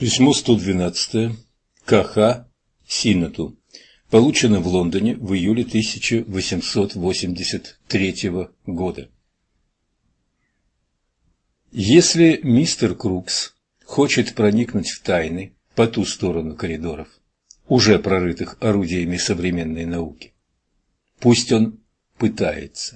Письмо 112 К.Х. Синнету. Получено в Лондоне в июле 1883 года. Если мистер Крукс хочет проникнуть в тайны по ту сторону коридоров, уже прорытых орудиями современной науки, пусть он пытается.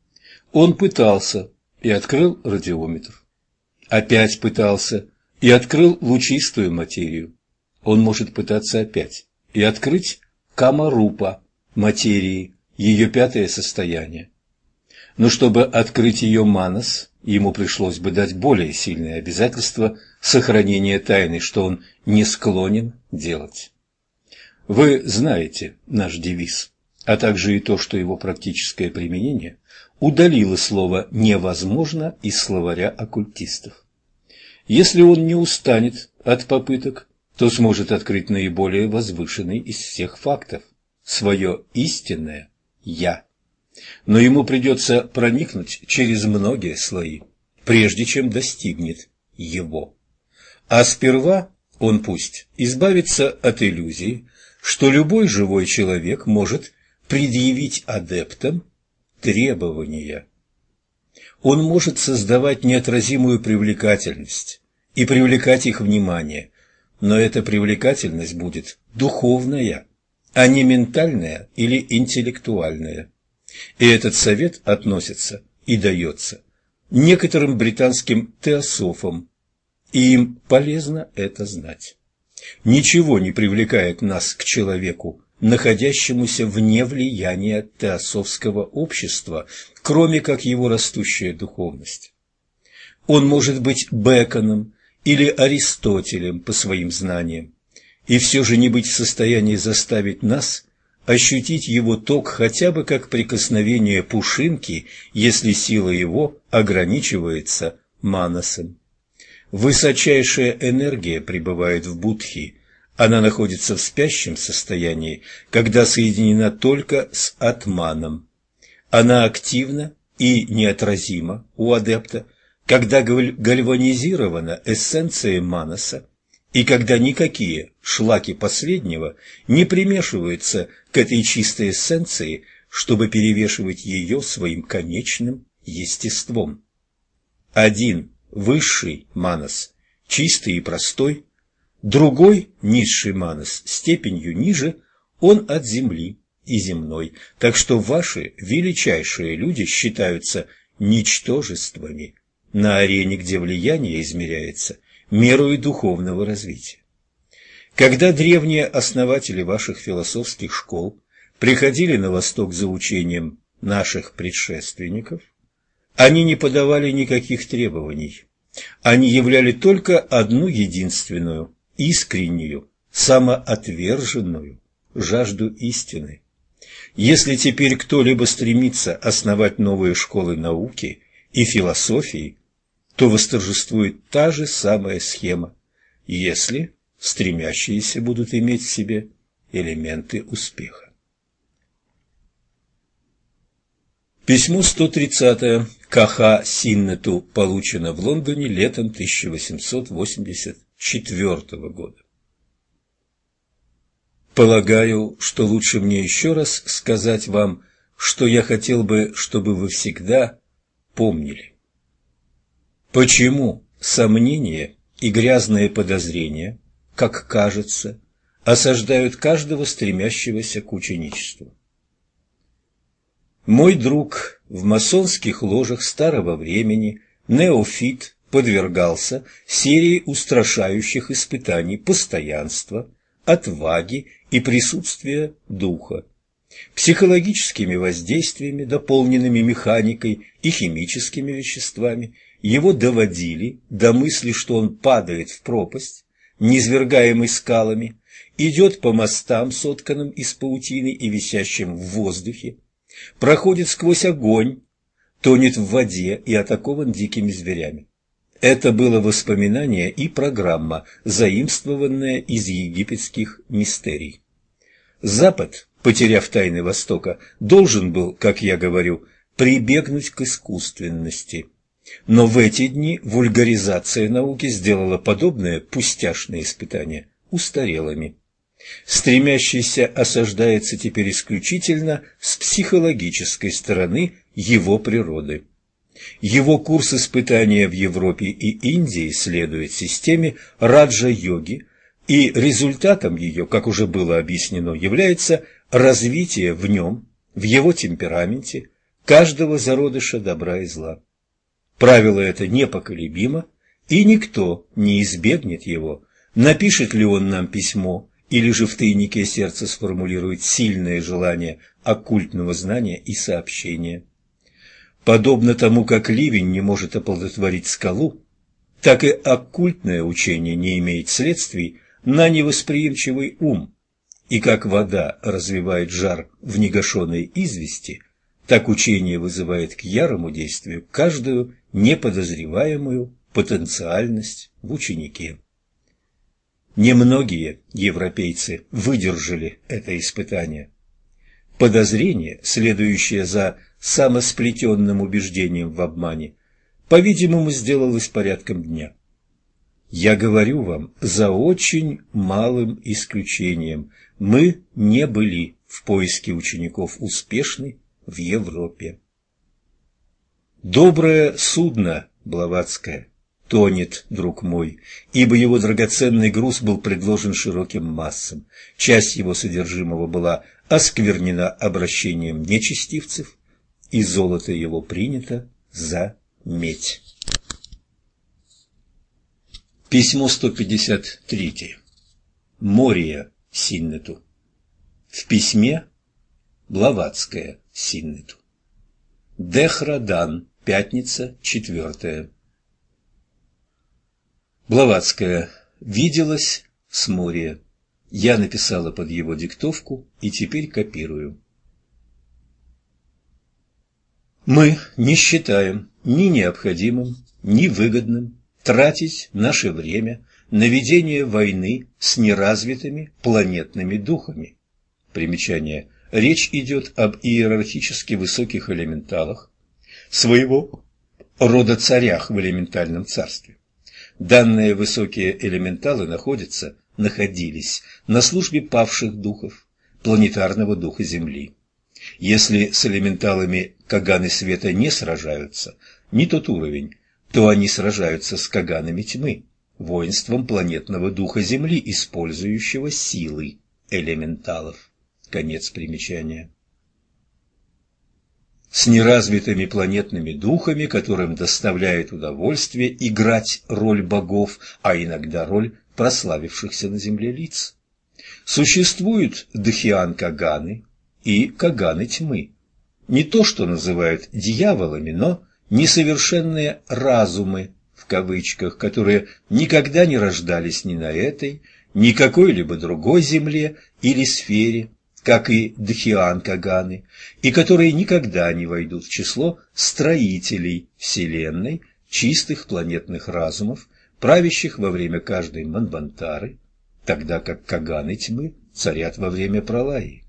Он пытался и открыл радиометр. Опять пытался и открыл лучистую материю. Он может пытаться опять и открыть камарупа материи, ее пятое состояние. Но чтобы открыть ее манас, ему пришлось бы дать более сильное обязательство сохранения тайны, что он не склонен делать. Вы знаете наш девиз, а также и то, что его практическое применение удалило слово «невозможно» из словаря оккультистов. Если он не устанет от попыток, то сможет открыть наиболее возвышенный из всех фактов – свое истинное «Я». Но ему придется проникнуть через многие слои, прежде чем достигнет его. А сперва он пусть избавится от иллюзии, что любой живой человек может предъявить адептам требования. Он может создавать неотразимую привлекательность и привлекать их внимание, но эта привлекательность будет духовная, а не ментальная или интеллектуальная. И этот совет относится и дается некоторым британским теософам, и им полезно это знать. Ничего не привлекает нас к человеку, находящемуся вне влияния теософского общества, кроме как его растущая духовность. Он может быть Бэконом или Аристотелем по своим знаниям, и все же не быть в состоянии заставить нас ощутить его ток хотя бы как прикосновение пушинки, если сила его ограничивается манасом. Высочайшая энергия пребывает в будхи. Она находится в спящем состоянии, когда соединена только с атманом. Она активна и неотразима у адепта, когда гальванизирована эссенция манаса, и когда никакие шлаки последнего не примешиваются к этой чистой эссенции, чтобы перевешивать ее своим конечным естеством. Один высший манас, чистый и простой, другой низший манас, степенью ниже, он от земли и земной, так что ваши величайшие люди считаются ничтожествами на арене, где влияние измеряется мерой духовного развития. Когда древние основатели ваших философских школ приходили на Восток за учением наших предшественников, они не подавали никаких требований. Они являли только одну единственную, искреннюю, самоотверженную жажду истины. Если теперь кто-либо стремится основать новые школы науки и философии, то восторжествует та же самая схема, если стремящиеся будут иметь в себе элементы успеха. Письмо 130 К.Х. Синнету получено в Лондоне летом 1884 года. Полагаю, что лучше мне еще раз сказать вам, что я хотел бы, чтобы вы всегда помнили. Почему сомнения и грязные подозрения, как кажется, осаждают каждого стремящегося к ученичеству? Мой друг в масонских ложах старого времени, неофит, подвергался серии устрашающих испытаний постоянства, отваги и присутствия духа, психологическими воздействиями, дополненными механикой и химическими веществами. Его доводили до мысли, что он падает в пропасть, низвергаемый скалами, идет по мостам, сотканным из паутины и висящим в воздухе, проходит сквозь огонь, тонет в воде и атакован дикими зверями. Это было воспоминание и программа, заимствованная из египетских мистерий. Запад, потеряв тайны Востока, должен был, как я говорю, прибегнуть к искусственности. Но в эти дни вульгаризация науки сделала подобные пустяшные испытания устарелыми. Стремящийся осаждается теперь исключительно с психологической стороны его природы. Его курс испытания в Европе и Индии следует системе раджа-йоги, и результатом ее, как уже было объяснено, является развитие в нем, в его темпераменте, каждого зародыша добра и зла. Правило это непоколебимо, и никто не избегнет его, напишет ли он нам письмо, или же в тайнике сердца сформулирует сильное желание оккультного знания и сообщения. Подобно тому, как ливень не может оплодотворить скалу, так и оккультное учение не имеет следствий на невосприимчивый ум, и как вода развивает жар в негашенной извести, так учение вызывает к ярому действию каждую неподозреваемую потенциальность в ученике. Немногие европейцы выдержали это испытание. Подозрение, следующее за самосплетенным убеждением в обмане, по-видимому, сделалось порядком дня. Я говорю вам, за очень малым исключением, мы не были в поиске учеников успешны в Европе. Доброе судно Блаватское тонет, друг мой, ибо его драгоценный груз был предложен широким массам. Часть его содержимого была осквернена обращением нечестивцев, и золото его принято за медь. Письмо 153. Мория Синнету. В письме Блаватская Синнету. Дехрадан, пятница, 4. Блаватская. Виделась с Мория. Я написала под его диктовку и теперь копирую. Мы не считаем ни необходимым, ни выгодным тратить наше время на ведение войны с неразвитыми планетными духами. Примечание. Речь идет об иерархически высоких элементалах, своего рода царях в элементальном царстве. Данные высокие элементалы находились на службе павших духов, планетарного духа Земли. Если с элементалами Каганы света не сражаются, не тот уровень, то они сражаются с Каганами тьмы, воинством планетного духа Земли, использующего силы элементалов. Конец примечания. С неразвитыми планетными духами, которым доставляет удовольствие играть роль богов, а иногда роль прославившихся на Земле лиц. Существуют Дхиан-Каганы и Каганы тьмы. Не то, что называют дьяволами, но несовершенные разумы, в кавычках, которые никогда не рождались ни на этой, ни какой-либо другой земле или сфере, как и Дхиан-Каганы, и которые никогда не войдут в число строителей Вселенной, чистых планетных разумов, правящих во время каждой манвантары, тогда как Каганы тьмы царят во время пралаи.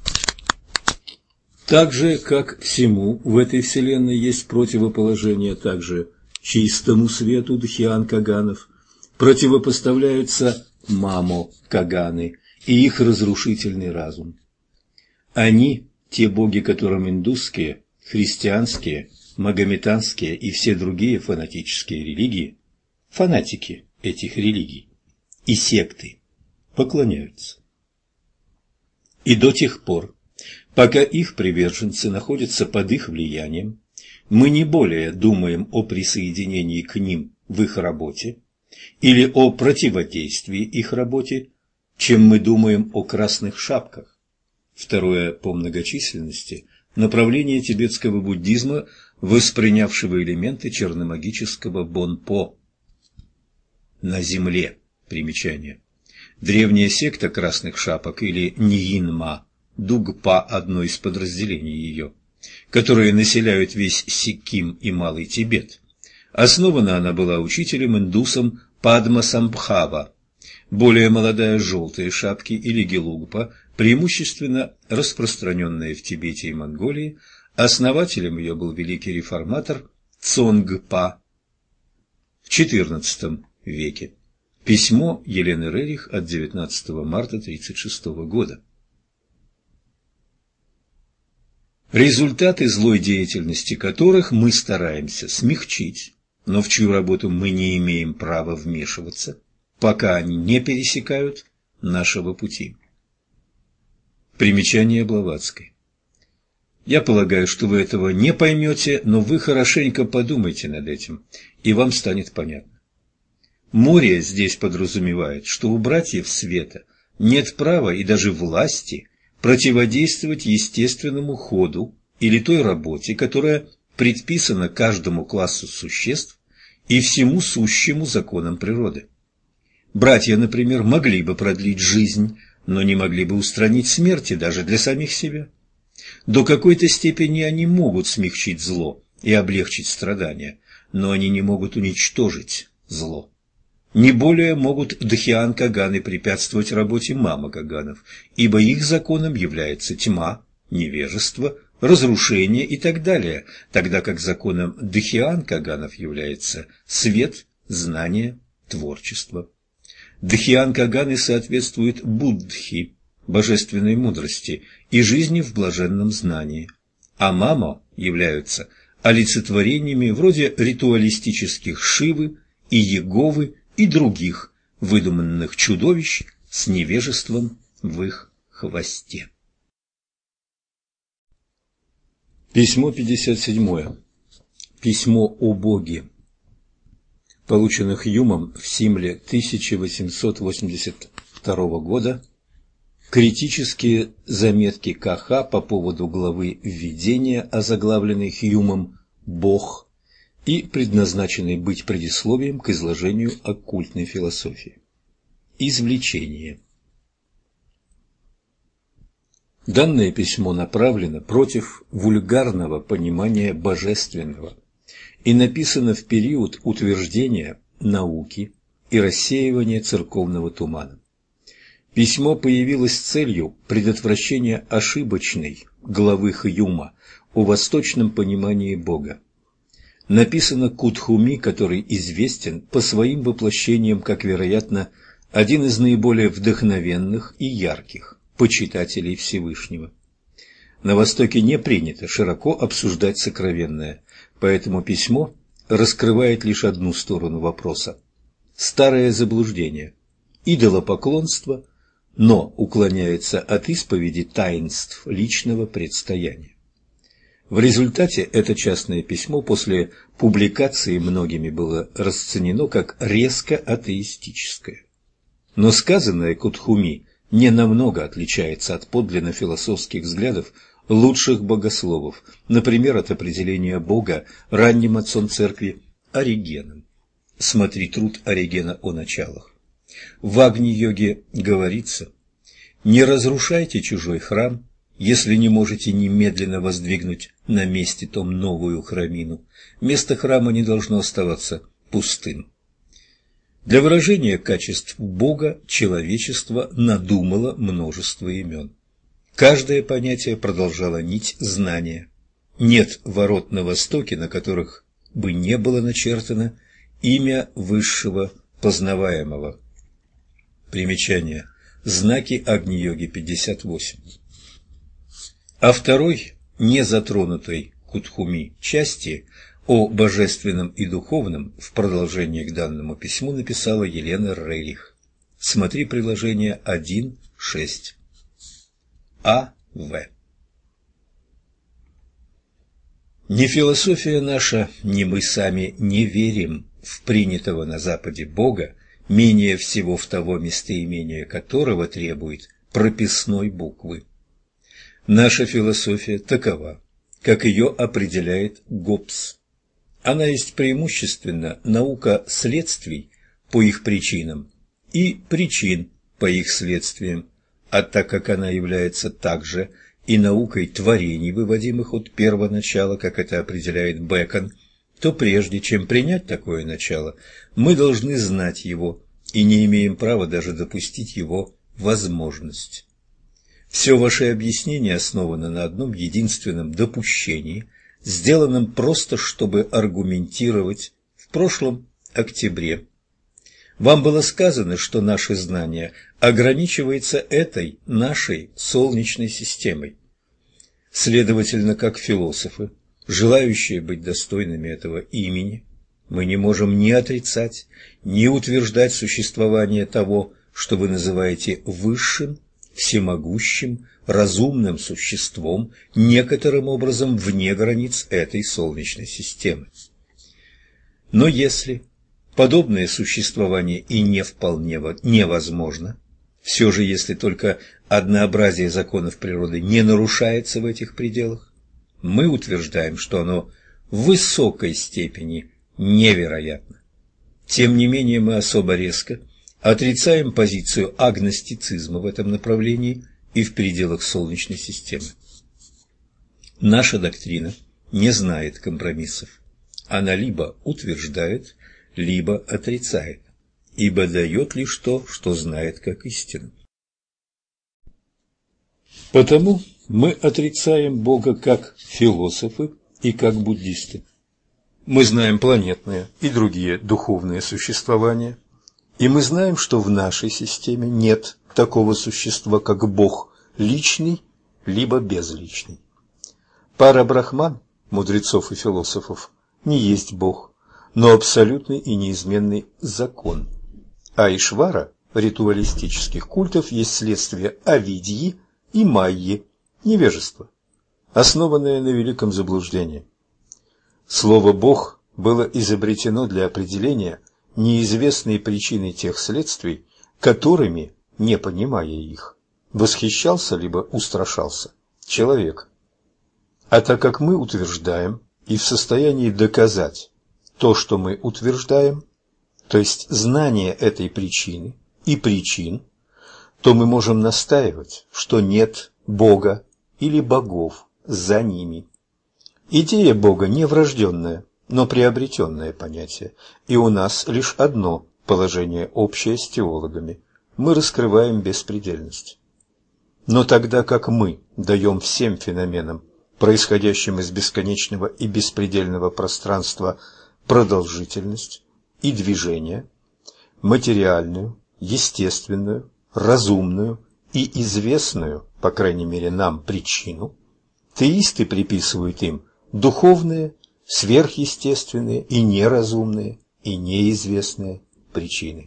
Так же, как всему в этой Вселенной есть противоположение также чистому свету Дхиан-Каганов, противопоставляются Мамо-Каганы и их разрушительный разум. Они, те боги, которым индусские, христианские, магометанские и все другие фанатические религии, фанатики этих религий и секты, поклоняются. И до тех пор, пока их приверженцы находятся под их влиянием, мы не более думаем о присоединении к ним в их работе или о противодействии их работе, чем мы думаем о красных шапках. Второе по многочисленности направление тибетского буддизма, воспринявшего элементы черномагического бонпо. На земле. Примечание. Древняя секта красных шапок или Ньинма, Дугпа – одно из подразделений ее, которые населяют весь Сикким и Малый Тибет. Основана она была учителем-индусом Падма-Самбхава. Более молодая желтые шапки или гелугпа, преимущественно распространенная в Тибете и Монголии, основателем ее был великий реформатор Цонгпа в XIV веке. Письмо Елены Рерих от 19 марта 1936 года. Результаты злой деятельности которых мы стараемся смягчить, но в чью работу мы не имеем права вмешиваться, пока они не пересекают нашего пути. Примечание Блаватской. Я полагаю, что вы этого не поймете, но вы хорошенько подумайте над этим, и вам станет понятно. Море здесь подразумевает, что у братьев света нет права и даже власти противодействовать естественному ходу или той работе, которая предписана каждому классу существ и всему сущему законам природы. Братья, например, могли бы продлить жизнь, но не могли бы устранить смерти даже для самих себя. До какой-то степени они могут смягчить зло и облегчить страдания, но они не могут уничтожить зло. Не более могут Дхьян-Каганы препятствовать работе Мама-Каганов, ибо их законом является тьма, невежество, разрушение и так далее, тогда как законом Дхьян-Каганов является свет, знание, творчество. Дхьян-Каганы соответствуют Буддхи, божественной мудрости, и жизни в блаженном знании, а Мамо являются олицетворениями вроде ритуалистических Шивы и Еговы и других выдуманных чудовищ с невежеством в их хвосте. Письмо 57. Письмо о Боге. Получено Хьюмом в Симле 1882 года. Критические заметки К.Х. по поводу главы введения, озаглавленной Хьюмом «Бог», и предназначенной быть предисловием к изложению оккультной философии. Извлечение. Данное письмо направлено против вульгарного понимания божественного и написано в период утверждения науки и рассеивания церковного тумана. Письмо появилось с целью предотвращения ошибочной главы Хьюма о восточном понимании Бога. Написано Кутхуми, который известен по своим воплощениям как, вероятно, один из наиболее вдохновенных и ярких почитателей Всевышнего. На Востоке не принято широко обсуждать сокровенное, поэтому письмо раскрывает лишь одну сторону вопроса – старое заблуждение, идолопоклонство, но уклоняется от исповеди таинств личного предстояния. В результате это частное письмо после публикации многими было расценено как резко атеистическое. Но сказанное Кутхуми не намного отличается от подлинно философских взглядов лучших богословов, например, от определения Бога ранним отцом церкви Оригеном. Смотри труд Оригена о началах. В Агни-йоге говорится: «Не разрушайте чужой храм, если не можете немедленно воздвигнуть на месте том новую храмину. Место храма не должно оставаться пустым». Для выражения качеств Бога человечество надумало множество имен. Каждое понятие продолжало нить знания. Нет ворот на Востоке, на которых бы не было начертано имя высшего познаваемого. Примечание. Знаки Агни-йоги 58. О второй, не затронутой Кутхуми части, о божественном и духовном, в продолжение к данному письму написала Елена Рерих. Смотри приложение 1.6. А.В. Ни философия наша, ни мы сами не верим в принятого на Западе Бога, менее всего в того местоимения которого требует прописной буквы. Наша философия такова, как ее определяет Гоббс. Она есть преимущественно наука следствий по их причинам и причин по их следствиям, а так как она является также и наукой творений, выводимых от первоначала, как это определяет Бэкон, то прежде чем принять такое начало, мы должны знать его и не имеем права даже допустить его возможность. Все ваше объяснение основано на одном единственном допущении, сделанном просто, чтобы аргументировать, в прошлом октябре. Вам было сказано, что наше знание ограничивается этой нашей Солнечной системой. Следовательно, как философы, желающие быть достойными этого имени, мы не можем ни отрицать, ни утверждать существование того, что вы называете высшим, всемогущим, разумным существом, некоторым образом вне границ этой Солнечной системы. Но если подобное существование и не вполне невозможно, все же если только однообразие законов природы не нарушается в этих пределах, мы утверждаем, что оно в высокой степени невероятно. Тем не менее мы особо резко отрицаем позицию агностицизма в этом направлении и в пределах Солнечной системы. Наша доктрина не знает компромиссов. Она либо утверждает, либо отрицает, ибо дает лишь то, что знает как истину. Потому мы отрицаем Бога как философы и как буддисты. Мы знаем планетные и другие духовные существования, и мы знаем, что в нашей системе нет такого существа, как Бог, личный либо безличный. Пара Брахман, мудрецов и философов, не есть Бог, но абсолютный и неизменный закон. А Ишвара ритуалистических культов есть следствие авидьи и майи, невежества, основанное на великом заблуждении. Слово «Бог» было изобретено для определения неизвестной причины тех следствий, которыми, не понимая их, восхищался либо устрашался человек. А так как мы утверждаем и в состоянии доказать то, что мы утверждаем, то есть знание этой причины и причин, то мы можем настаивать, что нет Бога или богов за ними. Идея Бога не врожденное, но приобретенное понятие, и у нас лишь одно положение общее с теологами – мы раскрываем беспредельность. Но тогда как мы даем всем феноменам, происходящим из бесконечного и беспредельного пространства, продолжительность и движение, материальную, естественную, разумную и известную, по крайней мере нам, причину, теисты приписывают им духовные, сверхъестественные и неразумные и неизвестные причины.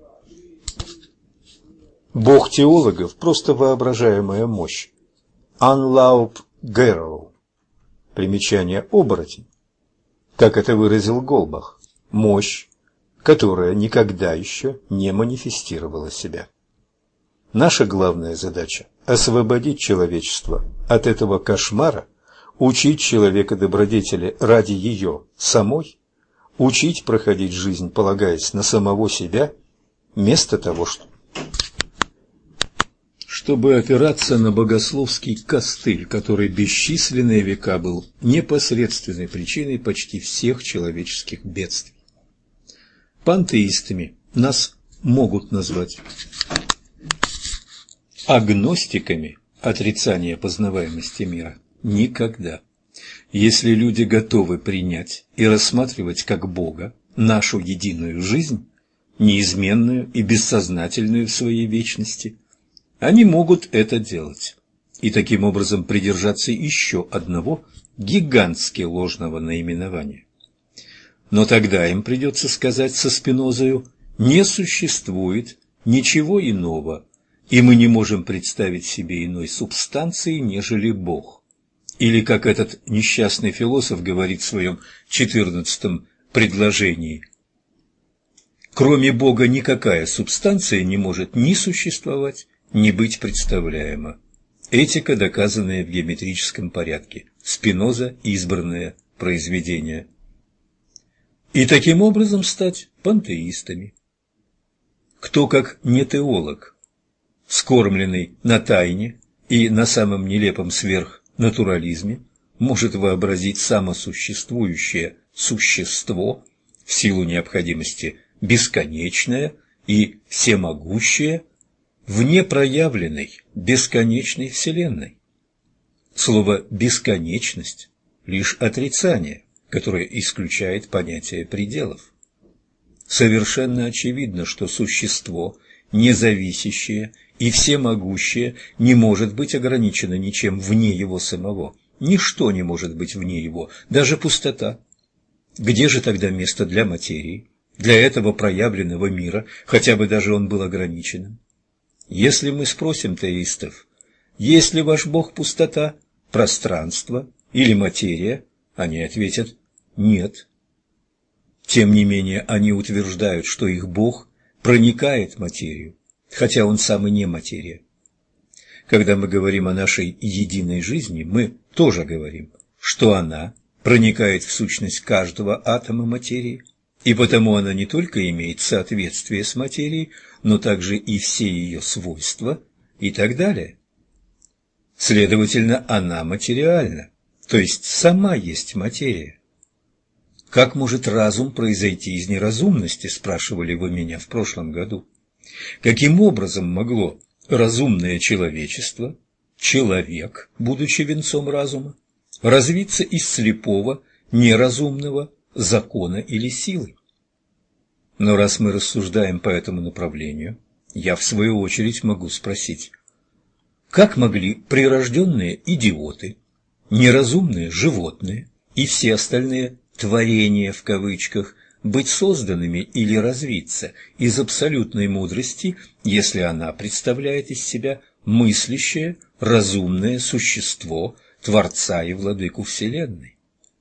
Бог теологов – просто воображаемая мощь. Unlaup Gero. Примечание оборотень. Как это выразил Голбах, мощь, которая никогда еще не манифестировала себя. Наша главная задача – освободить человечество от этого кошмара, учить человека добродетели ради ее самой, учить проходить жизнь, полагаясь на самого себя, вместо того, чтобы опираться на богословский костыль, который бесчисленные века был непосредственной причиной почти всех человеческих бедствий. Пантеистами нас могут назвать, агностиками отрицания познаваемости мира никогда. Если люди готовы принять и рассматривать как Бога нашу единую жизнь, неизменную и бессознательную в своей вечности, они могут это делать и таким образом придержаться еще одного гигантски ложного наименования. Но тогда им придется сказать со Спинозою: не существует ничего иного, и мы не можем представить себе иной субстанции, нежели Бог. Или, как этот несчастный философ говорит в своем 14-м предложении: кроме Бога никакая субстанция не может ни существовать, ни быть представляема. Этика, доказанная в геометрическом порядке. Спиноза, избранное произведение. И таким образом стать пантеистами. Кто, как не теолог, скормленный на тайне и на самом нелепом сверхнатурализме, может вообразить самосуществующее существо в силу необходимости бесконечное и всемогущее в непроявленной бесконечной Вселенной. Слово «бесконечность» лишь отрицание, которое исключает понятие пределов. Совершенно очевидно, что существо, независящее и всемогущее, не может быть ограничено ничем вне его самого. Ничто не может быть вне его, даже пустота. Где же тогда место для материи, для этого проявленного мира, хотя бы даже он был ограниченным? Если мы спросим теистов, есть ли ваш Бог пустота, пространство или материя, они ответят «нет». Тем не менее, они утверждают, что их Бог проникает в материю, хотя он сам и не материя. Когда мы говорим о нашей единой жизни, мы тоже говорим, что она проникает в сущность каждого атома материи, и потому она не только имеет соответствие с материей, но также и все ее свойства и так далее. Следовательно, она материальна, то есть сама есть материя. «Как может разум произойти из неразумности?» – спрашивали вы меня в прошлом году. Каким образом могло разумное человечество, человек, будучи венцом разума, развиться из слепого, неразумного закона или силы? Но раз мы рассуждаем по этому направлению, я в свою очередь могу спросить, как могли прирожденные идиоты, неразумные животные и все остальные «творения» в кавычках быть созданными или развиться из абсолютной мудрости, если она представляет из себя мыслящее, разумное существо, Творца и Владыку Вселенной?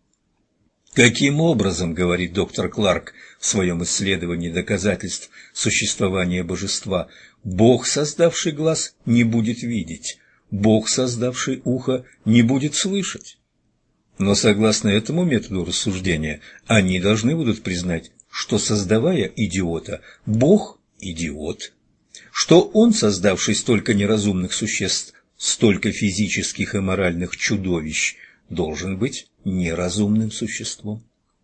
Каким образом, говорит доктор Кларк в своем исследовании доказательств существования божества, Бог, создавший глаз, не будет видеть, Бог, создавший ухо, не будет слышать? Но согласно этому методу рассуждения, они должны будут признать, что, создавая идиота, Бог – идиот, что Он, создавший столько неразумных существ, столько физических и моральных чудовищ, должен быть неразумным существом.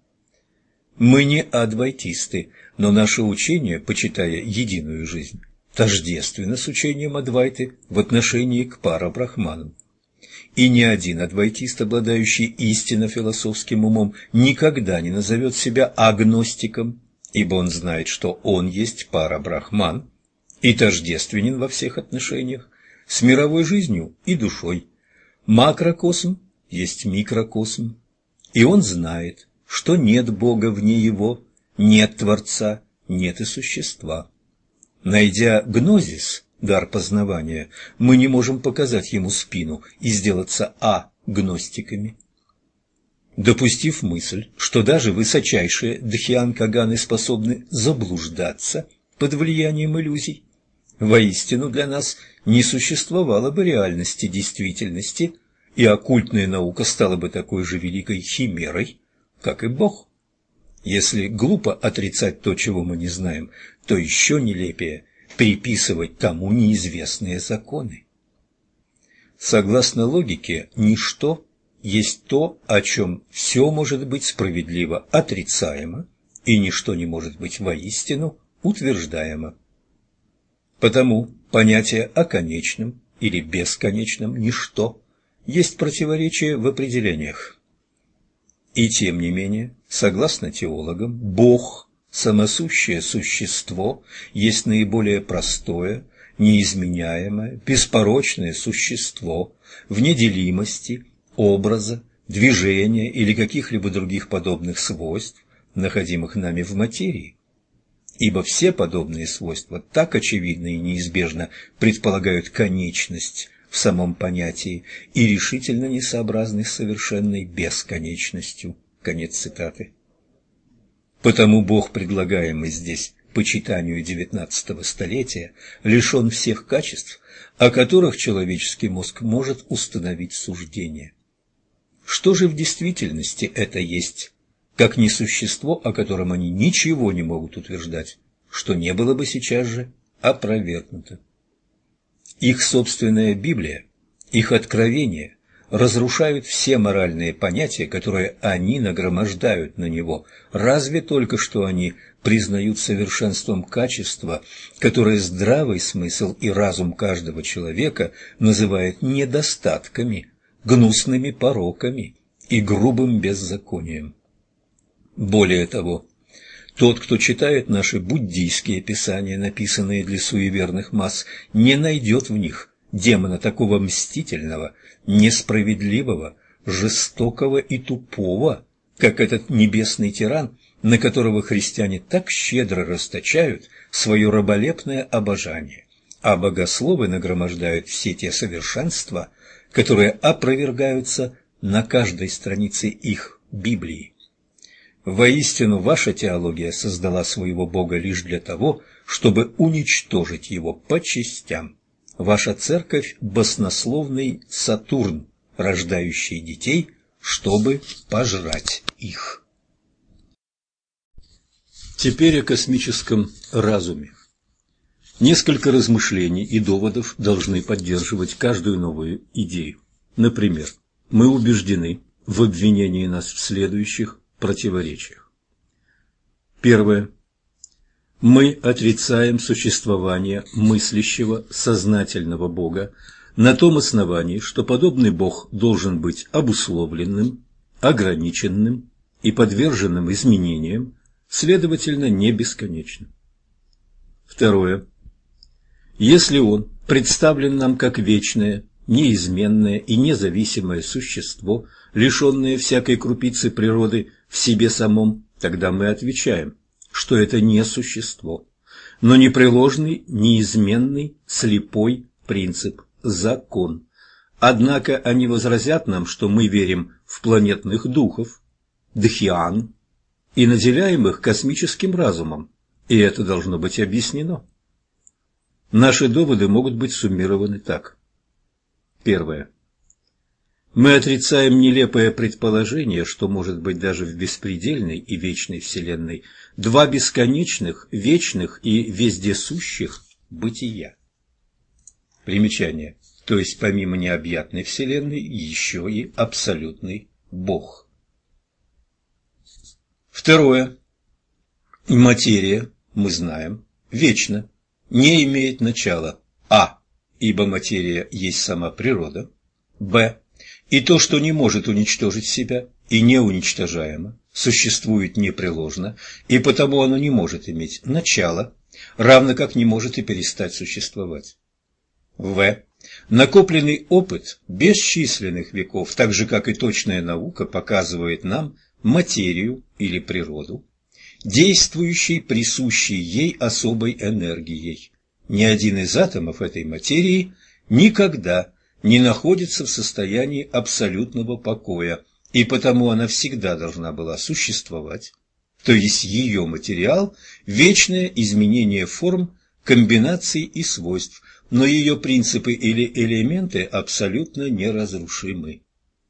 Мы не адвайтисты, но наше учение, почитая единую жизнь, тождественно с учением Адвайты в отношении к парабрахманам. И ни один адвайтист, обладающий истинно философским умом, никогда не назовет себя агностиком, ибо он знает, что он есть парабрахман и тождественен во всех отношениях с мировой жизнью и душой. Макрокосм есть микрокосм, и он знает, что нет Бога вне его, нет Творца, нет и существа. Найдя гнозис, дар познавания, мы не можем показать ему спину и сделаться агностиками. Допустив мысль, что даже высочайшие дхьян-каганы способны заблуждаться под влиянием иллюзий, воистину для нас не существовало бы реальности действительности, и оккультная наука стала бы такой же великой химерой, как и Бог. Если глупо отрицать то, чего мы не знаем, то еще нелепее приписывать тому неизвестные законы. Согласно логике, ничто есть то, о чем все может быть справедливо отрицаемо, и ничто не может быть воистину утверждаемо. Потому понятие о конечном или бесконечном ничто есть противоречие в определениях. И тем не менее, согласно теологам, Бог, самосущее существо, есть наиболее простое, неизменяемое, беспорочное существо в неделимости, образа, движения или каких-либо других подобных свойств, находимых нами в материи. Ибо все подобные свойства так очевидно и неизбежно предполагают конечность в самом понятии и решительно несообразны с совершенной бесконечностью. Конец цитаты. Потому Бог, предлагаемый здесь почитанию XIX столетия, лишен всех качеств, о которых человеческий мозг может установить суждение. Что же в действительности это есть, как не существо, о котором они ничего не могут утверждать, что не было бы сейчас же опровергнуто? Их собственная Библия, их откровения разрушают все моральные понятия, которые они нагромождают на него, разве только что они признают совершенством качества, которое здравый смысл и разум каждого человека называют недостатками, гнусными пороками и грубым беззаконием. Более того, тот, кто читает наши буддийские писания, написанные для суеверных масс, не найдет в них демона такого мстительного, несправедливого, жестокого и тупого, как этот небесный тиран, на которого христиане так щедро расточают свое раболепное обожание, а богословы нагромождают все те совершенства, которые опровергаются на каждой странице их Библии. Воистину, ваша теология создала своего Бога лишь для того, чтобы уничтожить его по частям. Ваша церковь – баснословный Сатурн, рождающий детей, чтобы пожрать их. Теперь о космическом разуме. Несколько размышлений и доводов должны поддерживать каждую новую идею. Например, мы убеждены в обвинении нас в следующих противоречиях. Первое. Мы отрицаем существование мыслящего, сознательного Бога на том основании, что подобный Бог должен быть обусловленным, ограниченным и подверженным изменениям, следовательно, не бесконечным. Второе. Если Он представлен нам как вечное, неизменное и независимое существо, лишенное всякой крупицы природы в себе самом, тогда мы отвечаем, что это не существо, но непреложный, неизменный, слепой принцип, закон. Однако они возразят нам, что мы верим в планетных духов, дхьян, и наделяем их космическим разумом, и это должно быть объяснено. Наши доводы могут быть суммированы так. Первое. Мы отрицаем нелепое предположение, что может быть даже в беспредельной и вечной Вселенной два бесконечных, вечных и вездесущих бытия. Примечание. То есть помимо необъятной Вселенной еще и абсолютный Бог. Второе. Материя, мы знаем, вечна, не имеет начала. А. Ибо материя есть сама природа. Б. И то, что не может уничтожить себя и неуничтожаемо, существует непреложно, и потому оно не может иметь начала, равно как не может и перестать существовать. В. Накопленный опыт бесчисленных веков, так же как и точная наука, показывает нам материю или природу, действующей, присущей ей особой энергией. Ни один из атомов этой материи никогда не находится в состоянии абсолютного покоя, и потому она всегда должна была существовать, то есть ее материал – вечное изменение форм, комбинаций и свойств, но ее принципы или элементы абсолютно неразрушимы.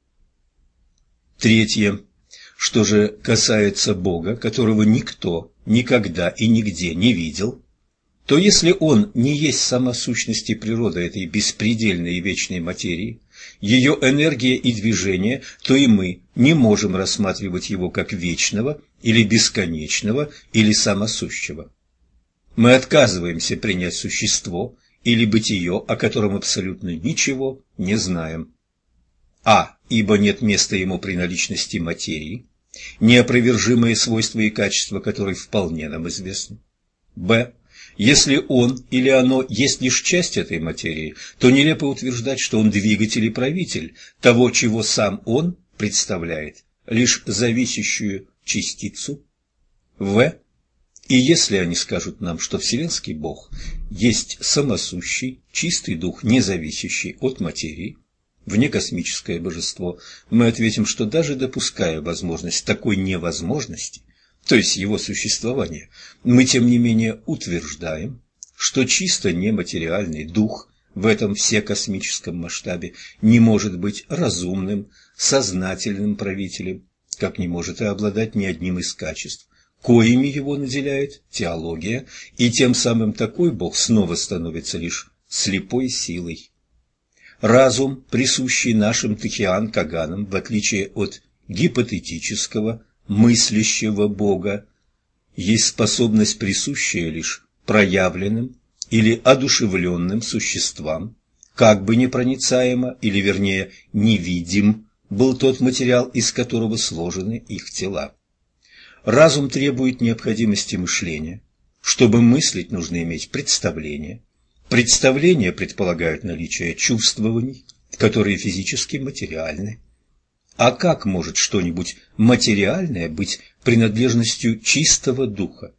Третье. Что же касается Бога, которого никто никогда и нигде не видел, то если Он не есть сама сущность и природа этой беспредельной и вечной материи, ее энергия и движение, то и мы не можем рассматривать Его как вечного или бесконечного или самосущего. Мы отказываемся принять существо или бытие, о котором абсолютно ничего не знаем. А. Ибо нет места ему при наличности материи, неопровержимые свойства и качества которой вполне нам известны. Б. Если он или оно есть лишь часть этой материи, то нелепо утверждать, что он двигатель и правитель того, чего сам он представляет, лишь зависящую частицу. В. И если они скажут нам, что Вселенский Бог есть самосущий, чистый дух, не зависящий от материи, внекосмическое божество, мы ответим, что даже допуская возможность такой невозможности, то есть его существования, мы тем не менее утверждаем, что чисто нематериальный дух в этом всекосмическом масштабе не может быть разумным, сознательным правителем, как не может и обладать ни одним из качеств, коими его наделяет теология, и тем самым такой Бог снова становится лишь слепой силой. Разум, присущий нашим тхьян-каганам, в отличие от гипотетического, мыслящего Бога, есть способность, присущая лишь проявленным или одушевленным существам, как бы непроницаемо, или вернее невидим был тот материал, из которого сложены их тела. Разум требует необходимости мышления. Чтобы мыслить, нужно иметь представление. Представления предполагают наличие чувствований, которые физически материальны. А как может что-нибудь материальное быть принадлежностью чистого духа?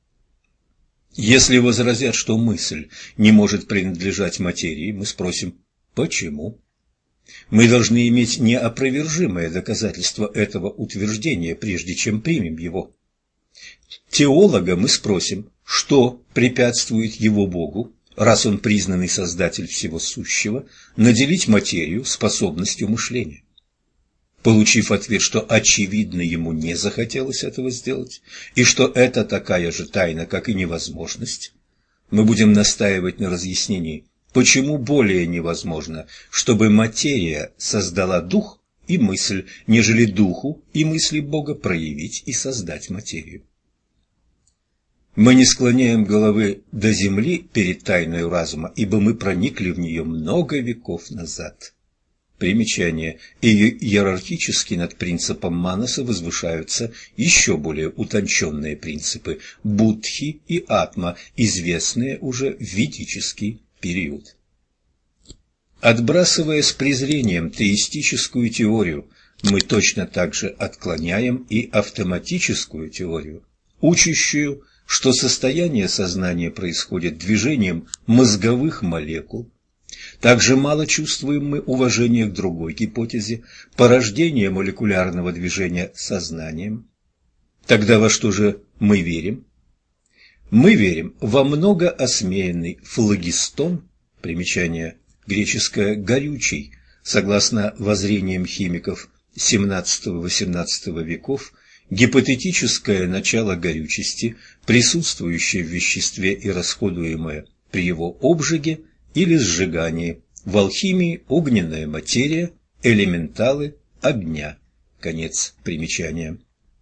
Если возразят, что мысль не может принадлежать материи, мы спросим, почему? Мы должны иметь неопровержимое доказательство этого утверждения, прежде чем примем его. Теолога мы спросим, что препятствует его Богу, раз он признанный создатель всего сущего, наделить материю способностью мышления. Получив ответ, что очевидно ему не захотелось этого сделать, и что это такая же тайна, как и невозможность, мы будем настаивать на разъяснении, почему более невозможно, чтобы материя создала дух и мысль, нежели духу и мысли Бога проявить и создать материю. Мы не склоняем головы до земли перед тайной разума, ибо мы проникли в нее много веков назад. Примечание. И иерархически над принципом Манаса возвышаются еще более утонченные принципы Будхи и Атма, известные уже в ведический период. Отбрасывая с презрением теистическую теорию, мы точно так же отклоняем и автоматическую теорию, учащую, что состояние сознания происходит движением мозговых молекул. Также мало чувствуем мы уважения к другой гипотезе – порождения молекулярного движения сознанием. Тогда во что же мы верим? Мы верим во многоосмеянный флогистон, примечание греческое «горючий», согласно воззрениям химиков XVII-XVIII веков, гипотетическое начало горючести, присутствующее в веществе и расходуемое при его обжиге или сжигании, в алхимии огненная материя, элементалы огня. Конец примечания.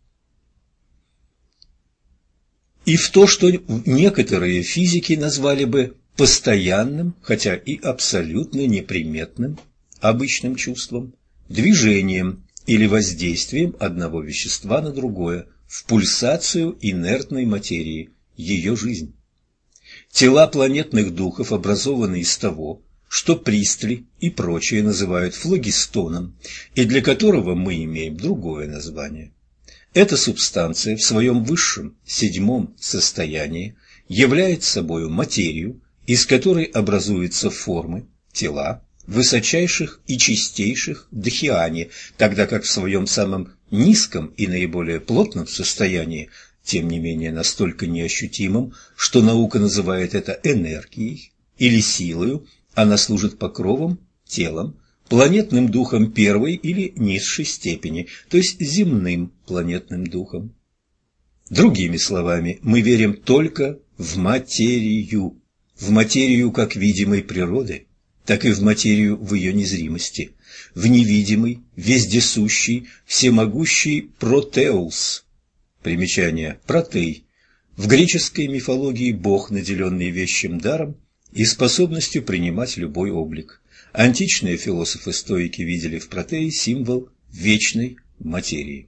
И в то, что некоторые физики назвали бы постоянным, хотя и абсолютно неприметным, обычным чувством, движением или воздействием одного вещества на другое, в пульсацию инертной материи, ее жизнь. Тела планетных духов образованы из того, что Пристли и прочие называют флогистоном, и для которого мы имеем другое название. Эта субстанция в своем высшем, седьмом состоянии является собою материю, из которой образуются формы, тела, высочайших и чистейших дхьяни, тогда как в своем самом низком и наиболее плотном состоянии, тем не менее настолько неощутимым, что наука называет это энергией или силою, она служит покровом, телом, планетным духом первой или низшей степени, то есть земным планетным духом. Другими словами, мы верим только в материю как видимой природы, так и в материю в ее незримости, в невидимый, вездесущий, всемогущий протеус. Примечание. Протей. В греческой мифологии бог, наделенный вещим даром и способностью принимать любой облик. Античные философы-стоики видели в протее символ вечной материи.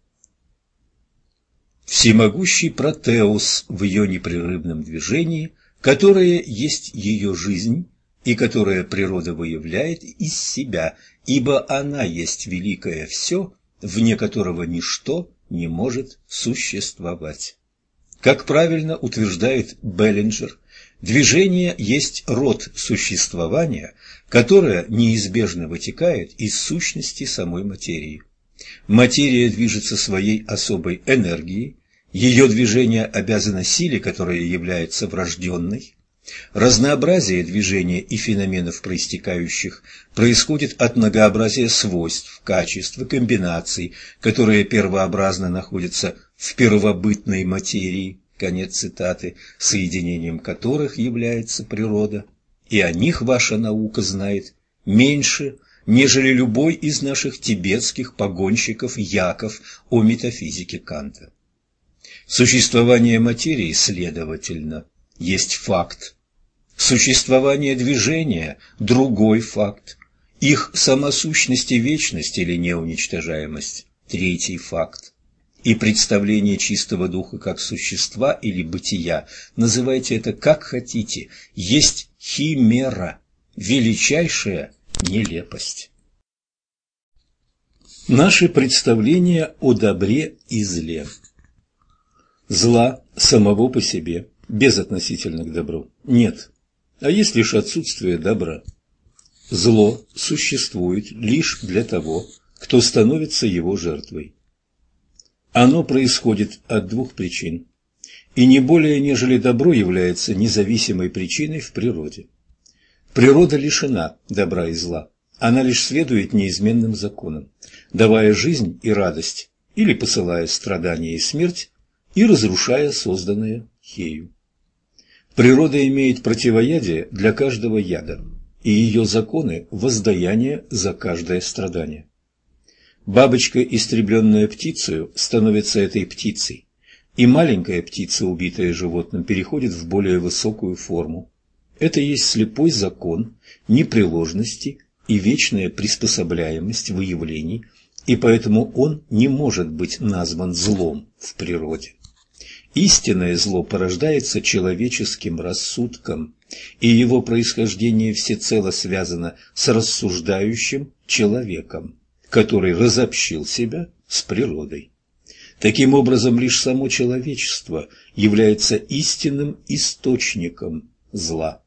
Всемогущий протеус в ее непрерывном движении, которое есть ее жизнь и которое природа выявляет из себя, ибо она есть великое все, вне которого ничто не может существовать. Как правильно утверждает Беллинджер, движение есть род существования, которое неизбежно вытекает из сущности самой материи. Материя движется своей особой энергией, ее движение обязано силе, которая является врожденной. Разнообразие движения и феноменов проистекающих происходит от многообразия свойств, качеств и комбинаций, которые первообразно находятся в первобытной материи, конец цитаты, соединением которых является природа, и о них ваша наука знает меньше, нежели любой из наших тибетских погонщиков Яков о метафизике Канта. Существование материи, следовательно, есть факт. Существование движения – другой факт, Их самосущность и вечность или неуничтожаемость – третий факт. И представление чистого духа как существа или бытия, называйте это как хотите, есть химера, величайшая нелепость. Наши представления о добре и зле. Зла самого по себе, безотносительно к добру, нет, а есть лишь отсутствие добра. Зло существует лишь для того, кто становится его жертвой. Оно происходит от двух причин, и не более, нежели добро является независимой причиной в природе. Природа лишена добра и зла, она лишь следует неизменным законам, давая жизнь и радость, или посылая страдания и смерть, и разрушая созданное ею. Природа имеет противоядие для каждого яда, и ее законы – воздаяние за каждое страдание. Бабочка, истребленная птицею, становится этой птицей, и маленькая птица, убитая животным, переходит в более высокую форму. Это есть слепой закон непреложности и вечная приспособляемость выявлений, и поэтому он не может быть назван злом в природе. Истинное зло порождается человеческим рассудком, и его происхождение всецело связано с рассуждающим человеком, который разобщил себя с природой. Таким образом, лишь само человечество является истинным источником зла.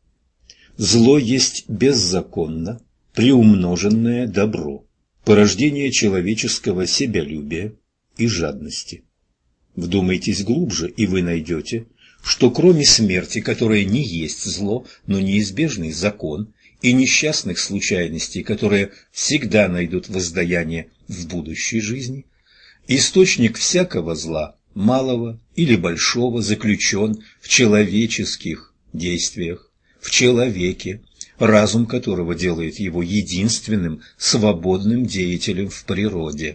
Зло есть беззаконно приумноженное добро, порождение человеческого себялюбия и жадности. Вдумайтесь глубже, и вы найдете, что кроме смерти, которая не есть зло, но неизбежный закон, и несчастных случайностей, которые всегда найдут воздаяние в будущей жизни, источник всякого зла, малого или большого, заключен в человеческих действиях, в человеке, разум которого делает его единственным свободным деятелем в природе.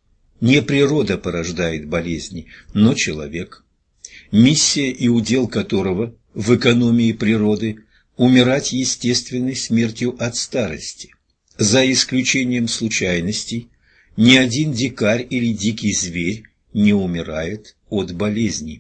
Не природа порождает болезни, но человек, миссия и удел которого в экономии природы – умирать естественной смертью от старости. За исключением случайностей, ни один дикарь или дикий зверь не умирает от болезни.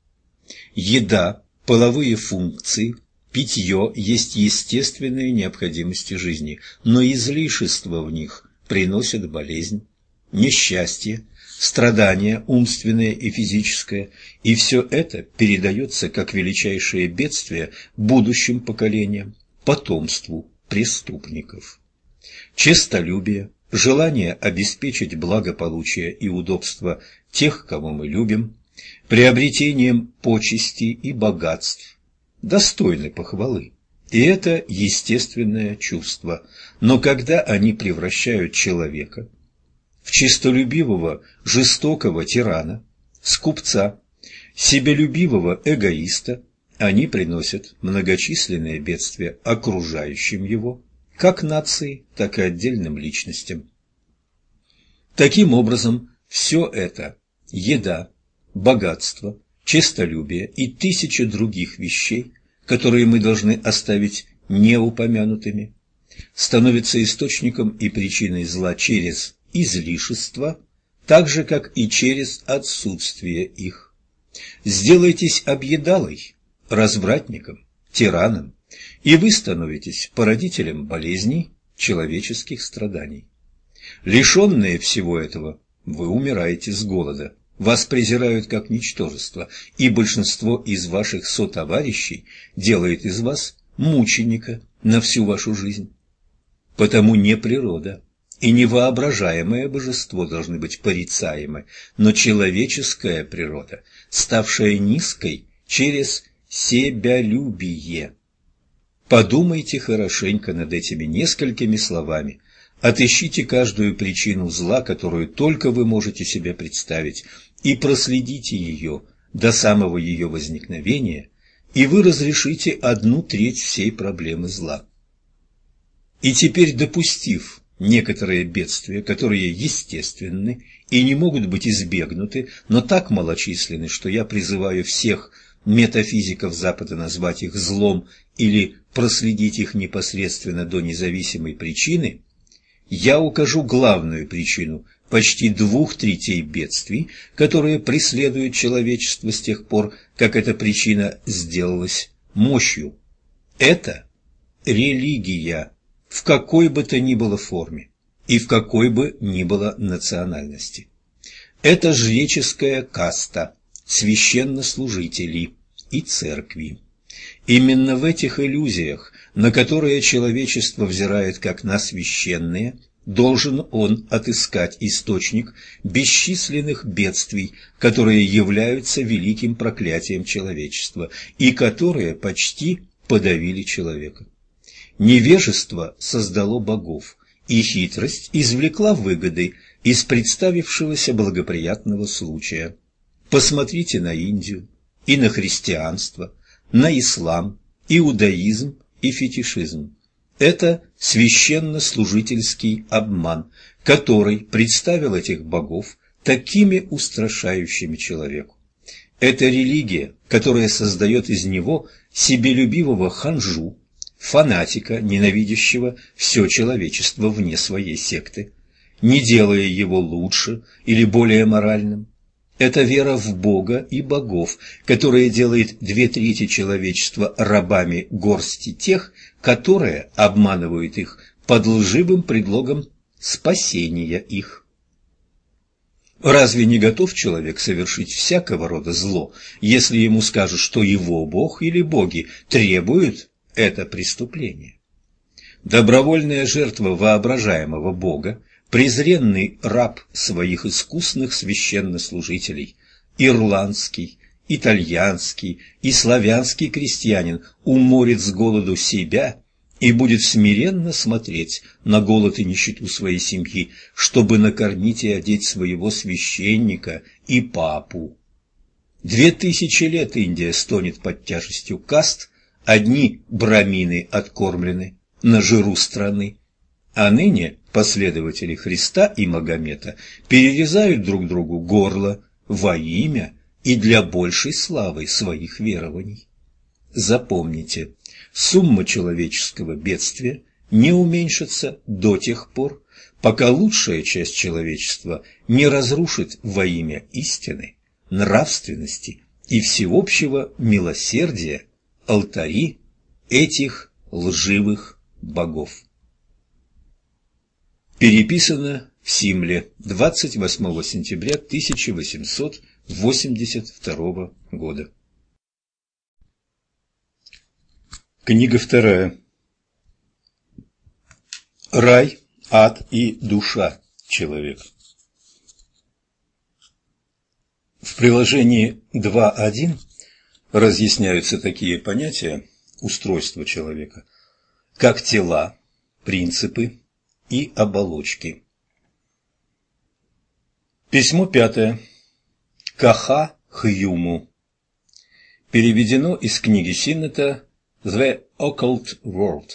Еда, половые функции, питье есть естественные необходимости жизни, но излишества в них приносят болезнь, несчастье, страдания умственное и физическое, и все это передается как величайшее бедствие будущим поколениям, потомству преступников. Честолюбие, желание обеспечить благополучие и удобство тех, кого мы любим, приобретением почестей и богатств, достойны похвалы. И это естественное чувство, но когда они превращают человека в честолюбивого, жестокого тирана, скупца, себялюбивого эгоиста, они приносят многочисленные бедствия окружающим его, как нации, так и отдельным личностям. Таким образом, все это – еда, богатство, честолюбие и тысячи других вещей, которые мы должны оставить неупомянутыми, становятся источником и причиной зла через излишества, так же, как и через отсутствие их. Сделайтесь объедалой, развратником, тираном, и вы становитесь породителем болезней, человеческих страданий. Лишенные всего этого, вы умираете с голода, вас презирают как ничтожество, и большинство из ваших сотоварищей делает из вас мученика на всю вашу жизнь. Потому не природа и невоображаемое божество должны быть порицаемы, но человеческая природа, ставшая низкой через себялюбие. Подумайте хорошенько над этими несколькими словами, отыщите каждую причину зла, которую только вы можете себе представить, и проследите ее до самого ее возникновения, и вы разрешите 1/3 всей проблемы зла. И теперь, допустив некоторые бедствия, которые естественны и не могут быть избегнуты, но так малочисленны, что я призываю всех метафизиков Запада назвать их злом или проследить их непосредственно до независимой причины, я укажу главную причину почти 2/3 бедствий, которые преследуют человечество с тех пор, как эта причина сделалась мощью. Это религия в какой бы то ни было форме и в какой бы ни было национальности. Это жреческая каста, священнослужителей и церкви. Именно в этих иллюзиях, на которые человечество взирает как на священные, должен он отыскать источник бесчисленных бедствий, которые являются великим проклятием человечества и которые почти подавили человека. Невежество создало богов, и хитрость извлекла выгоды из представившегося благоприятного случая. Посмотрите на Индию и на христианство, на ислам, иудаизм и фетишизм. Это священнослужительский обман, который представил этих богов такими устрашающими человеку. Это религия, которая создает из него себелюбивого ханжу, фанатика, ненавидящего все человечество вне своей секты, не делая его лучше или более моральным. Это вера в Бога и богов, которая делает 2/3 человечества рабами горсти тех, которые обманывают их под лживым предлогом спасения их. Разве не готов человек совершить всякого рода зло, если ему скажут, что его Бог или боги требуют это преступление? Добровольная жертва воображаемого Бога, презренный раб своих искусных священнослужителей, ирландский, итальянский и славянский крестьянин уморит с голоду себя и будет смиренно смотреть на голод и нищету своей семьи, чтобы накормить и одеть своего священника и папу. 2000 лет Индия стонет под тяжестью каст, одни брамины откормлены на жиру страны, а ныне последователи Христа и Магомета перерезают друг другу горло во имя и для большей славы своих верований. Запомните, сумма человеческого бедствия не уменьшится до тех пор, пока лучшая часть человечества не разрушит во имя истины, нравственности и всеобщего милосердия алтари этих лживых богов. Переписано в Симле 28 сентября 1882 года. Книга 2. Рай, ад и душа человека. В приложении 2.1 разъясняются такие понятия устройства человека, как тела, принципы и оболочки. Письмо 5. Каха Хьюму. Переведено из книги Синнета «The Occult World».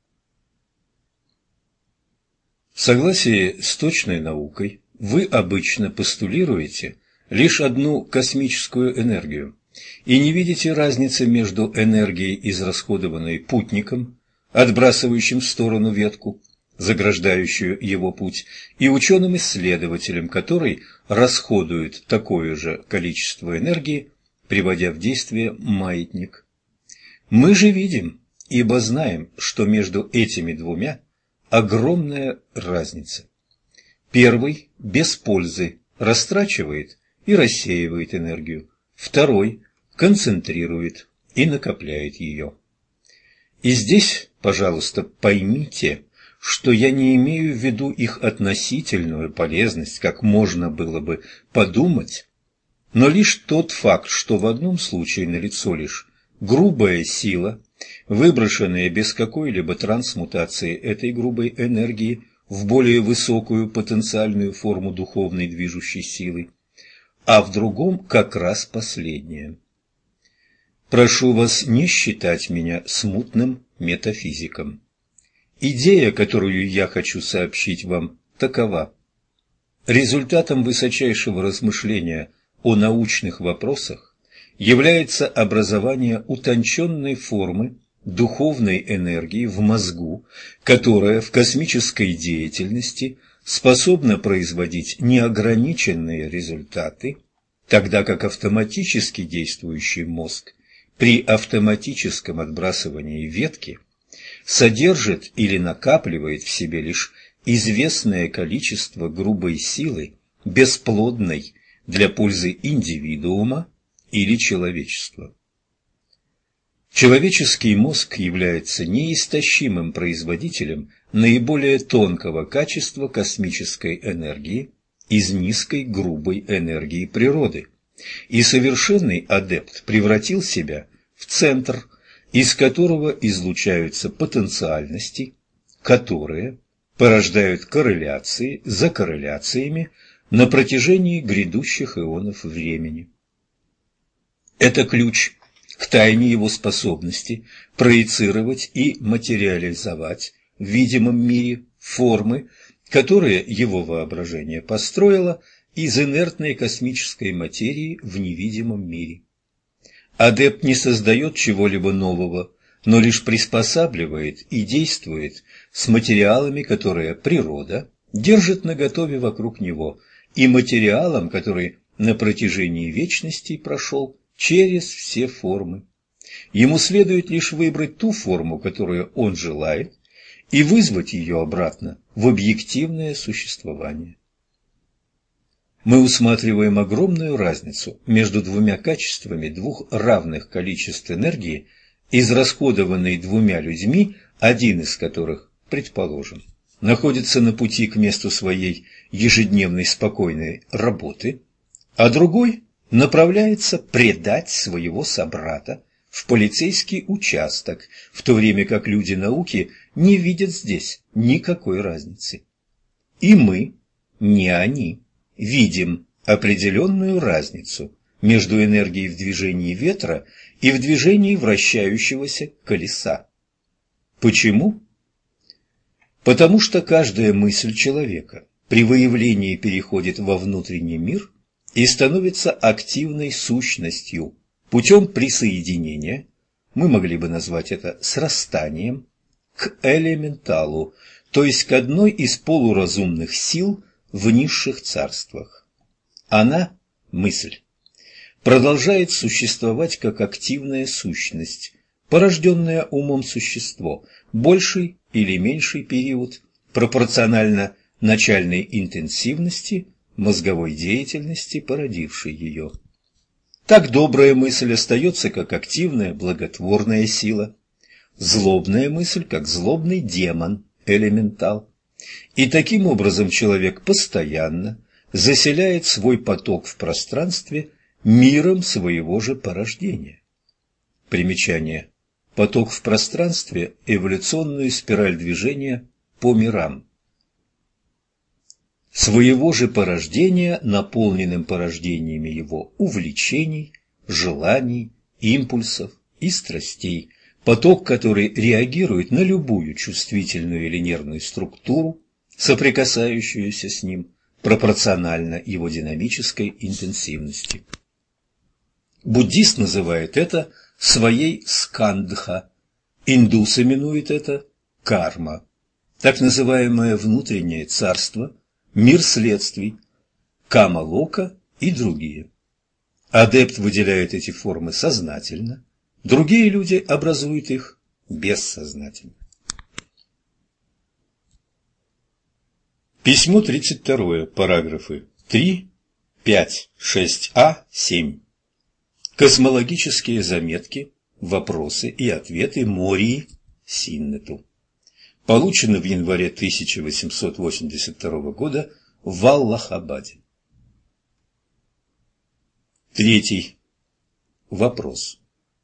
В согласии с точной наукой вы обычно постулируете лишь одну космическую энергию и не видите разницы между энергией, израсходованной путником, отбрасывающим в сторону ветку, заграждающую его путь, и ученым-исследователем, который расходует такое же количество энергии, приводя в действие маятник. Мы же видим, ибо знаем, что между этими двумя огромная разница. Первый без пользы растрачивает и рассеивает энергию, второй концентрирует и накопляет ее. И здесь, пожалуйста, поймите, что я не имею в виду их относительную полезность, как можно было бы подумать, но лишь тот факт, что в одном случае налицо лишь грубая сила, выброшенная без какой-либо трансмутации этой грубой энергии в более высокую потенциальную форму духовной движущей силы, а в другом как раз последнее. Прошу вас не считать меня смутным метафизиком. Идея, которую я хочу сообщить вам, такова. Результатом высочайшего размышления о научных вопросах является образование утонченной формы духовной энергии в мозгу, которая в космической деятельности способна производить неограниченные результаты, тогда как автоматически действующий мозг при автоматическом отбрасывании ветки содержит или накапливает в себе лишь известное количество грубой силы, бесплодной для пользы индивидуума или человечества. Человеческий мозг является неистощимым производителем наиболее тонкого качества космической энергии из низкой грубой энергии природы, и совершенный адепт превратил себя в центр, из которого излучаются потенциальности, которые порождают корреляции за корреляциями на протяжении грядущих эонов времени. Это ключ к тайне его способности проецировать и материализовать в видимом мире формы, которые его воображение построило из инертной космической материи в невидимом мире. Адепт не создает чего-либо нового, но лишь приспосабливает и действует с материалами, которые природа держит наготове вокруг него, и материалом, который на протяжении вечности прошел через все формы. Ему следует лишь выбрать ту форму, которую он желает, и вызвать ее обратно в объективное существование. Мы усматриваем огромную разницу между двумя качествами двух равных количеств энергии, израсходованной двумя людьми, один из которых, предположим, находится на пути к месту своей ежедневной спокойной работы, а другой направляется предать своего собрата в полицейский участок, в то время как люди науки не видят здесь никакой разницы. И мы, не они, видим определенную разницу между энергией в движении ветра и в движении вращающегося колеса. Почему? Потому что каждая мысль человека при выявлении переходит во внутренний мир и становится активной сущностью путем присоединения, мы могли бы назвать это срастанием, к элементалу, то есть к одной из полуразумных сил в низших царствах. Она, мысль, продолжает существовать как активная сущность, порожденное умом существо, больший или меньший период, пропорционально начальной интенсивности мозговой деятельности, породившей ее. Так добрая мысль остается как активная благотворная сила, злобная мысль как злобный демон, элементал. И таким образом человек постоянно заселяет свой поток в пространстве миром своего же порождения. Примечание. Поток в пространстве – эволюционную спираль движения по мирам. Своего же порождения, наполненным порождениями его увлечений, желаний, импульсов и страстей, поток, который реагирует на любую чувствительную или нервную структуру, соприкасающуюся с ним, пропорционально его динамической интенсивности. Буддист называет это своей скандха, индус именует это карма, так называемое внутреннее царство, мир следствий, кама-лока и другие. Адепт выделяет эти формы сознательно, другие люди образуют их бессознательно. Письмо 32, параграфы 3, 5, 6а, 7. Космологические заметки, вопросы и ответы Мории Синнету. Получено в январе 1882 года в Аллахабаде. Третий. Вопрос.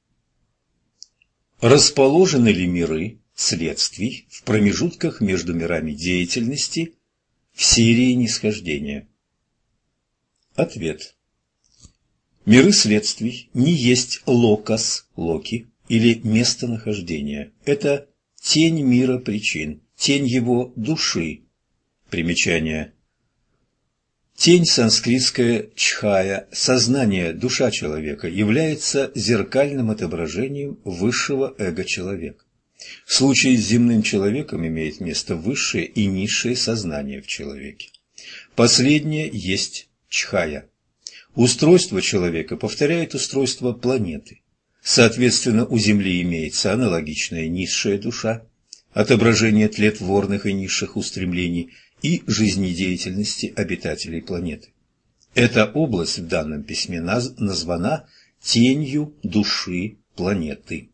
Расположены ли миры следствий в промежутках между мирами деятельности в серии нисхождения? Ответ. Миры следствий не есть локос, локи, или местонахождение. Это тень мира причин, тень его души. Примечание. Тень санскритская чхая, сознание, душа человека, является зеркальным отображением высшего эго человека. В случае с земным человеком имеет место высшее и низшее сознание в человеке. Последнее есть чхая. Устройство человека повторяет устройство планеты. Соответственно, у Земли имеется аналогичная низшая душа, отображение тлетворных и низших устремлений и жизнедеятельности обитателей планеты. Эта область в данном письме названа тенью души планеты.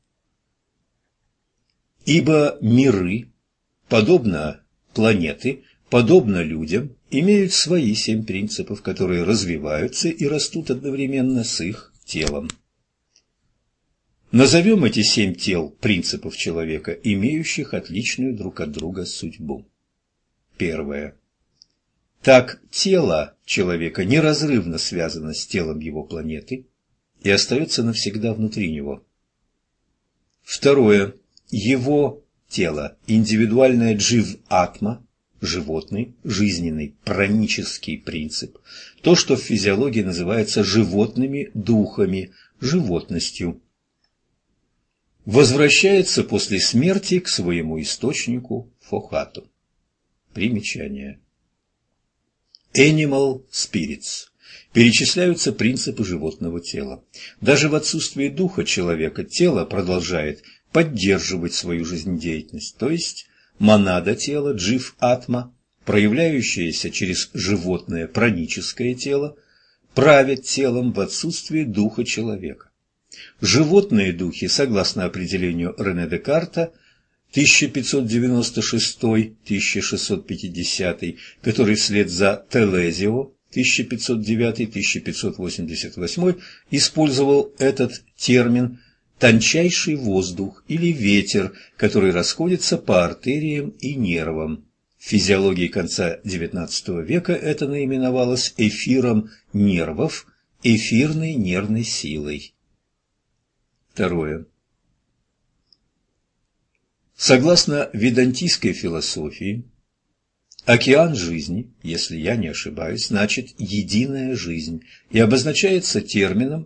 Ибо миры, подобно планеты, подобно людям, имеют свои 7 принципов, которые развиваются и растут одновременно с их телом. Назовем эти 7 тел принципов человека, имеющих отличную друг от друга судьбу. Первое. Так тело человека неразрывно связано с телом его планеты и остается навсегда внутри него. Второе. Его тело, индивидуальное джив-атма, животный, жизненный, пранический принцип, то, что в физиологии называется животными духами, животностью, возвращается после смерти к своему источнику фохату. Примечание. Animal spirits. Перечисляются принципы животного тела. Даже в отсутствии духа человека тело продолжает поддерживать свою жизнедеятельность, то есть монада тела, джив-атма, проявляющаяся через животное праническое тело, правит телом в отсутствии духа человека. Животные духи, согласно определению Рене Декарта, 1596-1650, который вслед за Телезио 1509-1588 использовал этот термин, тончайший воздух или ветер, который расходится по артериям и нервам. В физиологии конца XIX века это наименовалось эфиром нервов, эфирной нервной силой. Второе. Согласно ведантийской философии, океан жизни, если я не ошибаюсь, значит единая жизнь и обозначается термином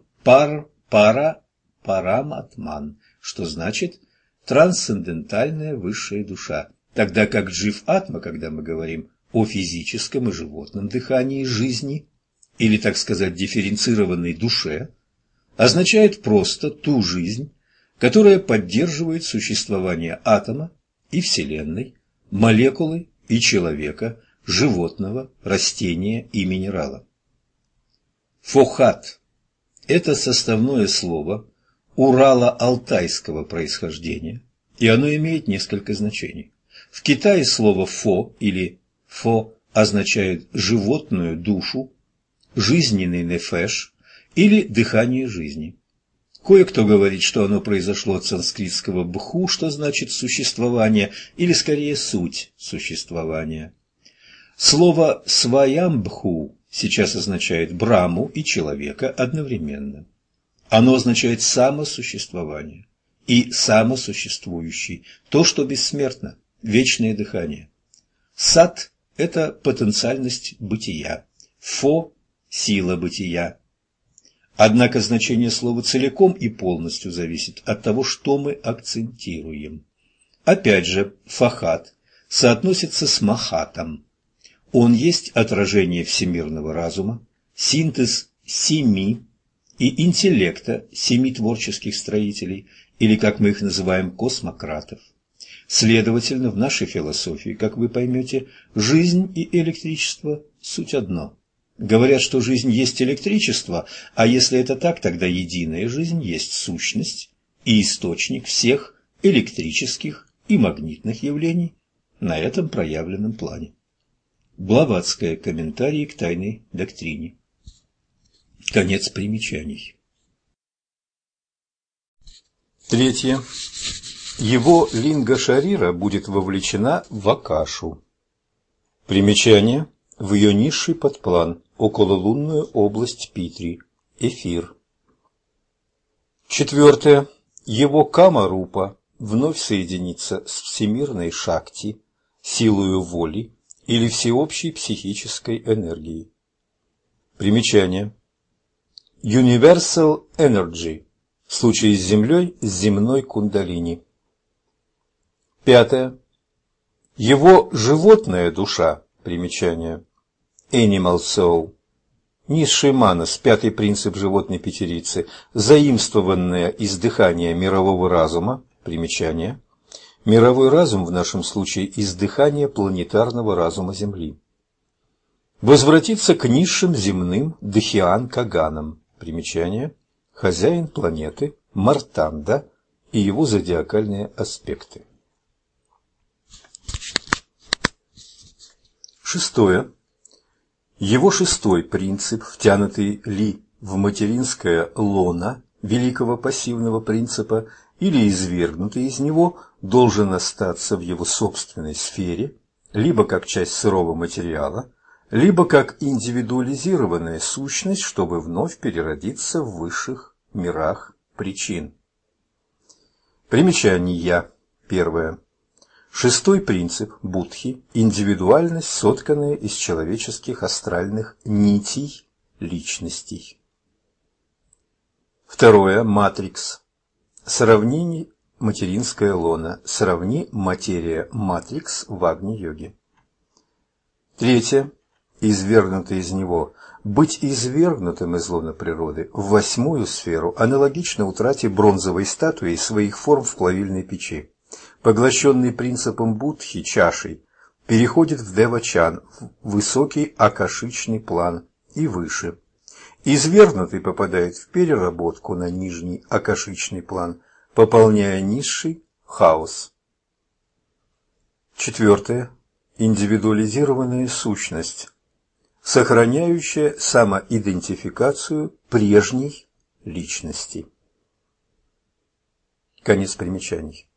параматман, что значит трансцендентальная высшая душа, тогда как джив-атма, когда мы говорим о физическом и животном дыхании жизни, или, так сказать, дифференцированной душе, означает просто ту жизнь, которая поддерживает существование атома и Вселенной, молекулы и человека, животного, растения и минерала. Фохат – это составное слово урало-алтайского происхождения, и оно имеет несколько значений. В Китае слово «фо» или «фо» означает животную душу, жизненный нефеш или дыхание жизни. Кое-кто говорит, что оно произошло от санскритского «бху», что значит «существование», или скорее «суть существования». Слово «сваямбху» сейчас означает Браму и человека одновременно. Оно означает самосуществование и самосуществующий, то, что бессмертно, вечное дыхание. Сат – это потенциальность бытия, фо – сила бытия. Однако значение слова целиком и полностью зависит от того, что мы акцентируем. Опять же, фахат соотносится с махатом. Он есть отражение всемирного разума, синтез семи и интеллекта 7 творческих строителей, или, как мы их называем, космократов. Следовательно, в нашей философии, как вы поймете, жизнь и электричество – суть одно. Говорят, что жизнь есть электричество, а если это так, тогда единая жизнь есть сущность и источник всех электрических и магнитных явлений на этом проявленном плане. Блаватская. Комментарии к тайной доктрине. Конец примечаний. Третье. Его линга-шарира будет вовлечена в Акашу. Примечание. В ее низший подплан, окололунную область Питри, эфир. Четвертое. Его кама-рупа вновь соединится с всемирной шакти, силою воли или всеобщей психической энергией. Примечание. Universal Energy. В случае с Землей – земной кундалини. 5. Его животная душа. Примечание. Animal Soul. Низший манас, пятый принцип животной пятерицы, заимствованное из дыхания мирового разума. Примечание. Мировой разум в нашем случае из дыхания планетарного разума Земли. Возвратиться к низшим земным Дхьян-Каганам. Примечание. Хозяин планеты, Мартанда и его зодиакальные аспекты. 6. Его шестой принцип, втянутый ли в материнское лоно великого пассивного принципа или извергнутый из него, должен остаться в его собственной сфере, либо как часть сырого материала, либо как индивидуализированная сущность, чтобы вновь переродиться в высших мирах причин. Примечание. 1. Шестой принцип Будхи – индивидуальность, сотканная из человеческих астральных нитей личностей. 2. Матрикс. Сравнение материнское лоно. Сравни материя-матрикс в Агни-йоге. 3. Извергнутый из него. Быть извергнутым из лона природы в восьмую сферу аналогично утрате бронзовой статуи своих форм в плавильной печи. Поглощенный принципом Будхи чашей переходит в Девачан, в высокий акашичный план и выше. Извергнутый попадает в переработку на нижний акашичный план, пополняя низший хаос. 4. Индивидуализированная сущность, сохраняющая самоидентификацию прежней личности. Конец примечаний.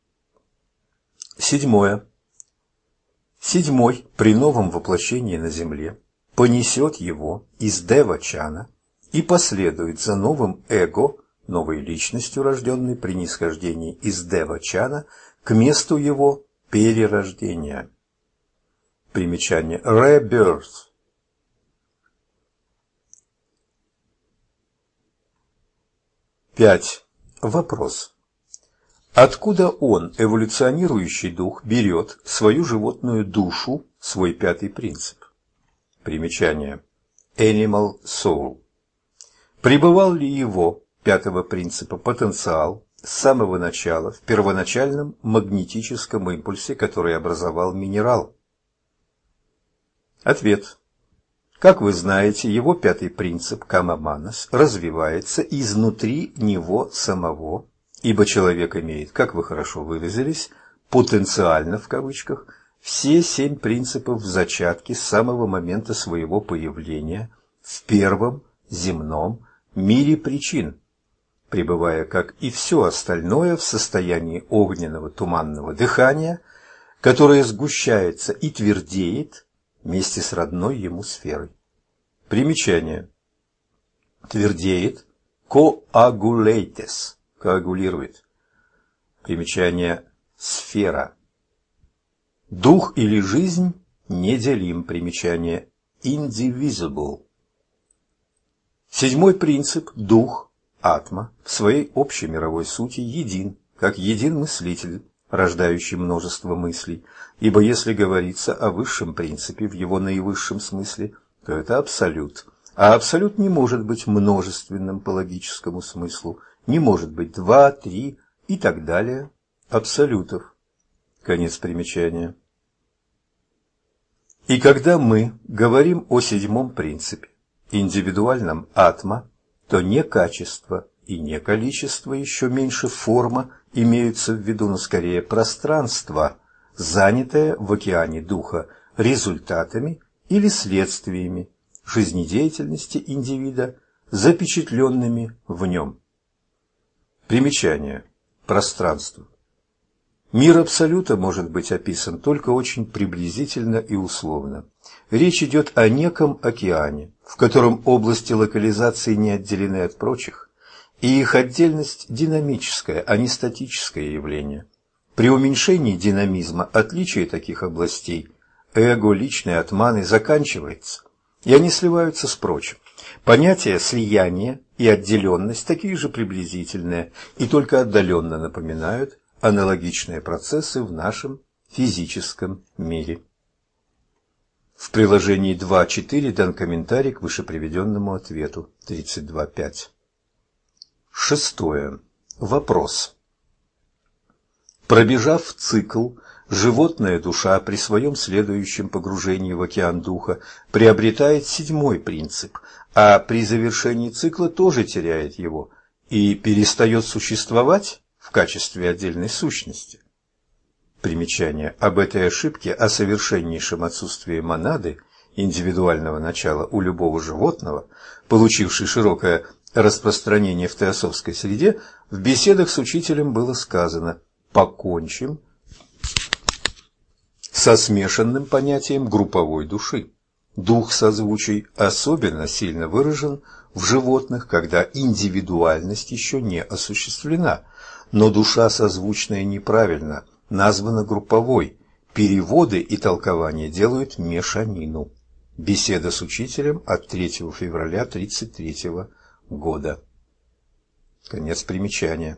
7. Седьмой при новом воплощении на земле понесет его из Девачана и последует за новым эго, новой личностью, рожденной при нисхождении из Девачана, к месту его перерождения. Примечание. Rebirth. Пять. Вопрос. Откуда он, эволюционирующий дух, берет свою животную душу, свой пятый принцип? Примечание. Animal Soul. Пребывал ли его, пятого принципа, потенциал с самого начала в первоначальном магнетическом импульсе, который образовал минерал? Ответ. Как вы знаете, его пятый принцип, Кама-манас, развивается изнутри него самого, ибо человек имеет, как вы хорошо выразились, потенциально, в кавычках, все 7 принципов в зачатке с самого момента своего появления в первом земном мире причин, пребывая, как и все остальное, в состоянии огненного туманного дыхания, которое сгущается и твердеет вместе с родной ему сферой. Примечание. Твердеет, коагулейтес, коагулирует. Примечание. Сфера. Дух или жизнь неделим. Примечание. Indivisible. Седьмой принцип. Дух, атма, в своей общей мировой сути един, как един мыслитель, рождающий множество мыслей, ибо если говорится о высшем принципе в его наивысшем смысле, то это абсолют, а абсолют не может быть множественным по логическому смыслу, не может быть 2, 3 и так далее абсолютов. Конец примечания. И когда мы говорим о седьмом принципе, индивидуальном атма, то не качество и не количество, еще меньше форма имеются в виду, но скорее пространство, занятое в океане духа результатами или следствиями жизнедеятельности индивида, запечатленными в нем. Примечание. Пространство. Мир абсолюта может быть описан только очень приблизительно и условно. Речь идет о неком океане, в котором области локализации не отделены от прочих, и их отдельность динамическое, а не статическое явление. При уменьшении динамизма отличие таких областей, эго, личные атманы, заканчивается, и они сливаются с прочим. Понятия слияния и отделенность такие же приблизительные и только отдаленно напоминают аналогичные процессы в нашем физическом мире. В приложении 2.4 дан комментарий к вышеприведенному ответу 32.5. Шестое. Вопрос. Пробежав цикл, животная душа при своем следующем погружении в океан духа приобретает седьмой принцип, а при завершении цикла тоже теряет его и перестает существовать в качестве отдельной сущности. Примечание. Об этой ошибке, о совершеннейшем отсутствии монады, индивидуального начала у любого животного, получившей широкое распространение в теософской среде, в беседах с учителем было сказано: покончим со смешанным понятием групповой души. Дух созвучий особенно сильно выражен в животных, когда индивидуальность еще не осуществлена, но душа созвучная неправильно названа групповой. Переводы и толкования делают мешанину. Беседа с учителем от 3 февраля 1933 года. Конец примечания.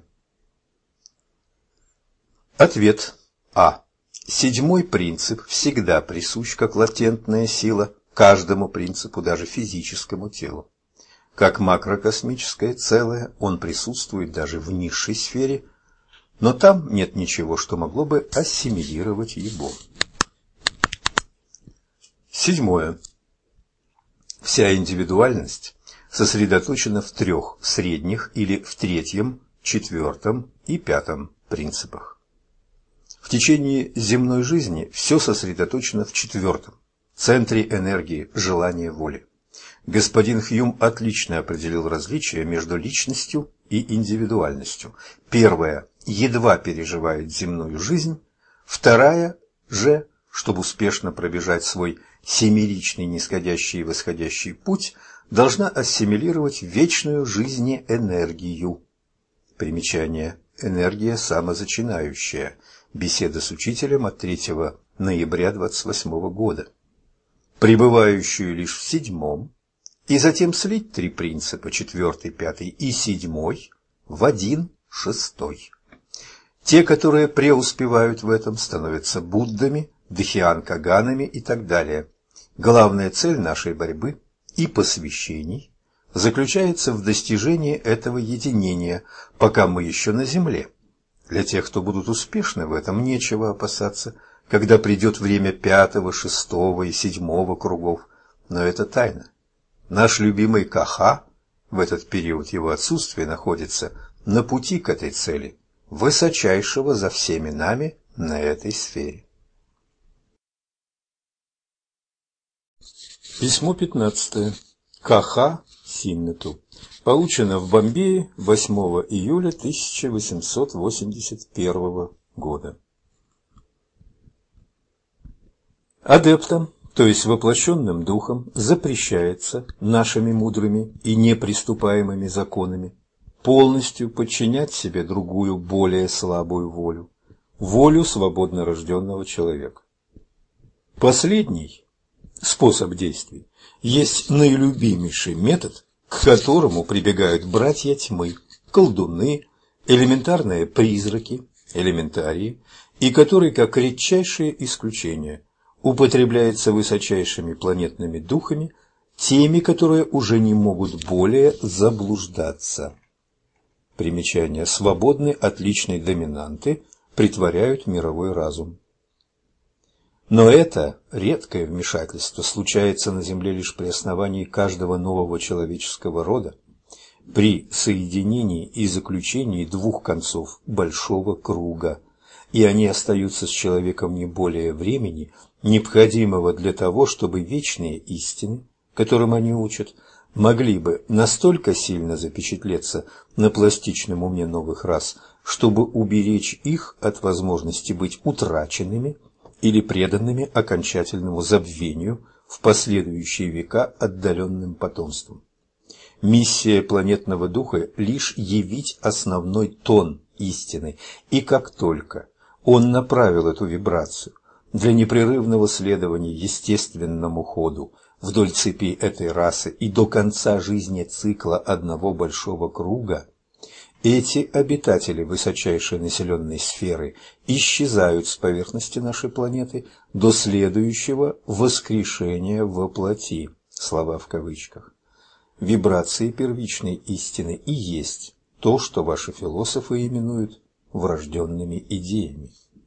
Ответ. А. Седьмой принцип всегда присущ как латентная сила каждому принципу, даже физическому телу. Как макрокосмическое целое он присутствует даже в низшей сфере, но там нет ничего, что могло бы ассимилировать его. Седьмое. Вся индивидуальность сосредоточена в трех средних или в третьем, четвертом и пятом принципах. В течение земной жизни все сосредоточено в четвертом, центре энергии, желания, воли. Господин Хьюм отлично определил различия между личностью и индивидуальностью. Первая едва переживает земную жизнь, вторая же, чтобы успешно пробежать свой семеричный нисходящий и восходящий путь, должна ассимилировать вечную жизнеэнергию. Примечание. Энергия самозачинающая. Беседа с учителем от 3 ноября 1928 года. Пребывающую лишь в седьмом, и затем слить три принципа, четвертый, пятый и седьмой, в один шестой. Те, которые преуспевают в этом, становятся Буддами, Дхьян-Каганами и так далее. Главная цель нашей борьбы и посвящений заключается в достижении этого единения, пока мы еще на земле. Для тех, кто будут успешны в этом, нечего опасаться, когда придет время пятого, шестого и седьмого кругов. Но это тайна. Наш любимый Каха в этот период его отсутствия находится на пути к этой цели, высочайшего за всеми нами на этой сфере. Письмо 15. Каха Синнету. Получено в Бомбее 8 июля 1881 года. Адептам, то есть воплощенным духом, запрещается нашими мудрыми и неприступаемыми законами полностью подчинять себе другую, более слабую волю, волю свободно рожденного человека. Последний способ действий есть наилюбимейший метод, к которому прибегают братья тьмы, колдуны, элементарные призраки, элементарии, и который, как редчайшее исключение, употребляется высочайшими планетными духами, теми, которые уже не могут более заблуждаться. Примечание. Свободны от личной доминанты, притворяют мировой разум. Но это редкое вмешательство случается на Земле лишь при основании каждого нового человеческого рода, при соединении и заключении двух концов большого круга, и они остаются с человеком не более времени, необходимого для того, чтобы вечные истины, которым они учат, могли бы настолько сильно запечатлеться на пластичном уме новых рас, чтобы уберечь их от возможности быть утраченными или преданными окончательному забвению в последующие века отдаленным потомством. Миссия планетного духа – лишь явить основной тон истины, и как только он направил эту вибрацию для непрерывного следования естественному ходу вдоль цепи этой расы и до конца жизни цикла одного большого круга, эти обитатели высочайшей населенной сферы исчезают с поверхности нашей планеты до следующего воскрешения во плоти, слова в кавычках. Вибрации первичной истины и есть то, что ваши философы именуют врожденными идеями.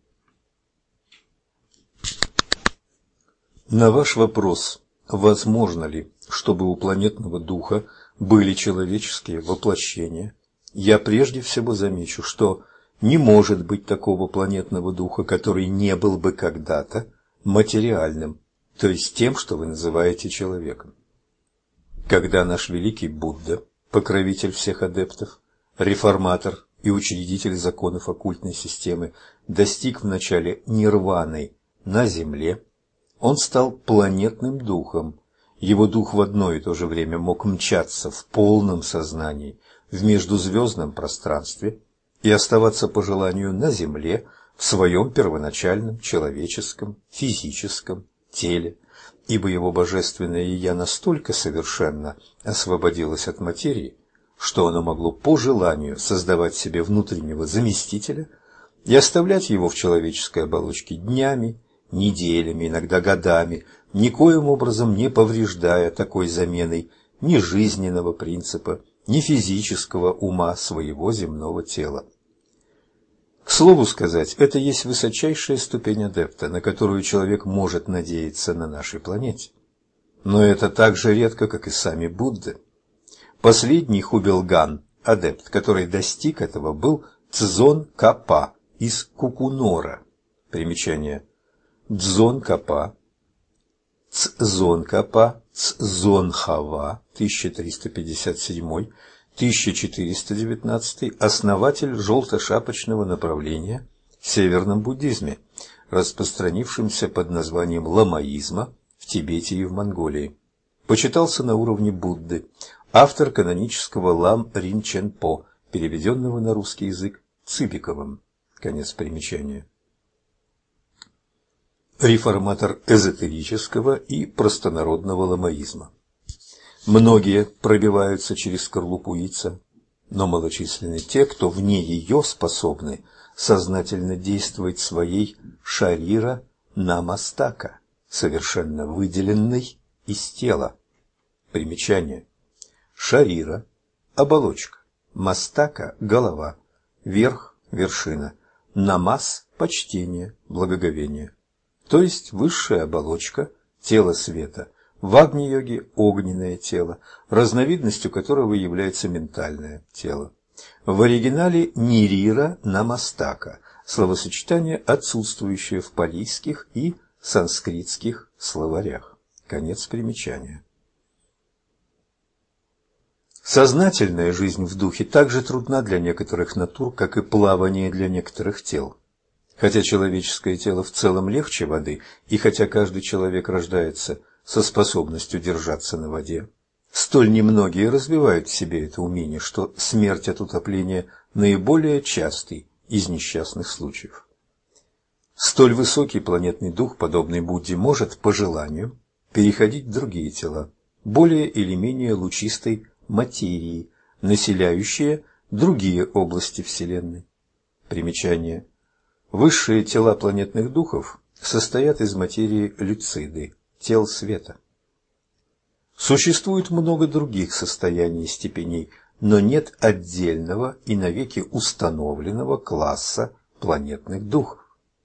На ваш вопрос, возможно ли, чтобы у планетного духа были человеческие воплощения, я прежде всего замечу, что не может быть такого планетного духа, который не был бы когда-то материальным, то есть тем, что вы называете человеком. Когда наш великий Будда, покровитель всех адептов, реформатор и учредитель законов оккультной системы, достиг вначале нирваны на Земле, он стал планетным духом. Его дух в одно и то же время мог мчаться в полном сознании в междузвездном пространстве и оставаться по желанию на Земле в своем первоначальном человеческом физическом теле, ибо его божественное «Я» настолько совершенно освободилось от материи, что оно могло по желанию создавать себе внутреннего заместителя и оставлять его в человеческой оболочке днями, неделями, иногда годами, никоим образом не повреждая такой заменой ни жизненного принципа, ни физического ума своего земного тела. К слову сказать, это есть высочайшая ступень адепта, на которую человек может надеяться на нашей планете. Но это так же редко, как и сами Будды. Последний Хубилган, адепт, который достиг этого, был Цзон Капа из Кукунора. Примечание. Цзон Капа, Цзон Хава, 1357-1419, основатель желтошапочного направления в северном буддизме, распространившемся под названием ламаизма в Тибете и в Монголии. Почитался на уровне Будды, автор канонического Лам Ринченпо, переведенного на русский язык Цыбиковым. Конец примечания. Реформатор эзотерического и простонародного ламаизма. Многие пробиваются через скорлупу яйца, но малочисленны те, кто вне ее способны сознательно действовать своей шарира намастака, совершенно выделенной из тела. Примечание. Шарира – оболочка, мастака – голова, верх – вершина, намас – почтение, благоговение. То есть высшая оболочка, тело света, в агни-йоге огненное тело, разновидностью которого является ментальное тело. В оригинале нирира намастака, словосочетание, отсутствующее в палийских и санскритских словарях. Конец примечания. Сознательная жизнь в духе также трудна для некоторых натур, как и плавание для некоторых тел. Хотя человеческое тело в целом легче воды, и хотя каждый человек рождается со способностью держаться на воде, столь немногие развивают в себе это умение, что смерть от утопления наиболее частый из несчастных случаев. Столь высокий планетный дух, подобный Будде, может по желанию переходить в другие тела, более или менее лучистой материи, населяющие другие области Вселенной. Примечание. Высшие тела планетных духов состоят из материи люциды, тел света. Существует много других состояний и степеней, но нет отдельного и навеки установленного класса планетных духов.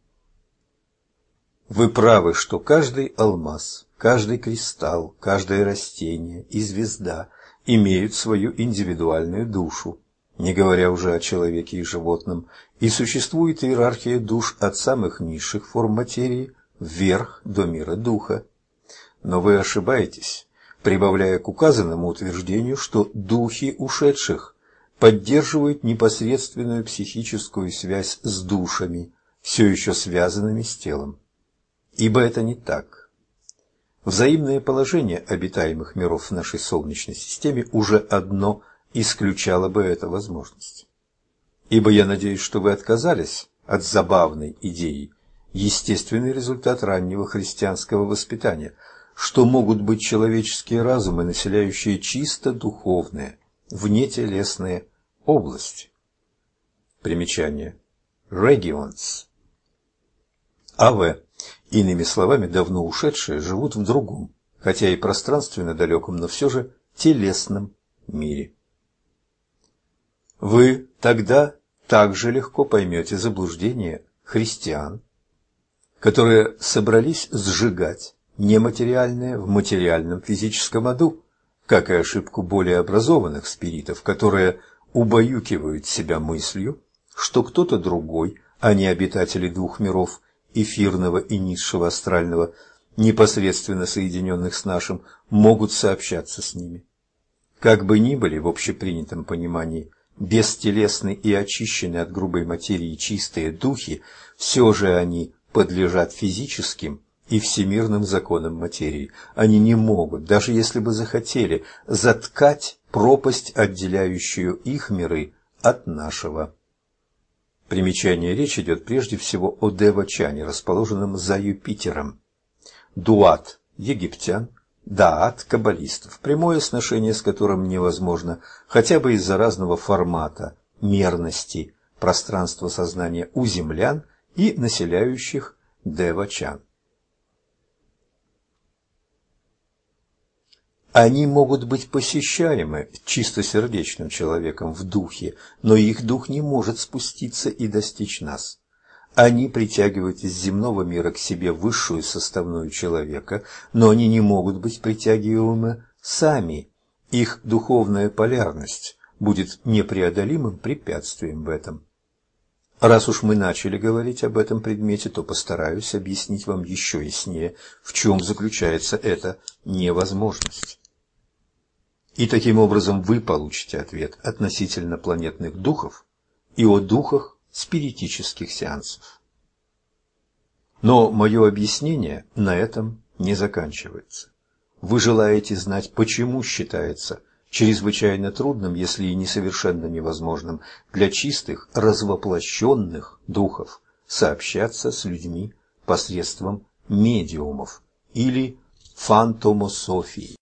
Вы правы, что каждый алмаз, каждый кристалл, каждое растение и звезда имеют свою индивидуальную душу, не говоря уже о человеке и животном, и существует иерархия душ от самых низших форм материи вверх до мира духа. Но вы ошибаетесь, прибавляя к указанному утверждению, что духи ушедших поддерживают непосредственную психическую связь с душами, все еще связанными с телом. Ибо это не так. Взаимное положение обитаемых миров в нашей Солнечной системе уже одно исключало бы эту возможность. Ибо я надеюсь, что вы отказались от забавной идеи, естественный результат раннего христианского воспитания, что могут быть человеческие разумы, населяющие чисто духовные, внетелесные области. Примечание. Regions. АВ. Иными словами, давно ушедшие живут в другом, хотя и пространственно далеком, но все же телесном мире. Вы тогда также легко поймете заблуждение христиан, которые собрались сжигать нематериальное в материальном физическом аду, как и ошибку более образованных спиритов, которые убаюкивают себя мыслью, что кто-то другой, а не обитатели двух миров, эфирного и низшего астрального, непосредственно соединенных с нашим, могут сообщаться с ними. Как бы ни были в общепринятом понимании бестелесны и очищены от грубой материи чистые духи, все же они подлежат физическим и всемирным законам материи. Они не могут, даже если бы захотели, заткать пропасть, отделяющую их миры от нашего. Примечание: речь идет прежде всего о Девачане, расположенном за Юпитером. Дуат – египтян, Даат – каббалистов, прямое сношение с которым невозможно, хотя бы из-за разного формата, мерности, пространства сознания у землян и населяющих Девачан. Они могут быть посещаемы чистосердечным человеком в духе, но их дух не может спуститься и достичь нас. Они притягивают из земного мира к себе высшую составную человека, но они не могут быть притягиваемы сами. Их духовная полярность будет непреодолимым препятствием в этом. Раз уж мы начали говорить об этом предмете, то постараюсь объяснить вам еще яснее, в чем заключается эта невозможность. И таким образом вы получите ответ относительно планетных духов и о духах спиритических сеансов. Но мое объяснение на этом не заканчивается. Вы желаете знать, почему считается чрезвычайно трудным, если и несовершенно невозможным, для чистых, развоплощенных духов сообщаться с людьми посредством медиумов или фантомософии.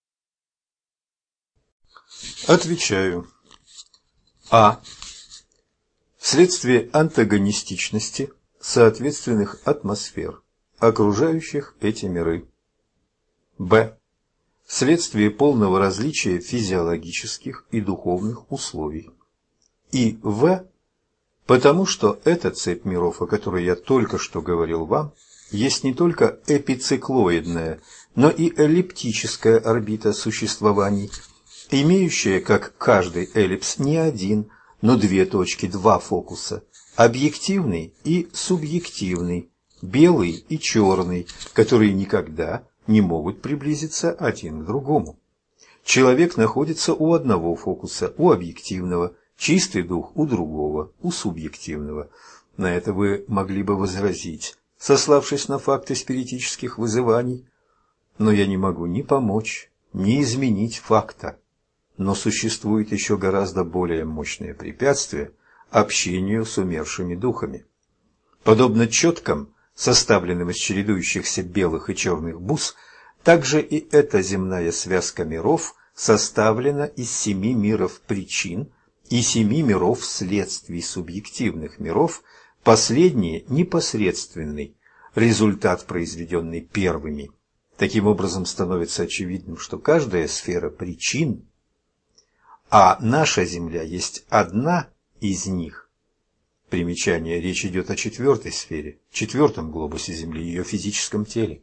Отвечаю. А. Вследствие антагонистичности соответственных атмосфер, окружающих эти миры. Б. Вследствие полного различия физиологических и духовных условий. И В. Потому что эта цепь миров, о которой я только что говорил вам, есть не только эпициклоидная, но и эллиптическая орбита существований, имеющая, как каждый эллипс, не один, но две точки, два фокуса, объективный и субъективный, белый и черный, которые никогда не могут приблизиться один к другому. Человек находится у одного фокуса, у объективного, чистый дух у другого, у субъективного. На это вы могли бы возразить, сославшись на факты спиритических вызываний, но я не могу ни помочь, ни изменить факта. Но существует еще гораздо более мощное препятствие общению с умершими духами. Подобно четкам, составленным из чередующихся белых и черных бус, также и эта земная связка миров составлена из 7 миров причин и 7 миров следствий субъективных миров, последние непосредственный результат, произведенный первыми. Таким образом, становится очевидным, что каждая сфера причин, а наша Земля есть одна из них. Примечание: речь идет о 4-й сфере, 4-м глобусе Земли, ее физическом теле.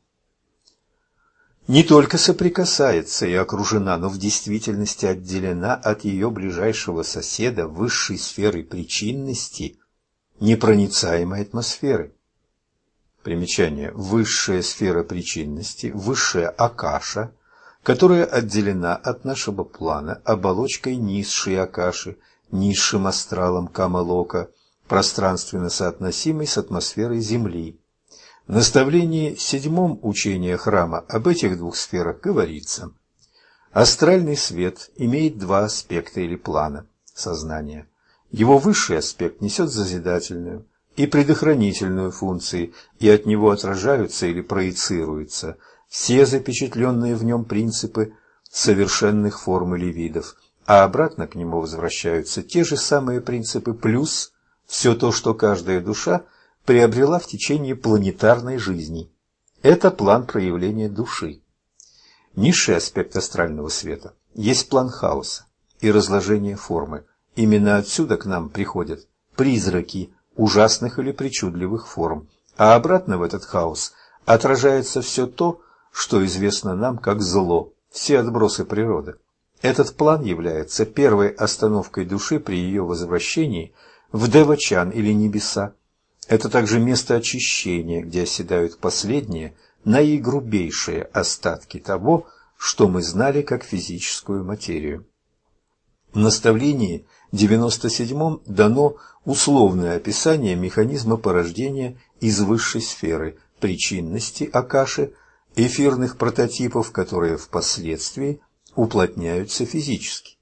Не только соприкасается и окружена, но в действительности отделена от ее ближайшего соседа высшей сферы причинности, непроницаемой атмосферы. Примечание: высшая сфера причинности, высшая акаша, которая отделена от нашего плана оболочкой низшей акаши, низшим астралом Камалока, пространственно соотносимой с атмосферой Земли. В наставлении 7 учения храма об этих двух сферах говорится: астральный свет имеет 2 аспекта или плана сознания. Его высший аспект несет созидательную и предохранительную функции, и от него отражаются или проецируются все запечатленные в нем принципы совершенных форм или видов, а обратно к нему возвращаются те же самые принципы плюс все то, что каждая душа приобрела в течение планетарной жизни. Это план проявления души. Низший аспект астрального света есть план хаоса и разложения формы. Именно отсюда к нам приходят призраки ужасных или причудливых форм, а обратно в этот хаос отражается все то, что известно нам как зло, все отбросы природы. Этот план является первой остановкой души при ее возвращении в Девачан или небеса. Это также место очищения, где оседают последние, наигрубейшие остатки того, что мы знали как физическую материю. В наставлении 97 дано условное описание механизма порождения из высшей сферы, причинности Акаши, эфирных прототипов, которые впоследствии уплотняются физически.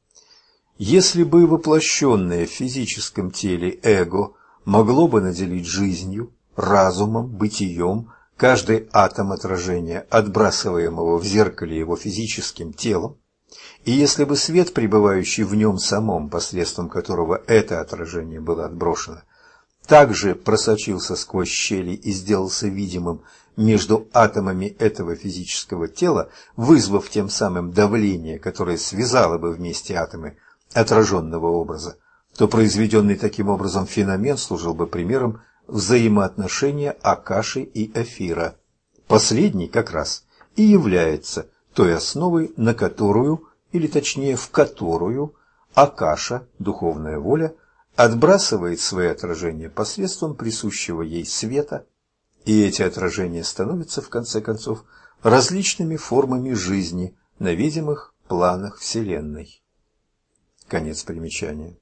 Если бы воплощенное в физическом теле эго могло бы наделить жизнью, разумом, бытием каждый атом отражения, отбрасываемого в зеркале его физическим телом, и если бы свет, пребывающий в нем самом, посредством которого это отражение было отброшено, также просочился сквозь щели и сделался видимым между атомами этого физического тела, вызвав тем самым давление, которое связало бы вместе атомы отраженного образа, то произведенный таким образом феномен служил бы примером взаимоотношения Акаши и эфира. Последний как раз и является той основой, на которую, или точнее в которую, Акаша, духовная воля, отбрасывает свои отражения посредством присущего ей света, и эти отражения становятся, в конце концов, различными формами жизни на видимых планах Вселенной. Конец примечания.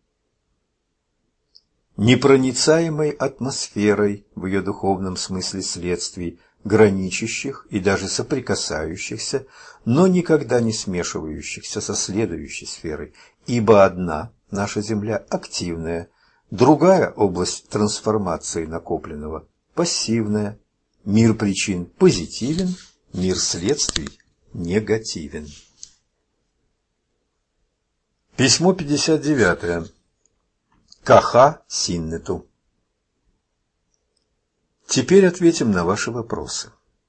Непроницаемой атмосферой в ее духовном смысле следствий, граничащих и даже соприкасающихся, но никогда не смешивающихся со следующей сферой, ибо одна, наша Земля, активная, другая область трансформации накопленного, пассивная, мир причин позитивен, мир следствий негативен. Письмо 59. Каха Синнету. Теперь ответим на ваши вопросы.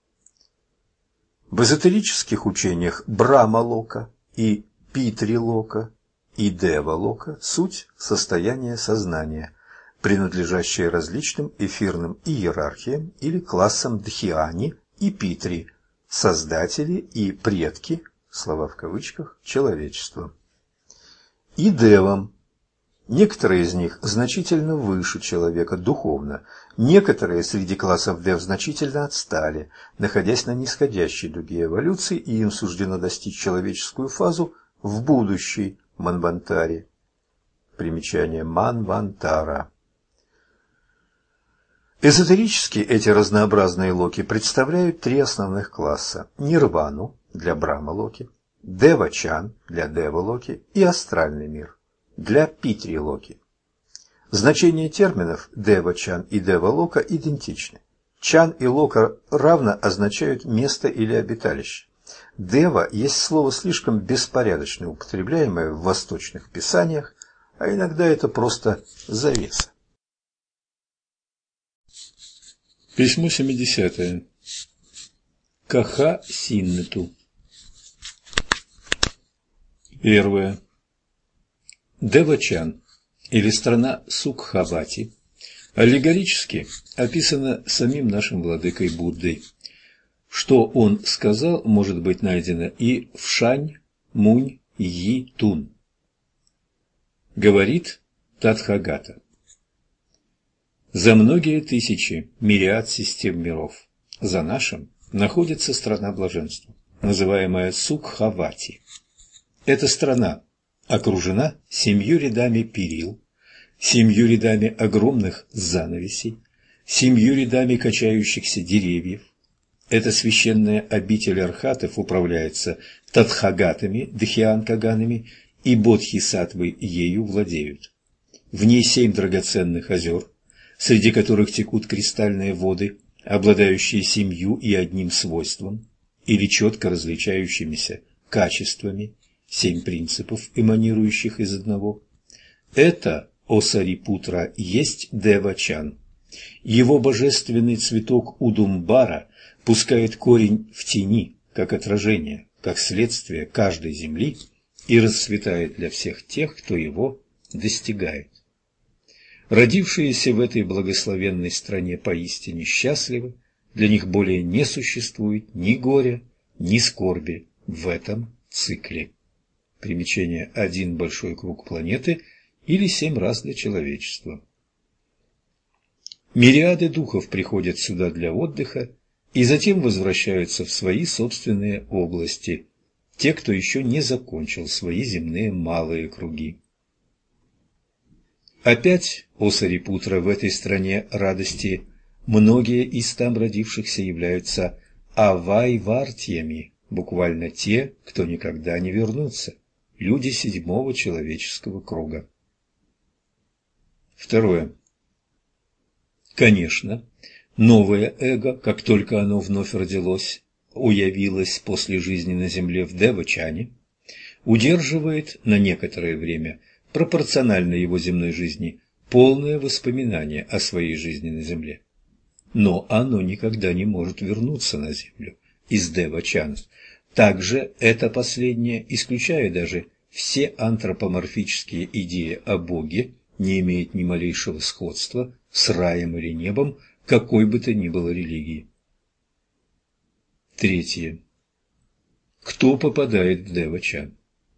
В эзотерических учениях Брахма-лока и Питри-лока и Дева-лока суть состояния сознания, принадлежащее различным эфирным иерархиям или классам Дхьяни и Питри, создатели и предки, слова в кавычках, человечества, и Девам. Некоторые из них значительно выше человека духовно, некоторые среди классов Дев значительно отстали, находясь на нисходящей дуге эволюции, и им суждено достичь человеческую фазу в будущей Манвантаре. Примечание Манвантара. Эзотерически эти разнообразные локи представляют три основных класса: нирвану для Брахма-локи, Девачан для Дева-локи и астральный мир для Питри-локи. Значение терминов Дева-чан и Дева-лока идентичны. Чан и лока равно означают место или обиталище. Дева есть слово слишком беспорядочно употребляемое в восточных писаниях, а иногда это просто завеса. Письмо 70. Каха Синнету. Первое. Девачан, или страна Сукхавати, аллегорически описана самим нашим владыкой Буддой. Что он сказал, может быть найдено и в Шань Мунь Йи Тун. Говорит Тадхагата. За многие тысячи мириад систем миров, за нашим, находится страна блаженства, называемая Сукхавати. Эта страна окружена 7 рядами перил, 7 рядами огромных занавесей, 7 рядами качающихся деревьев. Эта священная обитель архатов управляется тадхагатами, дхьянкаганами, и бодхисаттвы ею владеют. В ней 7 драгоценных озер, среди которых текут кристальные воды, обладающие 7 и одним свойством, или четко различающимися качествами, 7 принципов, эманирующих из одного. Это о Сарипутра есть Девачан. Его божественный цветок Удумбара пускает корень в тени, как отражение, как следствие каждой земли, и расцветает для всех тех, кто его достигает. Родившиеся в этой благословенной стране поистине счастливы, для них более не существует ни горя, ни скорби в этом цикле. Примечание: 1 большой круг планеты или 7 раз для человечества. Мириады духов приходят сюда для отдыха и затем возвращаются в свои собственные области, те, кто еще не закончил свои земные малые круги. Опять, о Сарипутра, в этой стране радости многие из там родившихся являются авайвартьями, буквально те, кто никогда не вернутся, люди 7-го человеческого круга. Второе. Конечно, новое эго, как только оно вновь родилось, уявилось после жизни на земле в Девачане, удерживает на некоторое время, пропорционально его земной жизни, полное воспоминание о своей жизни на земле. Но оно никогда не может вернуться на землю из Девачана. Также это последнее, исключая даже все антропоморфические идеи о Боге, не имеет ни малейшего сходства с раем или небом какой бы то ни было религии. Третье. Кто попадает в Девачан?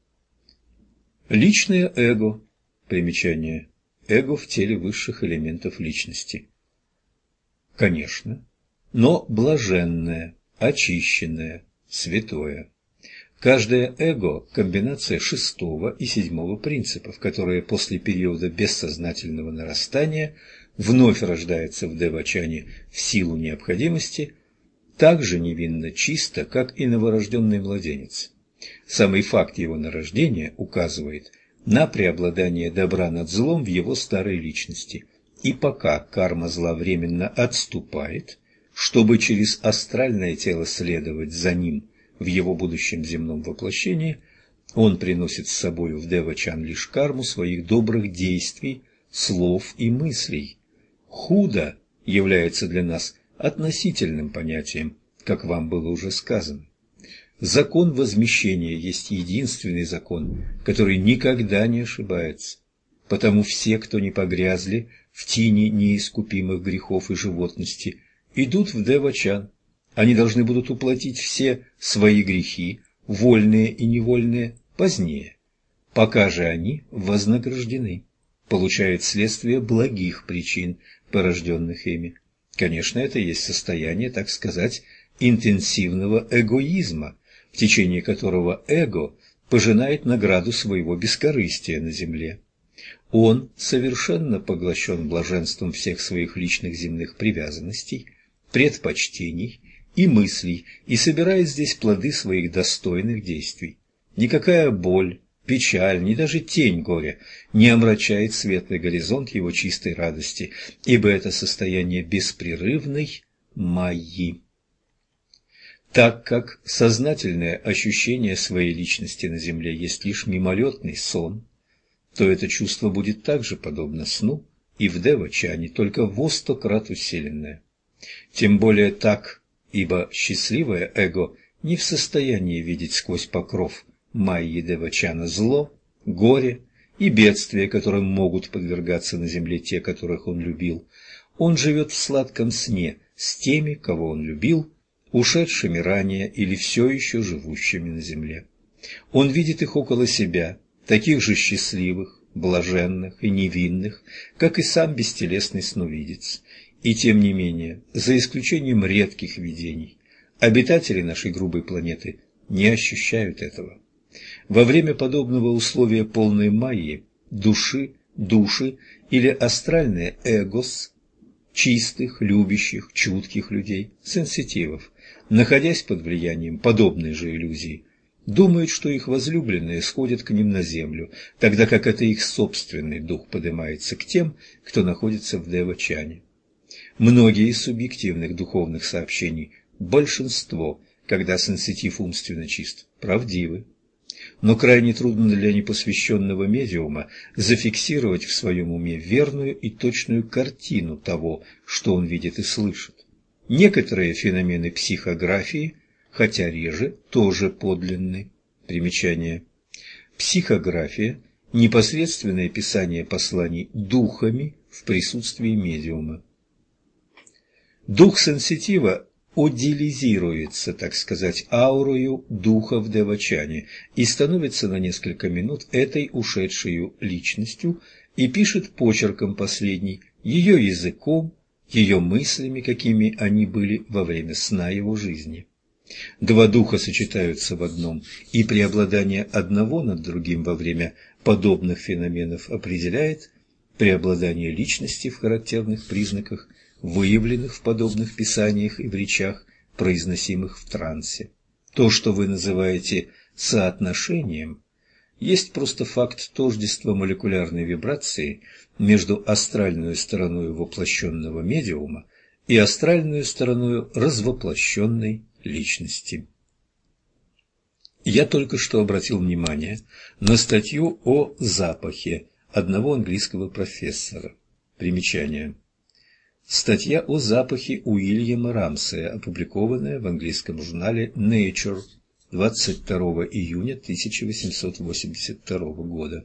Личное эго. Примечание: эго в теле высших элементов личности. Конечно, но блаженное, очищенное, святое. Каждое эго – комбинация 6-го и 7-го принципов, которые после периода бессознательного нарастания вновь рождается в Девачане в силу необходимости, так же невинно чисто, как и новорожденный младенец. Самый факт его нарождения указывает на преобладание добра над злом в его старой личности, и пока карма зла временно отступает, чтобы через астральное тело следовать за ним в его будущем земном воплощении, он приносит с собой в Девачан лишь карму своих добрых действий, слов и мыслей. Худо является для нас относительным понятием, как вам было уже сказано. Закон возмещения есть единственный закон, который никогда не ошибается. Потому все, кто не погрязли в тени неискупимых грехов и животности, идут в Девачан. Они должны будут уплатить все свои грехи, вольные и невольные, позднее. Пока же они вознаграждены, получают следствие благих причин, порожденных ими. Конечно, это есть состояние, так сказать, интенсивного эгоизма, в течение которого эго пожинает награду своего бескорыстия на земле. Он совершенно поглощен блаженством всех своих личных земных привязанностей, предпочтений и мыслей и собирает здесь плоды своих достойных действий. Никакая боль, печаль, ни даже тень горя не омрачает светлый горизонт его чистой радости, ибо это состояние беспрерывной майи. Так как сознательное ощущение своей личности на земле есть лишь мимолетный сон, то это чувство будет также подобно сну и в Девачане, только во 100 крат усиленное. Тем более так, ибо счастливое эго не в состоянии видеть сквозь покров майи Девачана зло, горе и бедствия, которым могут подвергаться на земле те, которых он любил. Он живет в сладком сне с теми, кого он любил, ушедшими ранее или все еще живущими на земле. Он видит их около себя, таких же счастливых, блаженных и невинных, как и сам бестелесный сновидец. И тем не менее, за исключением редких видений, обитатели нашей грубой планеты не ощущают этого. Во время подобного условия полной майи души или астральные эгос, чистых, любящих, чутких людей, сенситивов, находясь под влиянием подобной же иллюзии, думают, что их возлюбленные сходят к ним на землю, тогда как это их собственный дух поднимается к тем, кто находится в Девачане. Многие из субъективных духовных сообщений, большинство, когда сенситив умственно чист, правдивы. Но крайне трудно для непосвященного медиума зафиксировать в своем уме верную и точную картину того, что он видит и слышит. Некоторые феномены психографии, хотя реже, тоже подлинны. Примечание. Психография – непосредственное писание посланий духами в присутствии медиума. Дух сенситива одилизируется, так сказать, аурою духа в девачане и становится на несколько минут этой ушедшей личностью и пишет почерком последней, ее языком, ее мыслями, какими они были во время сна его жизни. Два духа сочетаются в одном, и преобладание одного над другим во время подобных феноменов определяет преобладание личности в характерных признаках, выявленных в подобных писаниях и в речах, произносимых в трансе. То, что вы называете соотношением, есть просто факт тождества молекулярной вибрации между астральной стороной воплощенного медиума и астральной стороной развоплощенной личности. Я только что обратил внимание на статью о запахе одного английского профессора. Примечание. Статья о запахе Уильяма Рамсея, опубликованная в английском журнале Nature 22 июня 1882 года.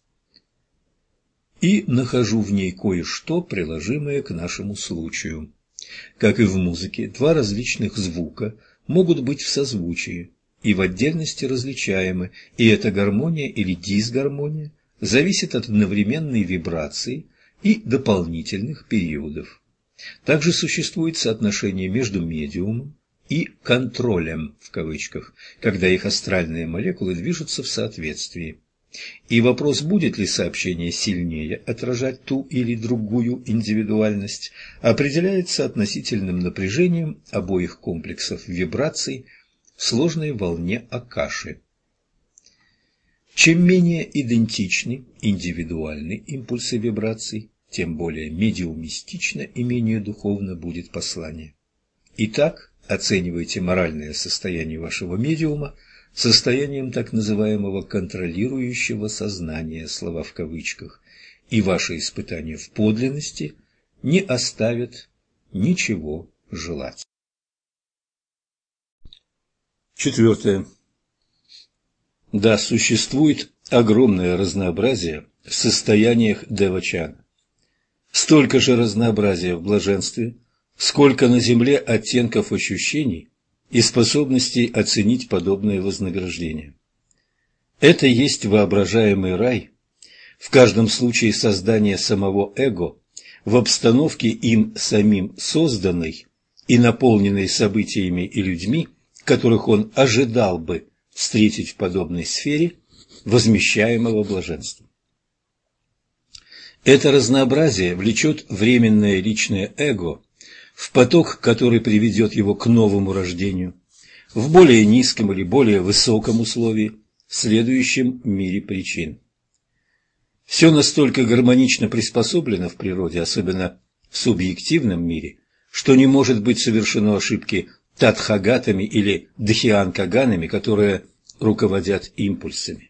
И нахожу в ней кое-что, приложимое к нашему случаю. Как и в музыке, два различных звука могут быть в созвучии и в отдельности различаемы, и эта гармония или дисгармония зависит от одновременной вибрации и дополнительных периодов. Также существует соотношение между медиумом и «контролем», в кавычках, когда их астральные молекулы движутся в соответствии. И вопрос, будет ли сообщение сильнее отражать ту или другую индивидуальность, определяется относительным напряжением обоих комплексов вибраций в сложной волне Акаши. Чем менее идентичны индивидуальны импульсы вибраций, тем более медиумистично и менее духовно будет послание. Итак, оценивайте моральное состояние вашего медиума состоянием так называемого контролирующего сознания, слова в кавычках, и ваши испытания в подлинности не оставят ничего желать. Четвертое. Да, существует огромное разнообразие в состояниях девачана. Столько же разнообразия в блаженстве, сколько на земле оттенков ощущений и способностей оценить подобное вознаграждение. Это есть воображаемый рай, в каждом случае создание самого эго в обстановке им самим созданной и наполненной событиями и людьми, которых он ожидал бы встретить в подобной сфере возмещаемого блаженства. Это разнообразие влечет временное личное эго в поток, который приведет его к новому рождению, в более низком или более высоком условии, в следующем мире причин. Все настолько гармонично приспособлено в природе, особенно в субъективном мире, что не может быть совершено ошибки татхагатами или дхьянкаганами, которые руководят импульсами.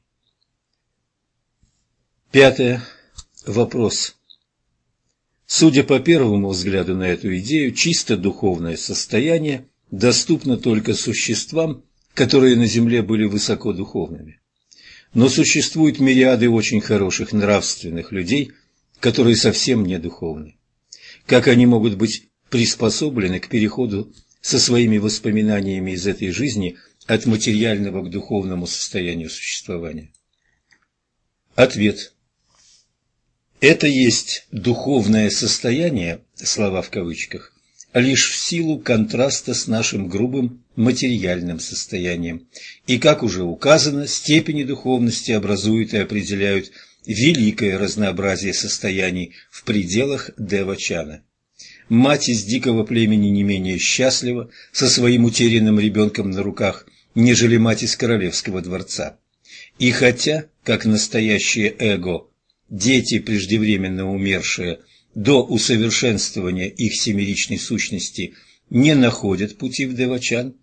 Пятое. Вопрос. Судя по первому взгляду на эту идею, чисто духовное состояние доступно только существам, которые на Земле были высокодуховными. Но существуют мириады очень хороших нравственных людей, которые совсем не духовны. Как они могут быть приспособлены к переходу со своими воспоминаниями из этой жизни от материального к духовному состоянию существования? Ответ. Это есть духовное состояние, слова в кавычках, лишь в силу контраста с нашим грубым материальным состоянием. И, как уже указано, степени духовности образуют и определяют великое разнообразие состояний в пределах девачана. Мать из дикого племени не менее счастлива со своим утерянным ребенком на руках, нежели мать из королевского дворца. И хотя, как настоящее эго, дети, преждевременно умершие, до усовершенствования их семеричной сущности не находят пути в девачан,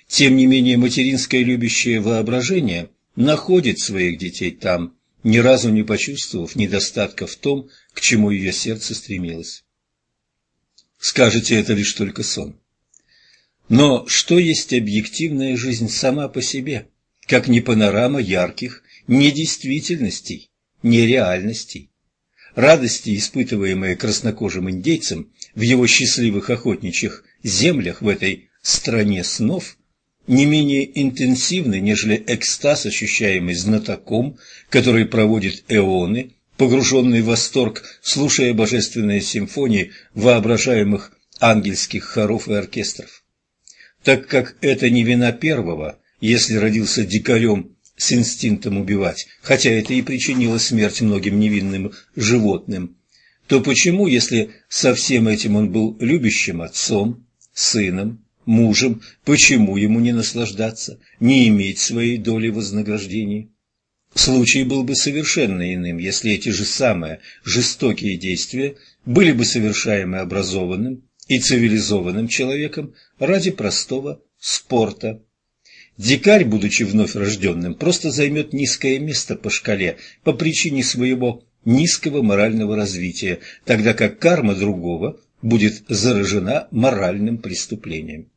Тем не менее, материнское любящее воображение находит своих детей там, ни разу не почувствовав недостатка в том, к чему ее сердце стремилось. Скажете, это лишь только сон. Но что есть объективная жизнь сама по себе, как не панорама ярких недействительностей, нереальностей? Радости, испытываемые краснокожим индейцем в его счастливых охотничьих землях в этой стране снов, не менее интенсивны, нежели экстаз, ощущаемый знатоком, который проводит эоны, погруженный в восторг, слушая божественные симфонии воображаемых ангельских хоров и оркестров. Так как это не вина первого, если родился дикарем с инстинктом убивать, хотя это и причинило смерть многим невинным животным, то почему, если со всем этим он был любящим отцом, сыном, мужем, почему ему не наслаждаться, не иметь своей доли вознаграждения? Случай был бы совершенно иным, если эти же самые жестокие действия были бы совершаемы образованным и цивилизованным человеком ради простого спорта. Дикарь, будучи вновь рожденным, просто займет низкое место по шкале по причине своего низкого морального развития, тогда как карма другого будет заражена моральным преступлением.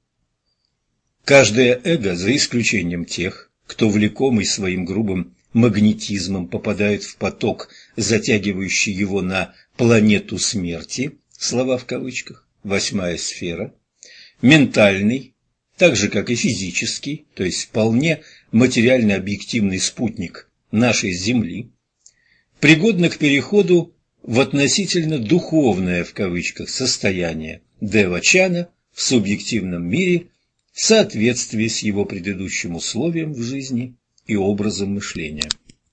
Каждое эго, за исключением тех, кто влекомый своим грубым магнетизмом попадает в поток, затягивающий его на планету смерти, слова в кавычках, 8-я сфера, ментальный, так же как и физический, то есть вполне материально-объективный спутник нашей Земли, пригодно к переходу в относительно «духовное» в кавычках состояние Девачана в субъективном мире в соответствии с его предыдущим условием в жизни и образом мышления.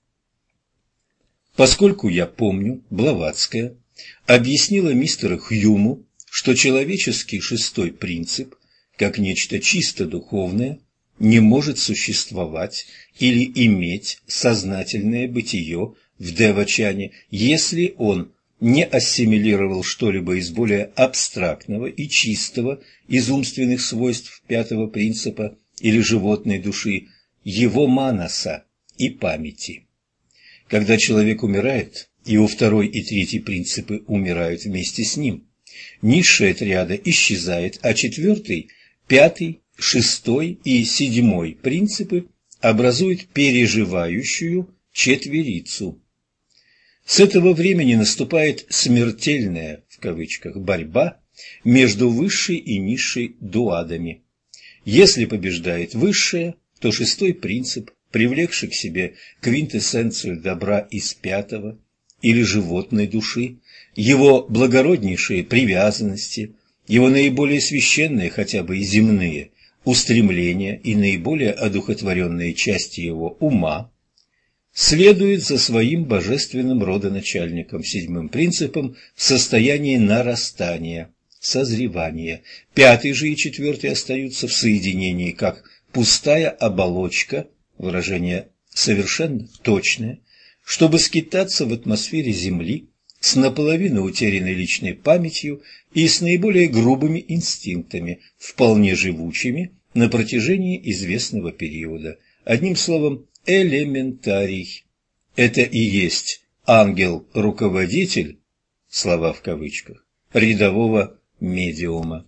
Поскольку я помню, Блаватская объяснила мистеру Хьюму, что человеческий шестой принцип, как нечто чисто духовное, не может существовать или иметь сознательное бытие в Девачане, если он не ассимилировал что-либо из более абстрактного и чистого из умственных свойств пятого принципа или животной души, его манаса и памяти. Когда человек умирает, его второй и третий принципы умирают вместе с ним. Низшая триада исчезает, а четвертый, пятый, шестой и седьмой принципы образуют переживающую четверицу. С этого времени наступает «смертельная» в кавычках борьба между высшей и низшей дуадами. Если побеждает высшая, то шестой принцип, привлекший к себе квинтэссенцию добра из пятого или животной души, его благороднейшие привязанности, его наиболее священные, хотя бы и земные, устремления и наиболее одухотворенные части его ума, следует за своим божественным родоначальником, седьмым принципом, в состоянии нарастания, созревания. Пятый же и четвертый остаются в соединении, как пустая оболочка, выражение совершенно точное, чтобы скитаться в атмосфере Земли с наполовину утерянной личной памятью и с наиболее грубыми инстинктами, вполне живучими на протяжении известного периода. Одним словом, элементарий. Это и есть ангел-руководитель, слова в кавычках, рядового медиума.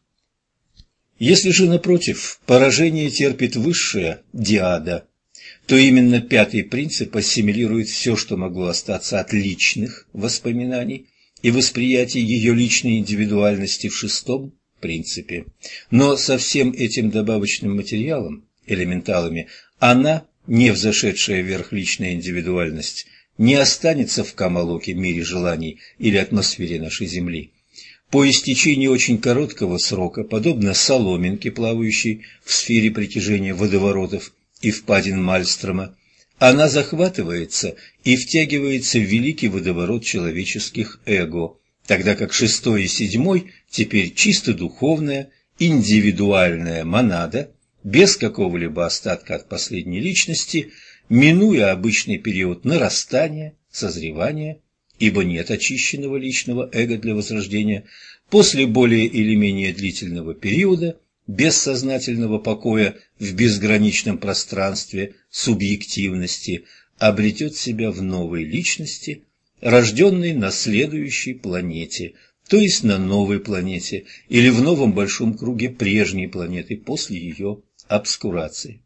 Если же, напротив, поражение терпит высшая диада, то именно пятый принцип ассимилирует все, что могло остаться от личных воспоминаний и восприятия ее личной индивидуальности в шестом принципе. Но со всем этим добавочным материалом, элементалами, она, не взошедшая вверх личная индивидуальность, не останется в Камалоке, мире желаний или атмосфере нашей Земли. По истечении очень короткого срока, подобно соломинке, плавающей в сфере притяжения водоворотов и впадин Мальстрома, она захватывается и втягивается в великий водоворот человеческих эго, тогда как шестой и седьмой теперь чисто духовная, индивидуальная монада, без какого-либо остатка от последней личности, минуя обычный период нарастания, созревания, ибо нет очищенного личного эго для возрождения, после более или менее длительного периода бессознательного покоя в безграничном пространстве субъективности обретет себя в новой личности, рожденной на следующей планете, то есть на новой планете или в новом большом круге прежней планеты после ее обскурации.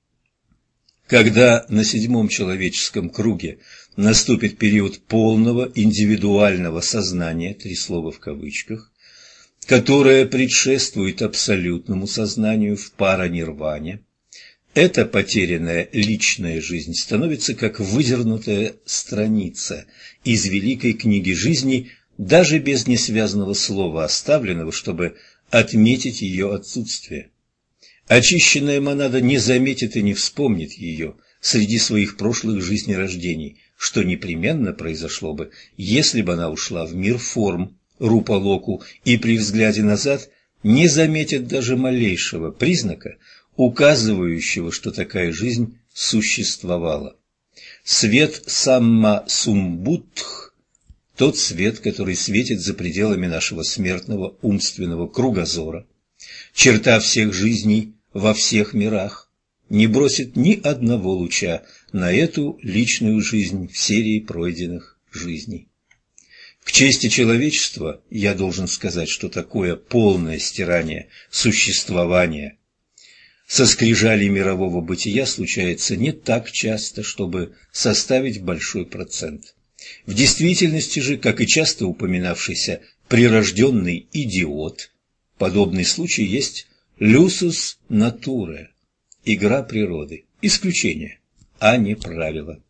Когда на седьмом человеческом круге наступит период полного индивидуального сознания, три слова в кавычках, которое предшествует абсолютному сознанию в паранирване, эта потерянная личная жизнь становится как выдернутая страница из великой книги жизни, даже без несвязанного слова, оставленного, чтобы отметить ее отсутствие. Очищенная монада не заметит и не вспомнит ее среди своих прошлых жизнерождений, что непременно произошло бы, если бы она ушла в мир форм, рупа-локу, и при взгляде назад не заметит даже малейшего признака, указывающего, что такая жизнь существовала. Свет Самма-Сумбудх – тот свет, который светит за пределами нашего смертного умственного кругозора, черта всех жизней во всех мирах, не бросит ни одного луча на эту личную жизнь в серии пройденных жизней. К чести человечества я должен сказать, что такое полное стирание существования со скрижалей мирового бытия случается не так часто, чтобы составить большой процент. В действительности же, как и часто упоминавшийся прирожденный идиот, подобный случай есть люсус натуре, игра природы, исключение, а не правило.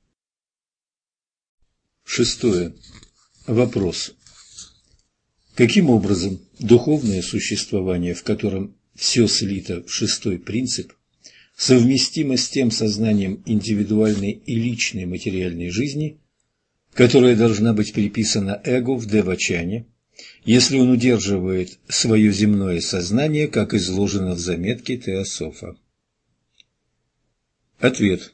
6. Вопрос. Каким образом духовное существование, в котором все слито в шестой принцип, совместимо с тем сознанием индивидуальной и личной материальной жизни, которая должна быть приписана эго в девачане, если он удерживает свое земное сознание, как изложено в заметке Теософа? Ответ.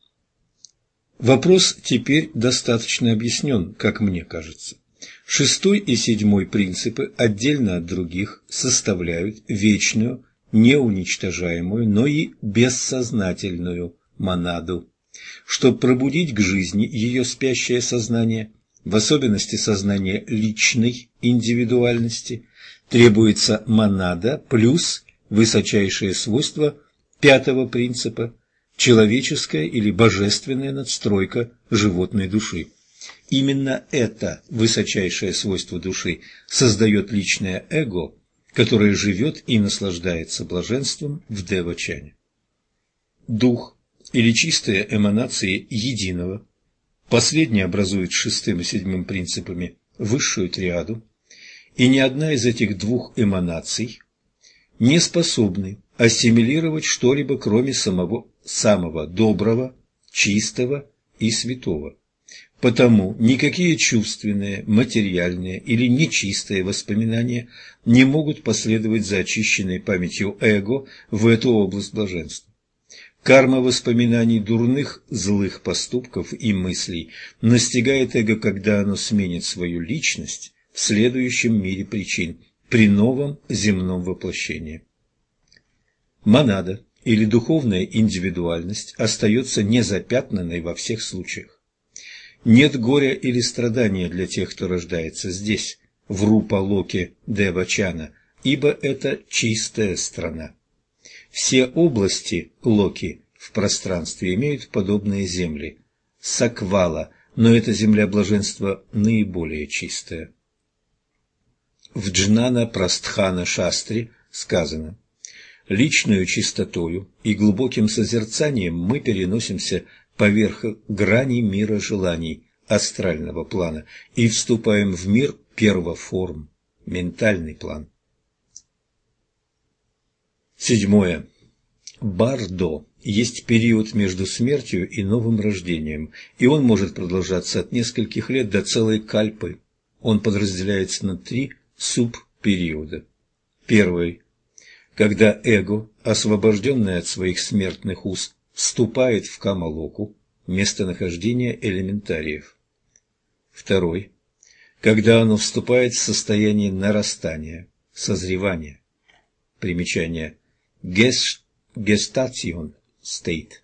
Вопрос теперь достаточно объяснен, как мне кажется. Шестой и седьмой принципы отдельно от других составляют вечную, неуничтожаемую, но и бессознательную монаду. Чтобы пробудить к жизни ее спящее сознание, в особенности сознание личной индивидуальности, требуется монада плюс высочайшее свойство пятого принципа – человеческая или божественная надстройка животной души. Именно это высочайшее свойство души создает личное эго, которое живет и наслаждается блаженством в девачане. Дух или чистые эманации единого, последнее образует с шестым и седьмым принципами высшую триаду, и ни одна из этих двух эманаций не способны ассимилировать что-либо, кроме самого доброго, чистого и святого. Потому никакие чувственные, материальные или нечистые воспоминания не могут последовать за очищенной памятью эго в эту область блаженства. Карма воспоминаний дурных, злых поступков и мыслей настигает эго, когда оно сменит свою личность в следующем мире причин, при новом земном воплощении. Монада или духовная индивидуальность остается незапятнанной во всех случаях. Нет горя или страдания для тех, кто рождается здесь, в рупа-локе девачана, ибо это чистая страна. Все области локи в пространстве имеют подобные земли – саквала, но эта земля блаженства наиболее чистая. В Джнана-Прастхана-шастре сказано: «Личную чистотою и глубоким созерцанием мы переносимся поверх граней мира желаний астрального плана и вступаем в мир первоформ, ментальный план». 7. Бардо есть период между смертью и новым рождением, и он может продолжаться от нескольких лет до целой кальпы. Он подразделяется на 3 субпериода. Первый. Когда эго, освобожденное от своих смертных уз, вступает в камалоку, местонахождение элементариев. Второй. Когда оно вступает в состояние нарастания, созревания. Примечание. Gestation State.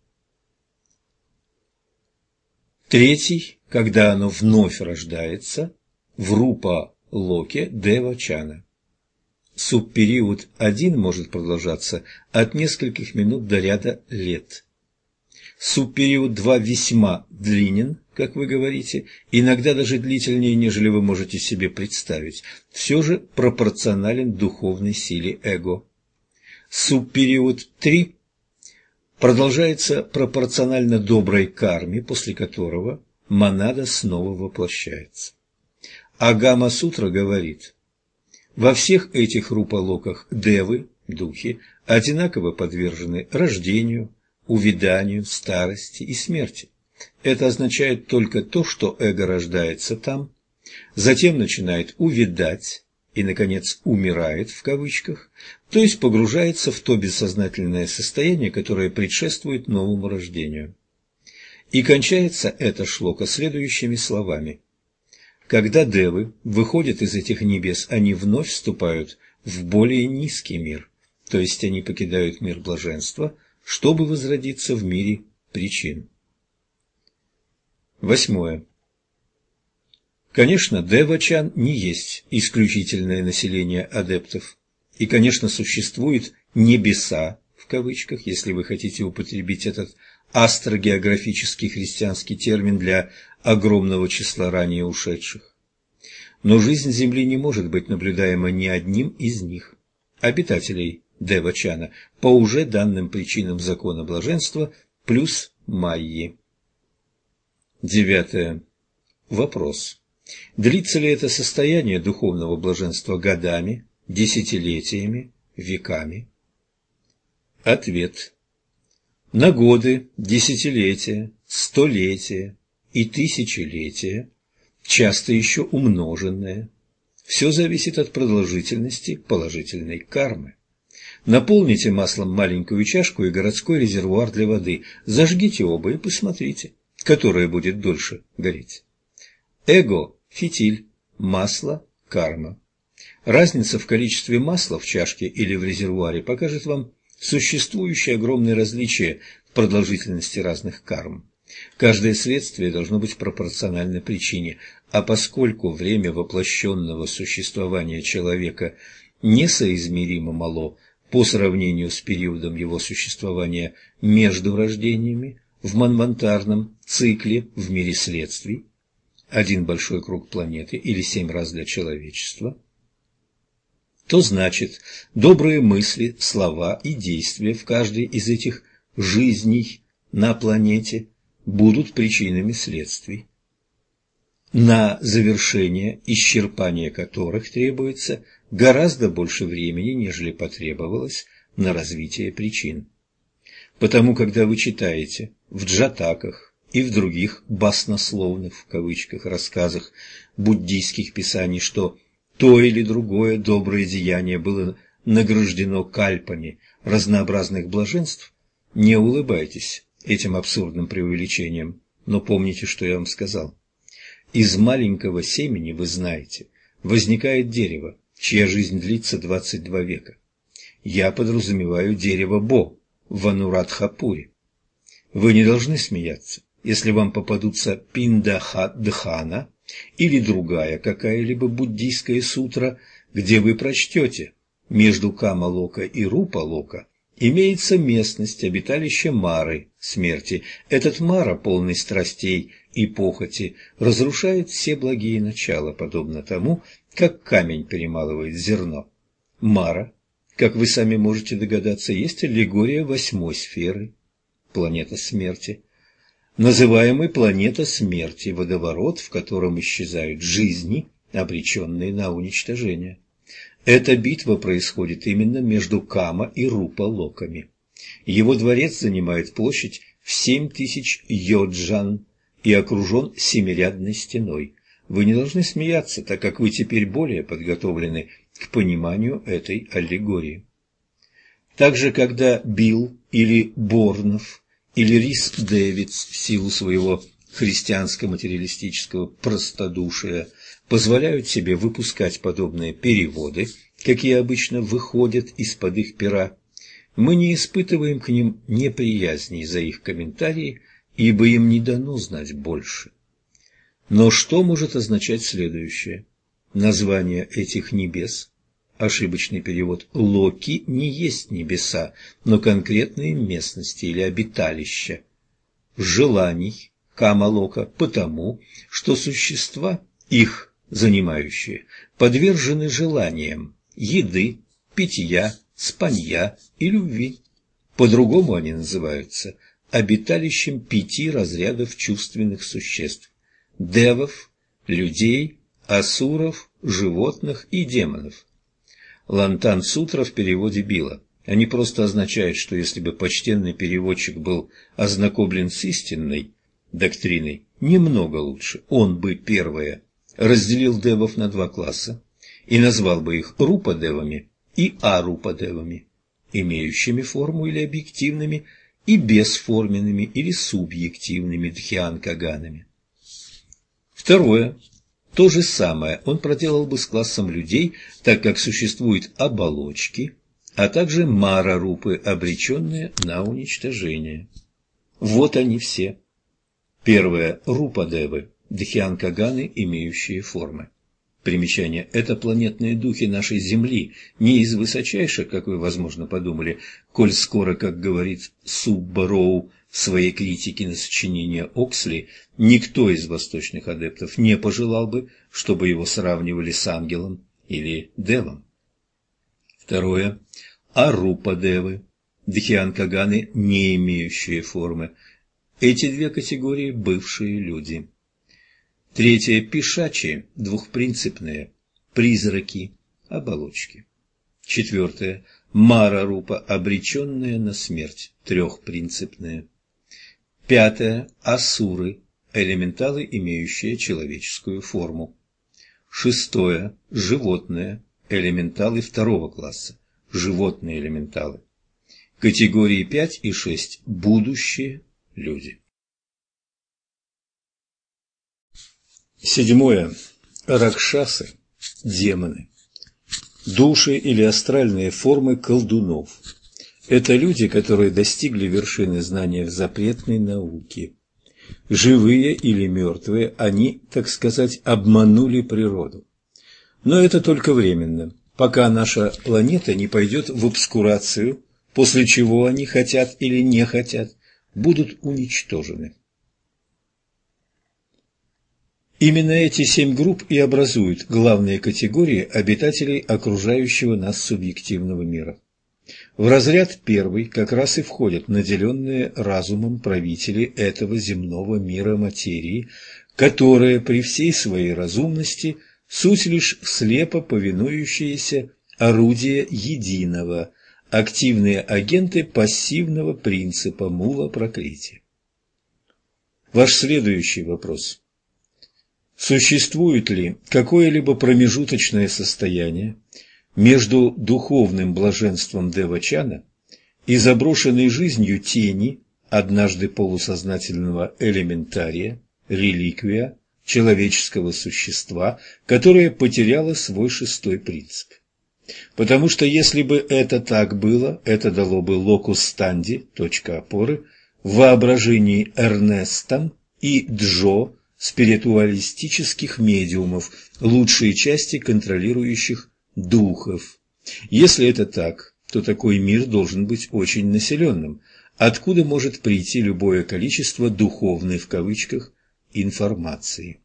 Третий, когда оно вновь рождается, в Рупа Локе Дева Чана. Субпериод 1 может продолжаться от нескольких минут до ряда лет. Субпериод 2 весьма длинен, как вы говорите, иногда даже длительнее, нежели вы можете себе представить, все же пропорционален духовной силе эго. Субпериод 3 продолжается пропорционально доброй карме, после которого монада снова воплощается. Агама-сутра говорит: во всех этих рупалоках девы, духи, одинаково подвержены рождению, увяданию, старости и смерти. Это означает только то, что эго рождается там, затем начинает увядать и, наконец, «умирает» в кавычках, то есть погружается в то бессознательное состояние, которое предшествует новому рождению. И кончается эта шлока следующими словами: когда девы выходят из этих небес, они вновь вступают в более низкий мир, то есть они покидают мир блаженства, чтобы возродиться в мире причин. 8. Конечно, Девачан не есть исключительное население адептов, и, конечно, существуют «небеса», в кавычках, если вы хотите употребить этот астрогеографический христианский термин для огромного числа ранее ушедших. Но жизнь Земли не может быть наблюдаема ни одним из них, обитателей Девачана, по уже данным причинам закона блаженства плюс Майи. 9. Вопрос. Длится ли это состояние духовного блаженства годами, десятилетиями, веками? Ответ. На годы, десятилетия, столетия и тысячелетия, часто еще умноженное, все зависит от продолжительности положительной кармы. Наполните маслом маленькую чашку и городской резервуар для воды, зажгите оба и посмотрите, которая будет дольше гореть. Эго – фитиль, масло – карма. Разница в количестве масла в чашке или в резервуаре покажет вам существующее огромное различие в продолжительности разных карм. Каждое следствие должно быть пропорционально причине, а поскольку время воплощенного существования человека несоизмеримо мало по сравнению с периодом его существования между рождениями в манвантарном цикле в мире следствий, один большой круг планеты или 7 раз для человечества, то значит, добрые мысли, слова и действия в каждой из этих жизней на планете будут причинами следствий, на завершение исчерпания которых требуется гораздо больше времени, нежели потребовалось на развитие причин. Потому, когда вы читаете в джатаках и в других баснословных в кавычках рассказах буддийских писаний, что то или другое доброе деяние было награждено кальпами разнообразных блаженств, не улыбайтесь этим абсурдным преувеличением, но помните, что я вам сказал. Из маленького семени, вы знаете, возникает дерево, чья жизнь длится 22 века. Я подразумеваю дерево Бо в Анурадхапуре. Вы не должны смеяться, если вам попадутся Пиндахадхана или другая какая-либо буддийская сутра, где вы прочтете: между Кама-лока и Рупа-лока имеется местность обиталища Мары, смерти. Этот Мара, полный страстей и похоти, разрушает все благие начала, подобно тому, как камень перемалывает зерно. Мара, как вы сами можете догадаться, есть аллегория 8-й сферы, планета смерти, называемый планета смерти, водоворот, в котором исчезают жизни, обреченные на уничтожение. Эта битва происходит именно между Кама и Рупа-локами. Его дворец занимает площадь в 7000 йоджан и окружен семирядной стеной. Вы не должны смеяться, так как вы теперь более подготовлены к пониманию этой аллегории. Также, когда Билл или Борнов или Рис Дэвидс в силу своего христианско-материалистического простодушия позволяют себе выпускать подобные переводы, какие обычно выходят из-под их пера, Мы не испытываем к ним неприязни за их комментарии, ибо им не дано знать больше. Но что может означать следующее? Название этих небес, ошибочный перевод Локи, не есть небеса, но конкретные местности или обиталища. Желаний Камалока потому, что существа, их занимающие, подвержены желаниям еды, питья, спанья и любви. По-другому они называются обиталищем 5 разрядов чувственных существ – девов, людей, асуров, животных и демонов. Лантан-сутра в переводе Билла. Они просто означают, что если бы почтенный переводчик был ознакомлен с истинной доктриной немного лучше, он бы, первое, разделил девов на 2 класса и назвал бы их рупа-девами и арупа-девами, имеющими форму или объективными, и бесформенными или субъективными дхьян-каганами. Второе. То же самое он проделал бы с классом людей, так как существуют оболочки, а также мара-рупы, обреченные на уничтожение. Вот они все. Первое. Рупа-девы, дхьян-каганы, имеющие формы. Примечание. Это планетные духи нашей Земли, не из высочайших, как вы, возможно, подумали, коль скоро, как говорит Суббароу в своей критике на сочинение Оксли, никто из восточных адептов не пожелал бы, чтобы его сравнивали с ангелом или девом. Второе. Арупа-девы, дхьян-каганы, не имеющие формы. Эти 2 категории – бывшие люди. Третье. Пишачи, двухпринципные, призраки, оболочки. Четвертое. Мара-рупа, обреченные на смерть, трехпринципные. Пятое. Асуры, элементалы, имеющие человеческую форму. Шестое. Животные, элементалы 2 класса, животные элементалы. Категории 5 и 6 – будущие люди. Седьмое. Ракшасы, демоны. Души или астральные формы колдунов. Это люди, которые достигли вершины знания в запретной науке. Живые или мертвые, они, так сказать, обманули природу. Но это только временно, пока наша планета не пойдет в обскурацию, после чего они, хотят или не хотят, будут уничтожены. Именно эти 7 групп и образуют главные категории обитателей окружающего нас субъективного мира. В разряд первый как раз и входят наделенные разумом правители этого земного мира материи, которые при всей своей разумности суть лишь слепо повинующиеся орудия единого, активные агенты пассивного принципа мула-проклятия. Ваш следующий вопрос. Существует ли какое-либо промежуточное состояние между духовным блаженством Девачана и заброшенной жизнью тени, однажды полусознательного элементария, реликвия человеческого существа, которое потеряло свой 6-й принцип? Потому что если бы это так было, это дало бы локус станди, точка опоры, в воображении Эрнестом и Джо, спиритуалистических медиумов, лучшие части контролирующих духов. Если это так, то такой мир должен быть очень населенным, откуда может прийти любое количество «духовной» в кавычках информации.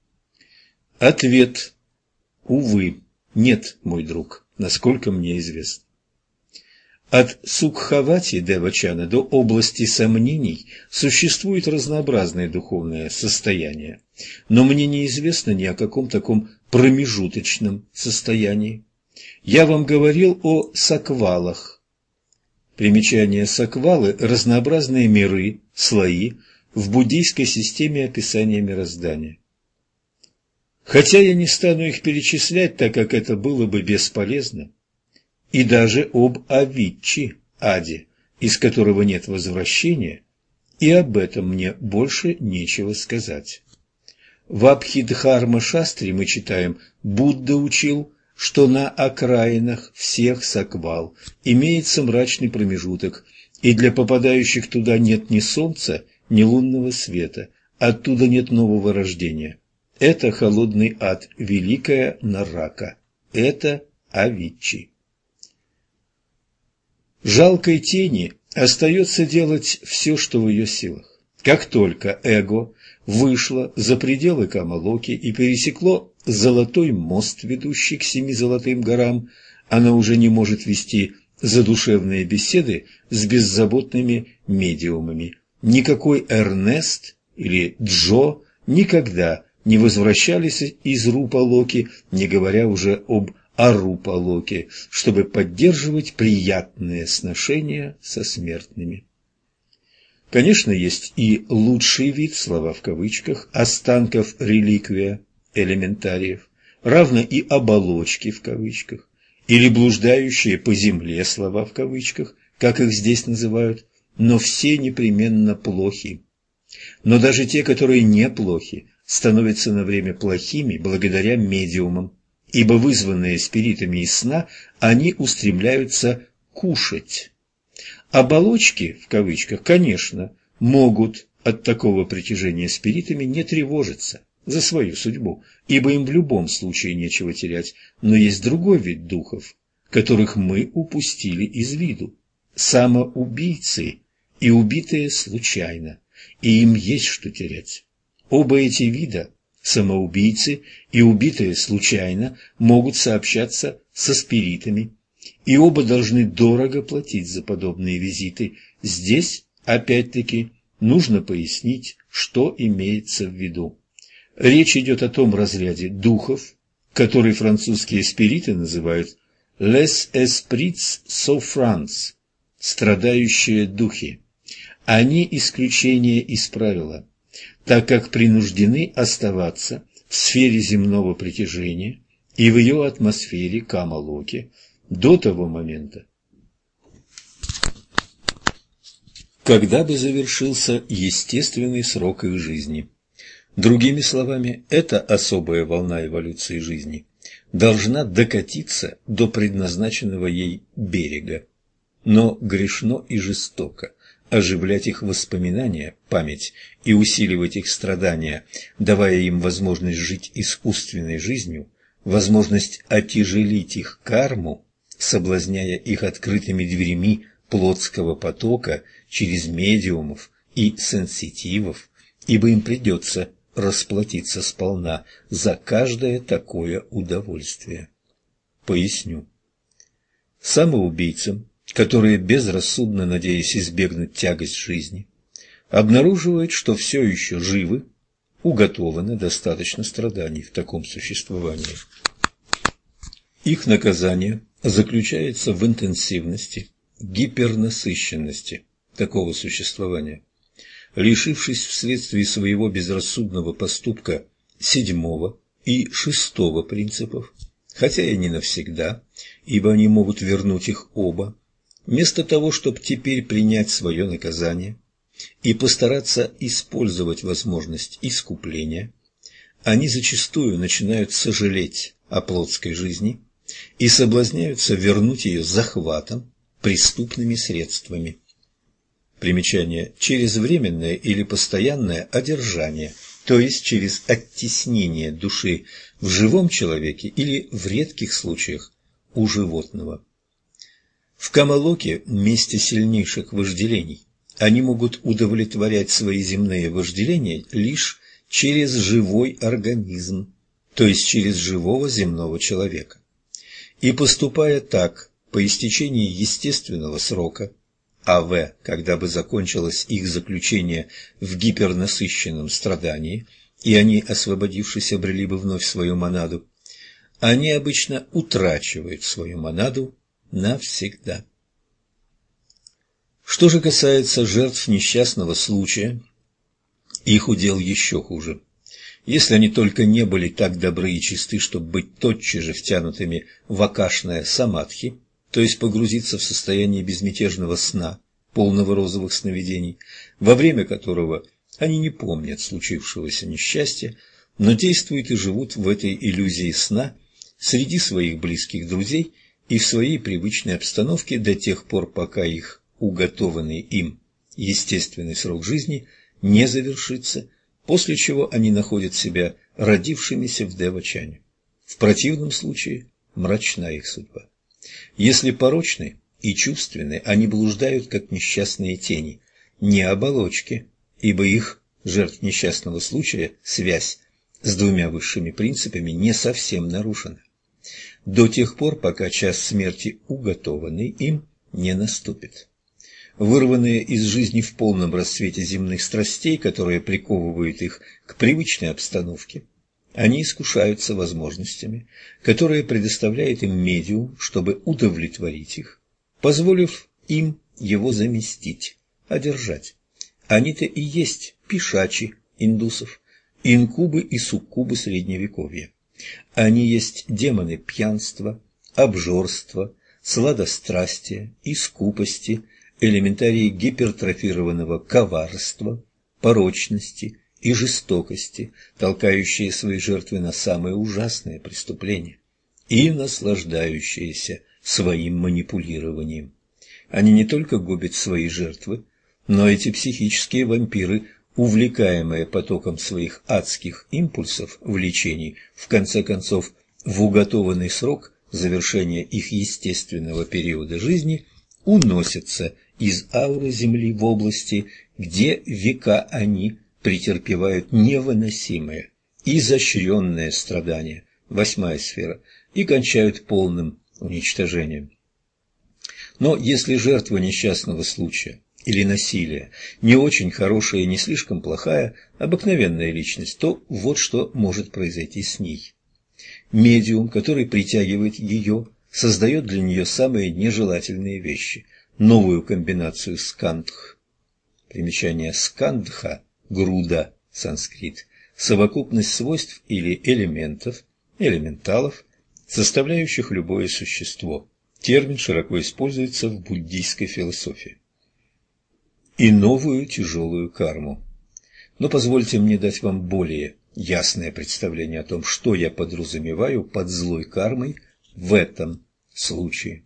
Ответ. Увы, нет, мой друг, насколько мне известно. От Сукхавати Девачана до области сомнений существуют разнообразные духовные состояния, но мне неизвестно ни о каком таком промежуточном состоянии. Я вам говорил о саквалах. Примечание: саквалы – разнообразные миры, слои в буддийской системе описания мироздания. Хотя я не стану их перечислять, так как это было бы бесполезно, и даже об Авиччи, аде, из которого нет возвращения, и об этом мне больше нечего сказать. В Абхидхарма-шастре мы читаем: Будда учил, что на окраинах всех саквал имеется мрачный промежуток, и для попадающих туда нет ни солнца, ни лунного света, оттуда нет нового рождения. Это холодный ад, великая нарака. Это Авичи. Жалкой тени остается делать все, что в ее силах. Как только эго вышло за пределы Камалоки и пересекло золотой мост, ведущий к 7 золотым горам, она уже не может вести задушевные беседы с беззаботными медиумами. Никакой Эрнест или Джо никогда не возвращались из Рупа-Локи, не говоря уже об Арупа-Локе, чтобы поддерживать приятные сношения со смертными. Конечно, есть и лучший вид, слова в кавычках, останков реликвия, элементариев, равно и оболочки в кавычках, или блуждающие по земле, слова в кавычках, как их здесь называют, но все непременно плохи. Но даже те, которые неплохи, становятся на время плохими благодаря медиумам, ибо вызванные спиритами из сна, они устремляются кушать. Оболочки, в кавычках, конечно, могут от такого притяжения спиритами не тревожиться за свою судьбу, ибо им в любом случае нечего терять, но есть другой вид духов, которых мы упустили из виду – самоубийцы и убитые случайно, и им есть что терять. Оба эти вида, самоубийцы и убитые случайно, могут сообщаться со спиритами, и оба должны дорого платить за подобные визиты. Здесь, опять-таки, нужно пояснить, что имеется в виду. Речь идет о том разряде духов, который французские спириты называют «les esprits souffrants» – «страдающие духи». Они исключение из правила, так как принуждены оставаться в сфере земного притяжения и в ее атмосфере Камалоки до того момента, когда бы завершился естественный срок их жизни. Другими словами, эта особая волна эволюции жизни должна докатиться до предназначенного ей берега. Но грешно и жестоко оживлять их воспоминания, память и усиливать их страдания, давая им возможность жить искусственной жизнью, возможность отяжелить их карму, соблазняя их открытыми дверями плотского потока через медиумов и сенситивов, ибо им придется расплатиться сполна за каждое такое удовольствие. Поясню. Самоубийцам, которые, безрассудно надеясь избегнуть тягость жизни, обнаруживают, что все еще живы, уготовано достаточно страданий в таком существовании. Их наказание заключается в интенсивности, гипернасыщенности такого существования. Лишившись вследствие своего безрассудного поступка 7-го и 6-го принципов, хотя и не навсегда, ибо они могут вернуть их оба, вместо того, чтобы теперь принять свое наказание и постараться использовать возможность искупления, они зачастую начинают сожалеть о плотской жизни и соблазняются вернуть ее захватом, преступными средствами. Примечание: через временное или постоянное одержание, то есть через оттеснение души в живом человеке или в редких случаях у животного. В Камалоке, месте сильнейших вожделений, они могут удовлетворять свои земные вожделения лишь через живой организм, то есть через живого земного человека. И поступая так, по истечении естественного срока, АВ, когда бы закончилось их заключение в гипернасыщенном страдании, и они, освободившись, обрели бы вновь свою монаду, они обычно утрачивают свою монаду навсегда. Что же касается жертв несчастного случая, их удел еще хуже. Если они только не были так добры и чисты, чтобы быть тотчас же втянутыми в акашное самадхи, то есть погрузиться в состояние безмятежного сна, полного розовых сновидений, во время которого они не помнят случившегося несчастья, но действуют и живут в этой иллюзии сна среди своих близких друзей и в своей привычной обстановке до тех пор, пока их уготованный им естественный срок жизни не завершится, после чего они находят себя родившимися в девачане. В противном случае мрачна их судьба. Если порочны и чувственны, они блуждают, как несчастные тени, не оболочки, ибо их, жертв несчастного случая, связь с двумя высшими принципами не совсем нарушена. До тех пор, пока час смерти, уготованный им, не наступит. Вырванные из жизни в полном расцвете земных страстей, которые приковывают их к привычной обстановке, они искушаются возможностями, которые предоставляет им медиум, чтобы удовлетворить их, позволив им его заместить, одержать. Они-то и есть пишачи индусов, инкубы и суккубы средневековья. Они есть демоны пьянства, обжорства, сладострастия и скупости, элементарии гипертрофированного коварства, порочности и жестокости, толкающие свои жертвы на самые ужасные преступления и наслаждающиеся своим манипулированием. Они не только губят свои жертвы, но эти психические вампиры, увлекаемые потоком своих адских импульсов влечений, в конце концов, в уготованный срок завершения их естественного периода жизни, уносятся из ауры Земли в области, где века они претерпевают невыносимые, изощренные страдания, 8-я сфера, и кончают полным уничтожением. Но если жертва несчастного случая или насилия не очень хорошая и не слишком плохая, обыкновенная личность, то вот что может произойти с ней. Медиум, который притягивает ее, создает для нее самые нежелательные вещи, новую комбинацию скандх. Примечание: скандха – груда, санскрит, совокупность свойств или элементов, элементалов, составляющих любое существо. Термин широко используется в буддийской философии. И новую тяжелую карму. Но позвольте мне дать вам более ясное представление о том, что я подразумеваю под злой кармой в этом случае.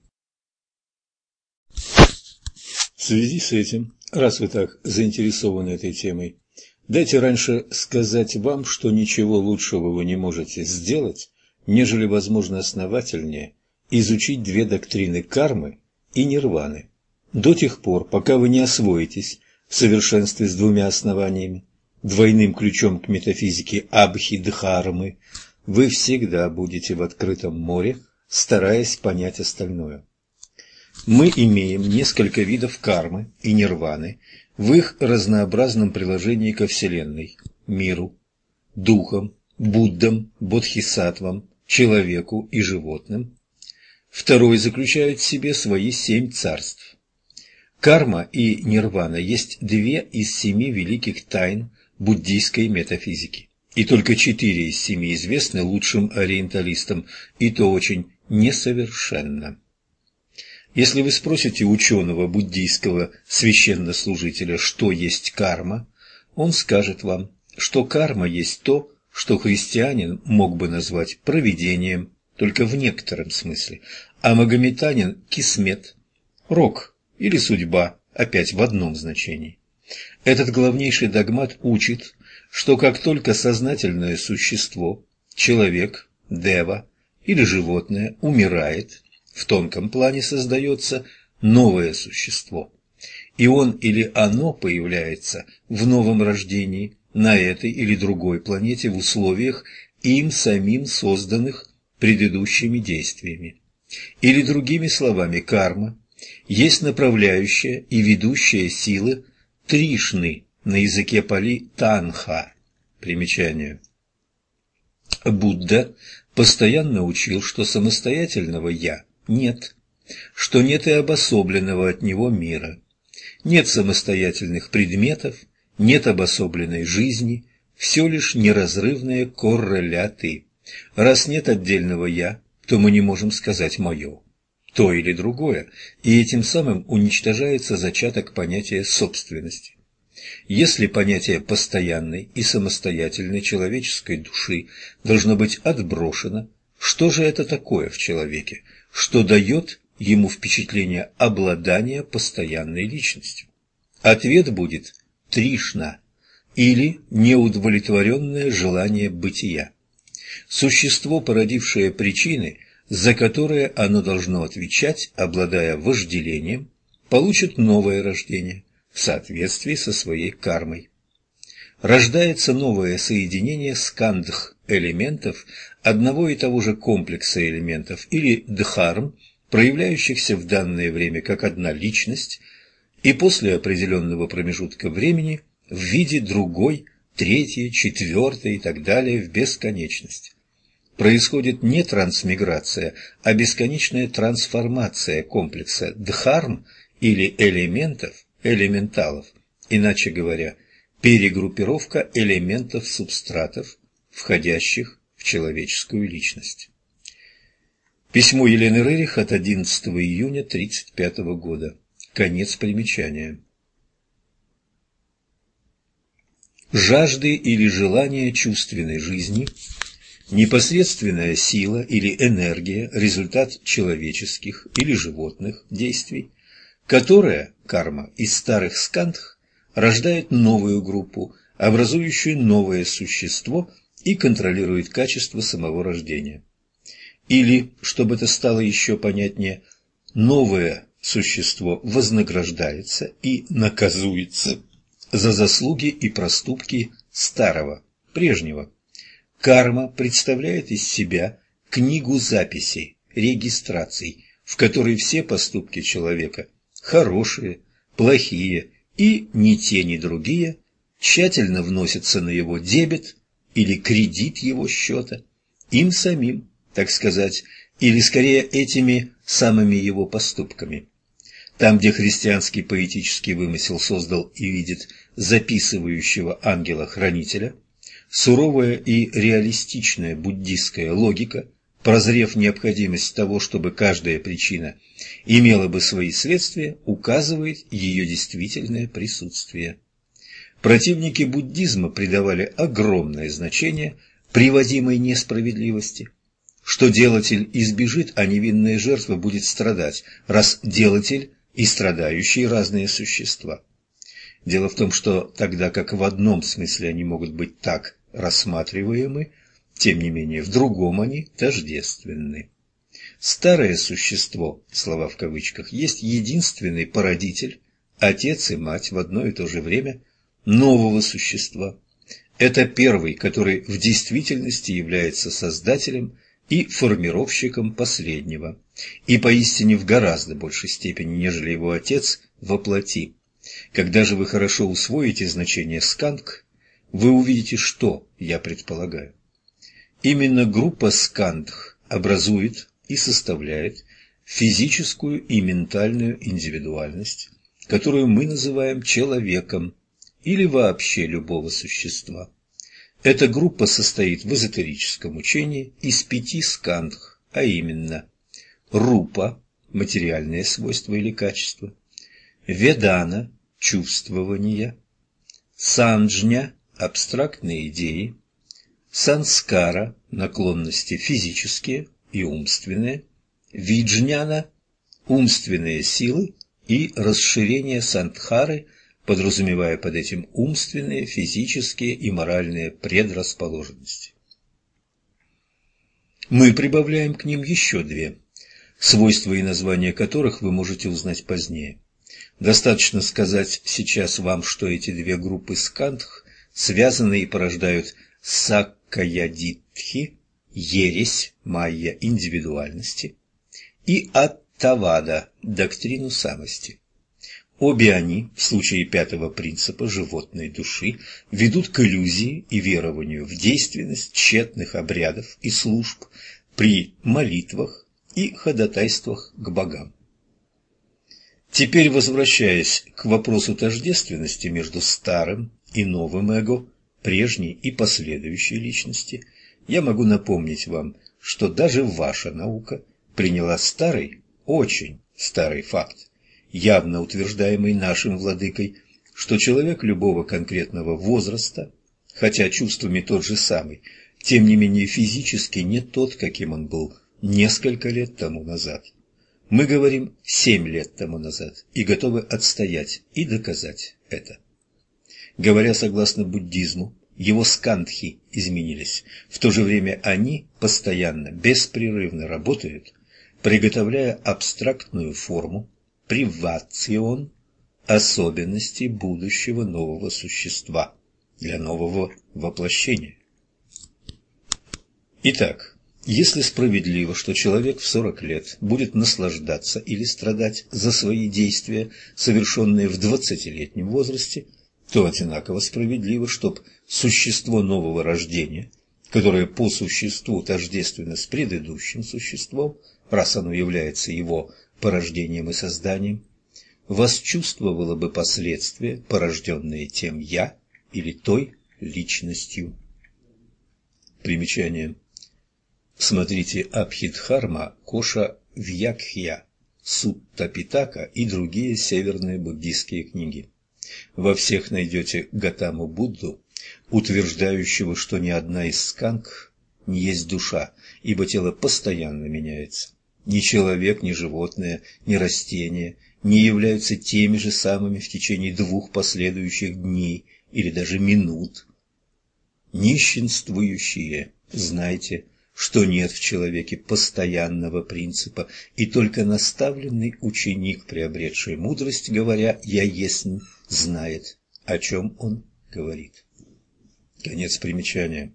В связи с этим, раз вы так заинтересованы этой темой, дайте раньше сказать вам, что ничего лучшего вы не можете сделать, нежели, возможно, основательнее изучить две доктрины кармы и нирваны, до тех пор, пока вы не освоитесь в совершенстве с двумя основаниями, двойным ключом к метафизике Абхидхармы, вы всегда будете в открытом море, стараясь понять остальное. Мы имеем несколько видов кармы и нирваны в их разнообразном приложении ко Вселенной, миру, духам, Буддам, Бодхисаттвам, человеку и животным. Второй заключает в себе свои 7 царств. Карма и нирвана есть 2 из 7 великих тайн буддийской метафизики, и только 4 из 7 известны лучшим ориенталистам, и то очень несовершенно. Если вы спросите ученого буддийского священнослужителя, что есть карма, он скажет вам, что карма есть то, что христианин мог бы назвать провидением, только в некотором смысле, а магометанин – кисмет, рок или судьба, опять в одном значении. Этот главнейший догмат учит, что как только сознательное существо, человек, дева или животное умирает, в тонком плане создается новое существо, и он или оно появляется в новом рождении на этой или другой планете в условиях, им самим созданных предыдущими действиями. Или другими словами, карма есть направляющая и ведущая сила Тришны, на языке Пали Танха. Примечание. Будда постоянно учил, что самостоятельного «я» нет, что нет и обособленного от него мира, нет самостоятельных предметов, нет обособленной жизни, все лишь неразрывные корреляты. Раз нет отдельного «я», то мы не можем сказать «моё», то или другое, и этим самым уничтожается зачаток понятия собственности. Если понятие постоянной и самостоятельной человеческой души должно быть отброшено, Что же это такое в человеке, что дает ему впечатление обладания постоянной личностью? Ответ будет тришна, или неудовлетворенное желание бытия. Существо, породившее причины, за которые оно должно отвечать, обладая вожделением, получит новое рождение в соответствии со своей кармой. Рождается новое соединение скандх элементов одного и того же комплекса элементов или дхарм, проявляющихся в данное время как одна личность, и после определенного промежутка времени в виде другой, третьей, четвертой и так далее в бесконечность. Происходит не трансмиграция, а бесконечная трансформация комплекса дхарм или элементов, элементалов, иначе говоря, перегруппировка элементов субстратов, входящих в человеческую личность. Письмо Елены Рерих от 11 июня 1935 года. Конец примечания. Жажды или желание чувственной жизни, непосредственная сила или энергия – результат человеческих или животных действий, которая, карма, из старых скандх рождает новую группу, образующую новое существо и контролирует качество самого рождения. Или, чтобы это стало еще понятнее, новое существо вознаграждается и наказуется за заслуги и проступки старого, прежнего. Карма представляет из себя книгу записей, регистраций, в которой все поступки человека, хорошие, плохие и ни те, ни другие, тщательно вносятся на его дебет или кредит его счета, им самим, так сказать, или скорее этими самыми его поступками. Там, где христианский поэтический вымысел создал и видит записывающего ангела-хранителя, суровая и реалистичная буддистская логика, прозрев необходимость того, чтобы каждая причина имела бы свои следствия, указывает ее действительное присутствие. Противники буддизма придавали огромное значение приводимой несправедливости, что делатель избежит, а невинная жертва будет страдать, раз делатель и страдающие разные существа. Дело в том, что тогда как в одном смысле они могут быть так рассматриваемы, тем не менее в другом они тождественны. Старое существо, слова в кавычках, есть единственный породитель, отец и мать в одно и то же время нового существа. Это первый, который в действительности является создателем и формировщиком последнего, и поистине в гораздо большей степени, нежели его отец во плоти. Когда же вы хорошо усвоите значение скандх, вы увидите, что я предполагаю. Именно группа скандх образует и составляет физическую и ментальную индивидуальность, которую мы называем человеком или вообще любого существа. Эта группа состоит в эзотерическом учении из 5 скандх, а именно рупа – материальные свойства или качества, ведана – чувствования, санджня – абстрактные идеи, санскара – наклонности физические и умственные, виджняна – умственные силы и расширение сандхары, подразумевая под этим умственные, физические и моральные предрасположенности. Мы прибавляем к ним еще 2, свойства и названия которых вы можете узнать позднее. Достаточно сказать сейчас вам, что эти 2 группы скандх связаны и порождают саккаядитхи, ересь, майя, индивидуальности, и аттавада, доктрину самости. Обе они, в случае 5-го принципа животной души, ведут к иллюзии и верованию в действенность тщетных обрядов и служб при молитвах и ходатайствах к богам. Теперь, возвращаясь к вопросу тождественности между старым и новым эго, прежней и последующей личности, я могу напомнить вам, что даже ваша наука приняла старый, очень старый факт, явно утверждаемый нашим владыкой, что человек любого конкретного возраста, хотя чувствами тот же самый, тем не менее физически не тот, каким он был несколько лет тому назад. Мы говорим 7 лет тому назад и готовы отстоять и доказать это. Говоря согласно буддизму, его скандхи изменились. В то же время они постоянно, беспрерывно работают, приготовляя абстрактную форму, привацион, особенностей будущего нового существа для нового воплощения. Итак, если справедливо, что человек в 40 лет будет наслаждаться или страдать за свои действия, совершенные в 20-летнем возрасте, то одинаково справедливо, чтоб существо нового рождения, которое по существу тождественно с предыдущим существом, раз оно является его порождением и созданием, восчувствовало бы последствия, порожденные тем «я» или той личностью. Примечание. Смотрите Абхидхарма Коша Вьякхья, Сутта Питака и другие северные буддийские книги. Во всех найдете Гатаму Будду, утверждающего, что ни одна из сканг не есть душа, ибо тело постоянно меняется. Ни человек, ни животное, ни растение не являются теми же самыми в течение 2 последующих дней или даже минут. Нищенствующие, знайте, что нет в человеке постоянного принципа, и только наставленный ученик, приобретший мудрость, говоря «я есмь», знает, о чем он говорит. Конец примечания.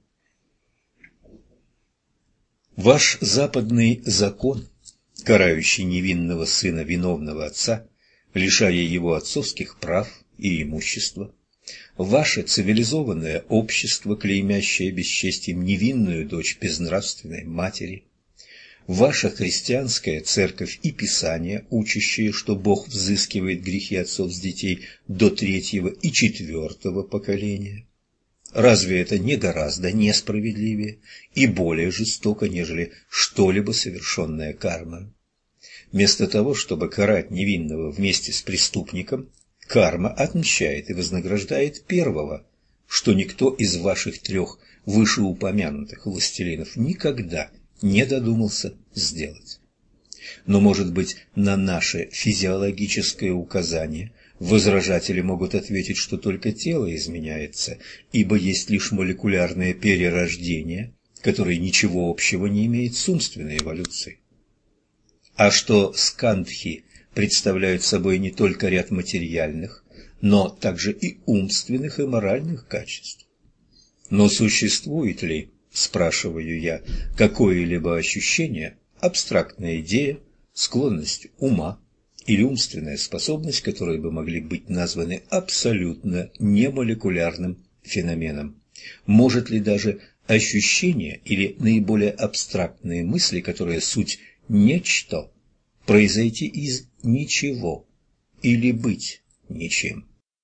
Ваш западный закон, карающий невинного сына виновного отца, лишая его отцовских прав и имущества, ваше цивилизованное общество, клеймящее бесчестием невинную дочь безнравственной матери, ваша христианская церковь и писание, учащие, что Бог взыскивает грехи отцов с детей до 3-го и 4-го поколения. Разве это не гораздо несправедливее и более жестоко, нежели что-либо совершенное кармой? Вместо того, чтобы карать невинного вместе с преступником, карма отмщает и вознаграждает первого, что никто из ваших 3 вышеупомянутых властелинов никогда не додумался сделать. Но, может быть, на наше физиологическое указание возражатели могут ответить, что только тело изменяется, ибо есть лишь молекулярное перерождение, которое ничего общего не имеет с умственной эволюцией. А что скандхи представляют собой не только ряд материальных, но также и умственных и моральных качеств. Но существует ли, спрашиваю я, какое-либо ощущение, абстрактная идея, склонность ума или умственная способность, которые бы могли быть названы абсолютно немолекулярным феноменом? Может ли даже ощущение или наиболее абстрактные мысли, которые суть нечто, произойти из ничего или быть ничем?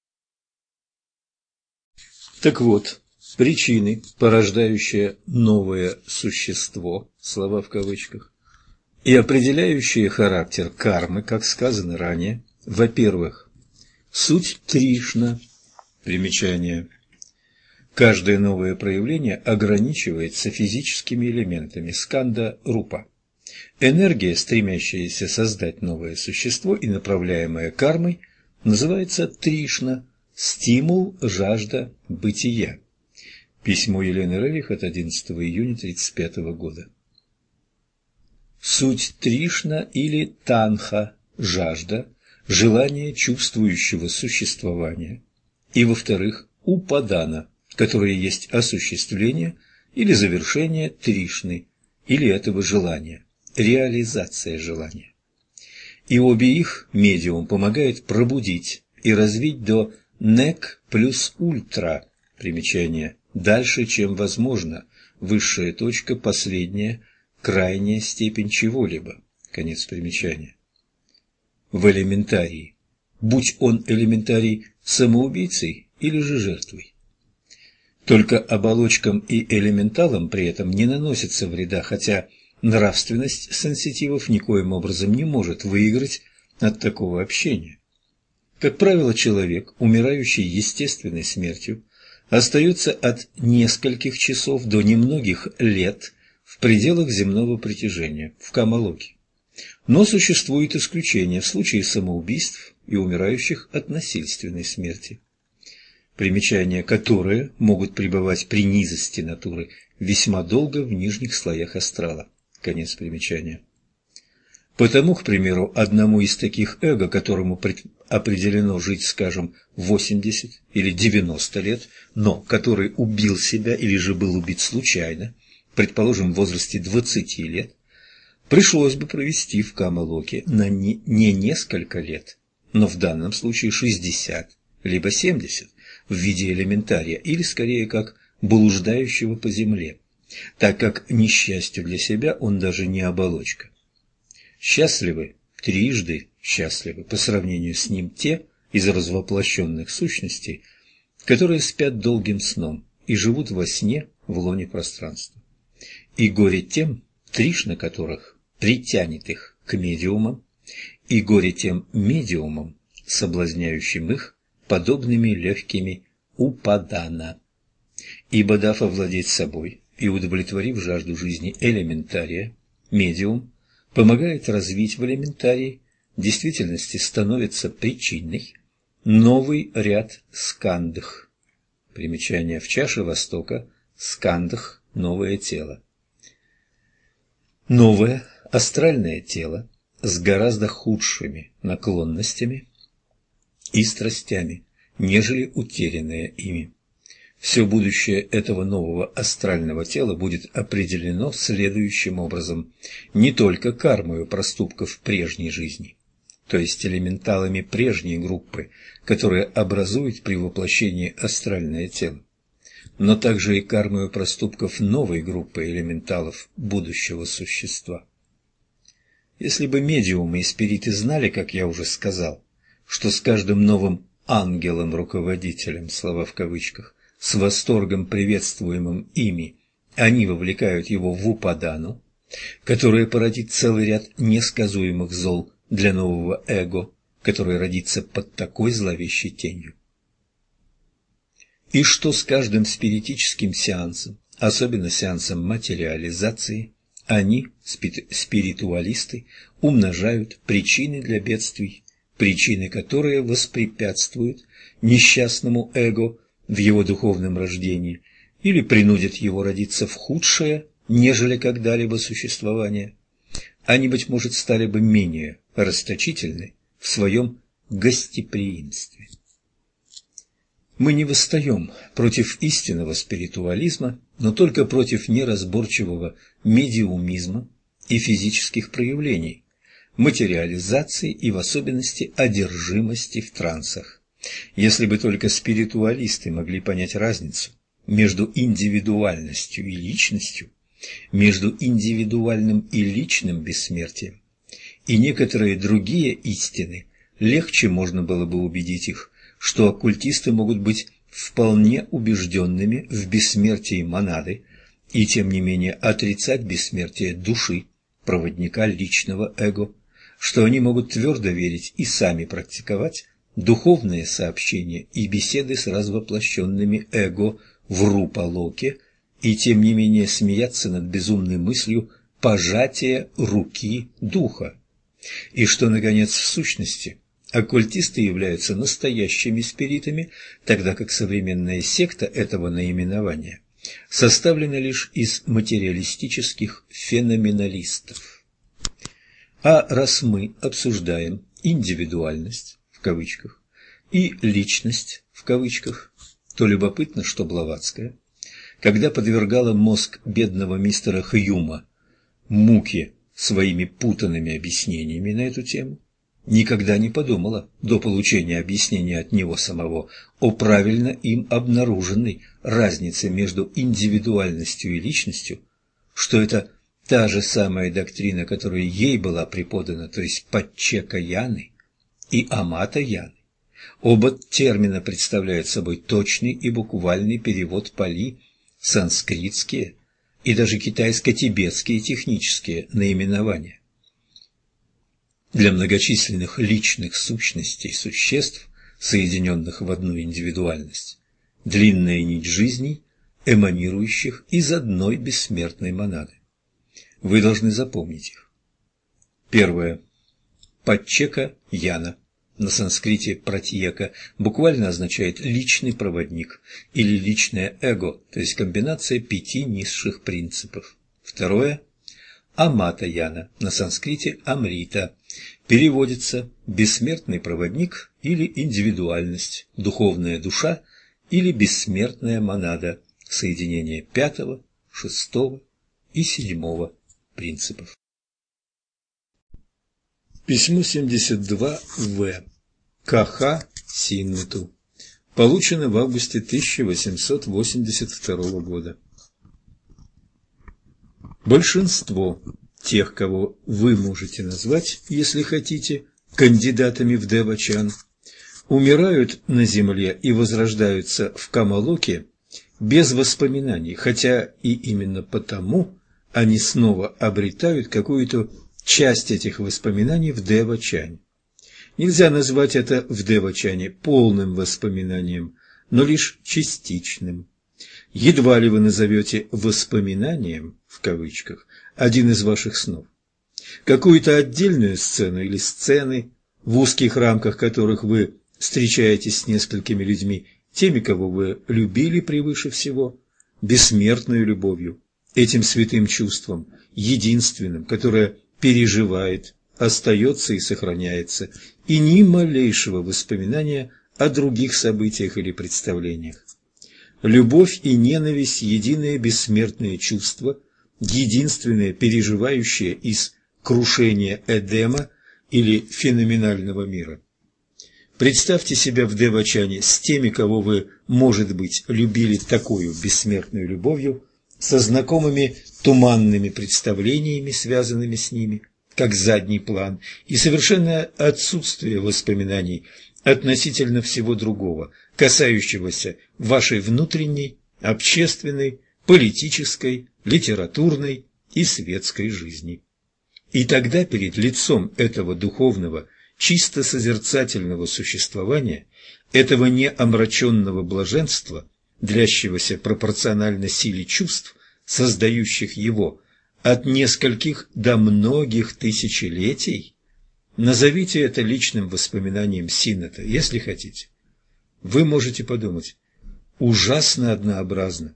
Так вот, причины, порождающие новое существо, слова в кавычках, и определяющие характер кармы, как сказано ранее, во-первых, суть Тришна, примечание. Каждое новое проявление ограничивается физическими элементами сканда рупа. Энергия, стремящаяся создать новое существо и направляемая кармой, называется Тришна, стимул, жажда бытия. Письмо Елены Рерих от 11 июня 1935 года. Суть Тришна или Танха – жажда, желание чувствующего существования. И, во-вторых, Упадана, которое есть осуществление или завершение Тришны, или этого желания, реализация желания. И обе их медиум помогает пробудить и развить до нек плюс ультра, примечание, дальше, чем возможно, высшая точка, последняя, крайняя степень чего-либо, конец примечания. В элементарии, будь он элементарий самоубийцей или же жертвой. Только оболочкам и элементалам при этом не наносится вреда, хотя нравственность сенситивов никоим образом не может выиграть от такого общения. Как правило, человек, умирающий естественной смертью, остается от нескольких часов до немногих лет в пределах земного притяжения, в Камалоке. Но существует исключение в случае самоубийств и умирающих от насильственной смерти. Примечания, которые могут пребывать при низости натуры весьма долго в нижних слоях астрала. Конец примечания. Потому, к примеру, одному из таких эго, которому определено жить, скажем, 80 или 90 лет, но который убил себя или же был убит случайно, предположим, в возрасте 20 лет, пришлось бы провести в Камалоке не несколько лет, но в данном случае 60, либо 70, в виде элементария, или скорее как блуждающего по земле, так как, несчастью для себя, он даже не оболочка. Счастливы, трижды счастливы по сравнению с ним те из развоплощенных сущностей, которые спят долгим сном и живут во сне в лоне пространства. И горе тем, трижды которых притянет их к медиумам, и горе тем медиумам, соблазняющим их подобными легкими упадана. Ибо, дав овладеть собой и удовлетворив жажду жизни элементария, медиум помогает развить в элементарии, в действительности становится причиной, новый ряд скандх. Примечание: в чаше Востока скандх – новое тело. Новое астральное тело с гораздо худшими наклонностями и страстями, нежели утерянное ими. Все будущее этого нового астрального тела будет определено следующим образом: не только кармою проступков прежней жизни, то есть элементалами прежней группы, которые образуют при воплощении астральное тело, но также и кармою проступков новой группы элементалов будущего существа. Если бы медиумы и спириты знали, как я уже сказал, что с каждым новым ангелом-руководителем, слова в кавычках, с восторгом приветствуемым ими, они вовлекают его в упадану, которая породит целый ряд несказуемых зол для нового эго, которое родится под такой зловещей тенью. И что с каждым спиритическим сеансом, особенно сеансом материализации, они, спиритуалисты, умножают причины для бедствий, причины, которые воспрепятствуют несчастному эго в его духовном рождении или принудят его родиться в худшее, нежели когда-либо существование. Они, быть может, стали бы менее расточительны в своем гостеприимстве. Мы не восстаем против истинного спиритуализма, но только против неразборчивого медиумизма и физических проявлений, материализации и в особенности одержимости в трансах. Если бы только спиритуалисты могли понять разницу между индивидуальностью и личностью, между индивидуальным и личным бессмертием, и некоторые другие истины, легче можно было бы убедить их, что оккультисты могут быть вполне убежденными в бессмертии монады и тем не менее отрицать бессмертие души, проводника личного эго, что они могут твердо верить и сами практиковать духовные сообщения и беседы с развоплощенными эго в Рупалоке и тем не менее смеяться над безумной мыслью пожатия руки духа, и что, наконец, в сущности оккультисты являются настоящими спиритами, тогда как современная секта этого наименования составлена лишь из материалистических феноменалистов. А раз мы обсуждаем индивидуальность в кавычках и личность в кавычках, то любопытно, что Блаватская, когда подвергала мозг бедного мистера Хьюма муке своими путанными объяснениями на эту тему, никогда не подумала до получения объяснения от него самого о правильно им обнаруженной разнице между индивидуальностью и личностью, что это та же самая доктрина, которая ей была преподана, то есть Падчека Яны и Амата Яны. Оба термина представляют собой точный и буквальный перевод пали, санскритские и даже китайско-тибетские технические наименования. Для многочисленных личных сущностей, существ, соединенных в одну индивидуальность, длинная нить жизней, эманирующих из одной бессмертной монады. Вы должны запомнить их. Первое. Падчека Яна, на санскрите пратьека, буквально означает «личный проводник» или «личное эго», то есть комбинация 5 низших принципов. Второе. Амата Яна, на санскрите Амрита, переводится «бессмертный проводник» или «индивидуальность», «духовная душа» или «бессмертная монада», соединение 5, 6 и 7 принципов. Письмо 72В. Каха Синнету. Получено в августе 1882 года. Большинство тех, кого вы можете назвать, если хотите, кандидатами в Девачан, умирают на земле и возрождаются в Камалоке без воспоминаний, хотя и именно потому они снова обретают какую-то часть этих воспоминаний в Девачане. Нельзя назвать это в Девачане полным воспоминанием, но лишь частичным. Едва ли вы назовете «воспоминанием» в кавычках один из ваших снов. Какую-то отдельную сцену или сцены, в узких рамках которых вы встречаетесь с несколькими людьми, теми, кого вы любили превыше всего, бессмертной любовью, этим святым чувством, единственным, которое переживает, остается и сохраняется, и ни малейшего воспоминания о других событиях или представлениях. Любовь и ненависть – единое бессмертное чувство, единственное переживающее из крушения Эдема или феноменального мира. Представьте себя в Девачане с теми, кого вы, может быть, любили такой бессмертной любовью, со знакомыми туманными представлениями, связанными с ними, как задний план, и совершенное отсутствие воспоминаний относительно всего другого, касающегося вашей внутренней, общественной, политической, литературной и светской жизни. И тогда перед лицом этого духовного, чисто созерцательного существования, этого неомраченного блаженства, длящегося пропорционально силе чувств, создающих его, от нескольких до многих тысячелетий, назовите это личным воспоминанием Синнета, если хотите. Вы можете подумать: ужасно однообразно.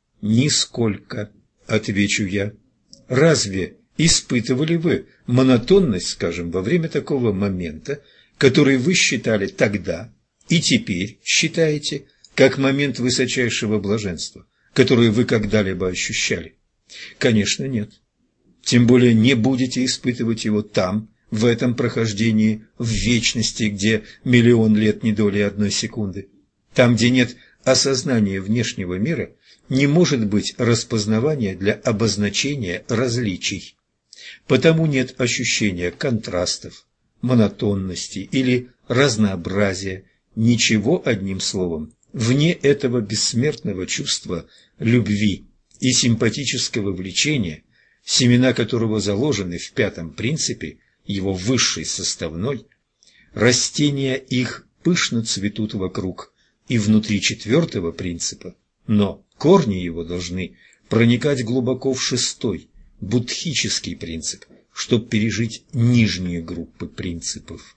Нисколько, отвечу я. Разве испытывали вы монотонность, скажем, во время такого момента, который вы считали тогда и теперь считаете, как момент высочайшего блаженства, который вы когда-либо ощущали? Конечно, нет. Тем более не будете испытывать его там, в этом прохождении, в вечности, где миллион лет не доли одной секунды. Там, где нет осознания внешнего мира, не может быть распознавания для обозначения различий. Потому нет ощущения контрастов, монотонности или разнообразия, ничего, одним словом, вне этого бессмертного чувства любви и симпатического влечения, семена которого заложены в 5 принципе, его высшей составной, растения их пышно цветут вокруг и внутри 4 принципа, но корни его должны проникать глубоко в 6, буддхический принцип, чтобы пережить нижние группы принципов.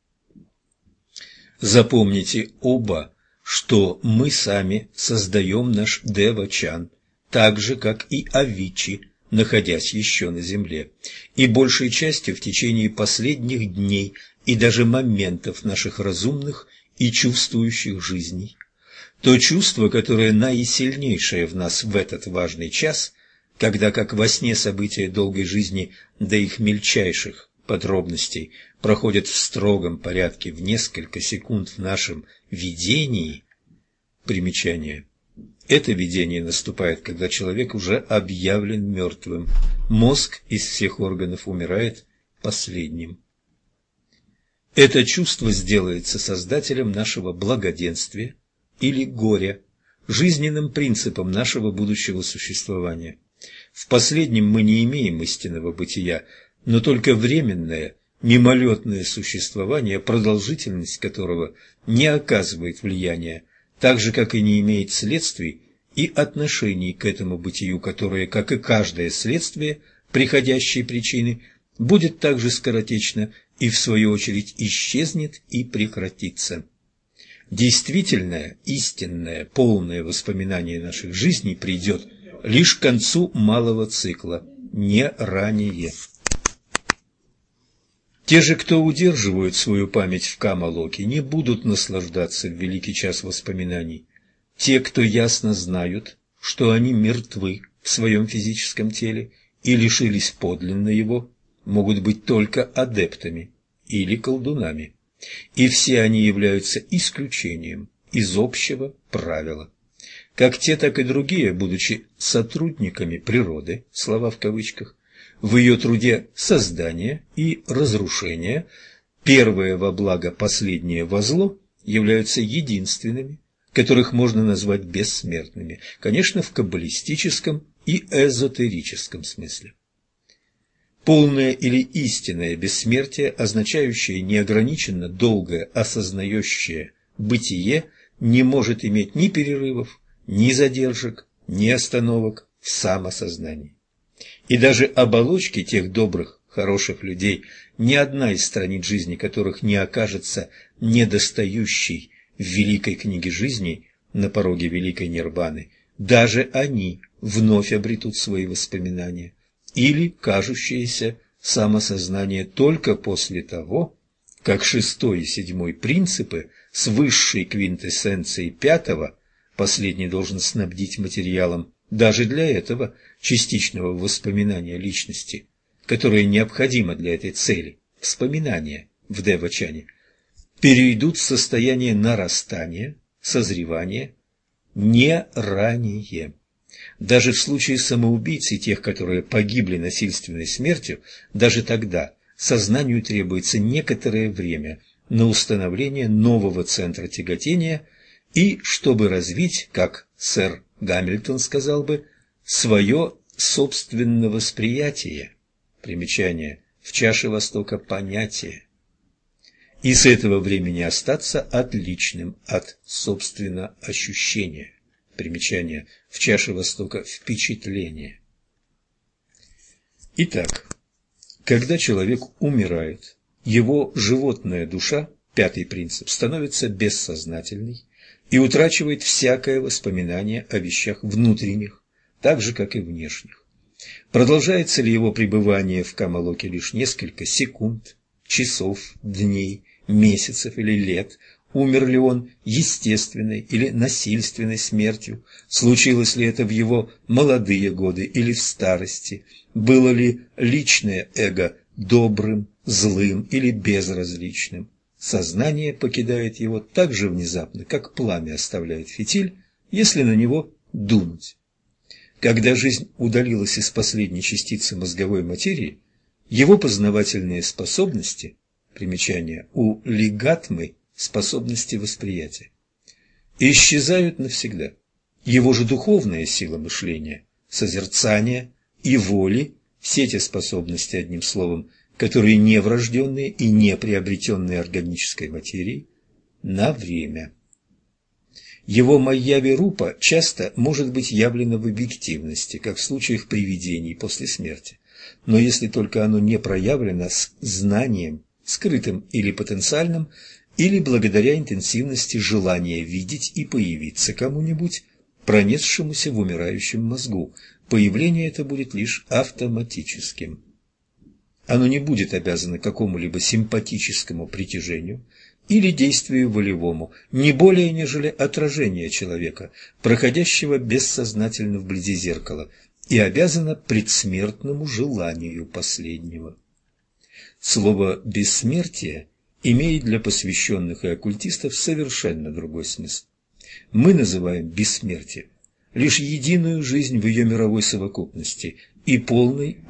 Запомните оба, что мы сами создаем наш Девачан, так же, как и Авичи, находясь еще на земле, и большей частью в течение последних дней и даже моментов наших разумных и чувствующих жизней. То чувство, которое наисильнейшее в нас в этот важный час, когда, как во сне, события долгой жизни до их мельчайших подробностей проходят в строгом порядке в несколько секунд в нашем видении. Примечание. Это видение наступает, когда человек уже объявлен мертвым. Мозг из всех органов умирает последним. Это чувство сделается создателем нашего благоденствия или горя, жизненным принципом нашего будущего существования. В последнем мы не имеем истинного бытия, но только временное, мимолетное существование, продолжительность которого не оказывает влияния так же, как и не имеет следствий и отношений к этому бытию, которое, как и каждое следствие приходящей причины, будет также скоротечно и, в свою очередь, исчезнет и прекратится. Действительное, истинное, полное воспоминание наших жизней придет лишь к концу малого цикла, не ранее. Те же, кто удерживают свою память в Кама-локе, не будут наслаждаться в великий час воспоминаний. Те, кто ясно знают, что они мертвы в своем физическом теле и лишились подлинно его, могут быть только адептами или колдунами. И все они являются исключением из общего правила. Как те, так и другие, будучи сотрудниками природы, слова в кавычках, в ее труде создания и разрушения, первое во благо, последнее во зло, являются единственными, которых можно назвать бессмертными, конечно, в каббалистическом и эзотерическом смысле. Полное или истинное бессмертие, означающее неограниченно долгое осознающее бытие, не может иметь ни перерывов, ни задержек, ни остановок в самосознании. И даже оболочки тех добрых, хороших людей, ни одна из страниц жизни которых не окажется недостающей в великой книге жизни на пороге великой нирваны, даже они вновь обретут свои воспоминания или кажущееся самосознание только после того, как шестой и седьмой принципы с высшей квинтэссенцией пятого, последний должен снабдить материалом даже для этого частичного воспоминания личности, которое необходимо для этой цели, вспоминания в девачане, перейдут в состояние нарастания, созревания, не ранее. Даже в случае самоубийц и тех, которые погибли насильственной смертью, даже тогда сознанию требуется некоторое время на установление нового центра тяготения и чтобы развить, как сэр Гамильтон сказал бы, свое собственное восприятие, примечание, в чаше Востока понятие, и с этого времени остаться отличным от собственного ощущения. Примечание, в чаше Востока впечатление. Итак, когда человек умирает, его животная душа, пятый принцип, становится бессознательной и утрачивает всякое воспоминание о вещах внутренних, так же, как и внешних. Продолжается ли его пребывание в Кама-локе лишь несколько секунд, часов, дней, месяцев или лет, умер ли он естественной или насильственной смертью, случилось ли это в его молодые годы или в старости, было ли личное эго добрым, злым или безразличным, сознание покидает его так же внезапно, как пламя оставляет фитиль, если на него дунуть. Когда жизнь удалилась из последней частицы мозговой материи, его познавательные способности, примечание, у лигатмы способности восприятия, исчезают навсегда. Его же духовная сила мышления, созерцания и воли, все эти способности, одним словом, которые не врожденные и не приобретенные органической материей, на время. Его майяви-рупа часто может быть явлено в объективности, как в случаях привидений после смерти, но если только оно не проявлено с знанием, скрытым или потенциальным, или благодаря интенсивности желания видеть и появиться кому-нибудь, пронесшемуся в умирающем мозгу, появление это будет лишь автоматическим. Оно не будет обязано какому-либо симпатическому притяжению или действию волевому, не более нежели отражение человека, проходящего бессознательно вблизи зеркала, и обязано предсмертному желанию последнего. Слово «бессмертие» имеет для посвященных и оккультистов совершенно другой смысл. Мы называем бессмертие лишь единую жизнь в ее мировой совокупности и полной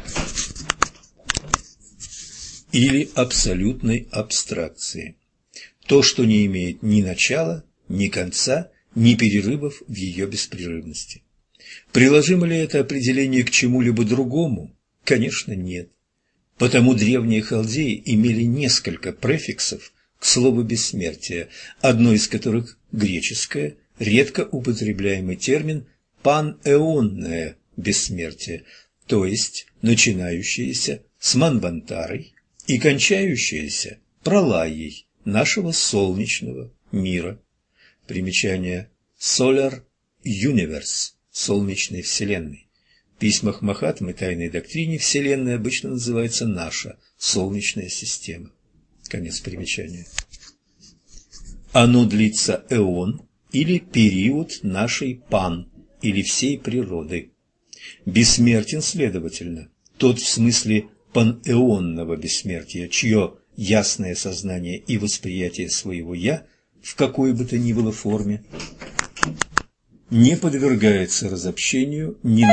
или абсолютной абстракции. То, что не имеет ни начала, ни конца, ни перерывов в ее беспрерывности. Приложимо ли это определение к чему-либо другому? Конечно, нет. Потому древние халдеи имели несколько префиксов к слову «бессмертие», одно из которых греческое, редко употребляемый термин «панэонное бессмертие», то есть начинающееся с Манвантарой и кончающееся пралайей нашего солнечного мира. Примечание: Solar Universe – солнечной вселенной. В письмах Махатмы тайной доктрине Вселенная обычно называется наша Солнечная система. Конец примечания. Оно длится эон или период нашей пан или всей природы. Бессмертен, следовательно, тот в смысле панэонного бессмертия, чье ясное сознание и восприятие своего «я» в какой бы то ни было форме не подвергается разобщению ни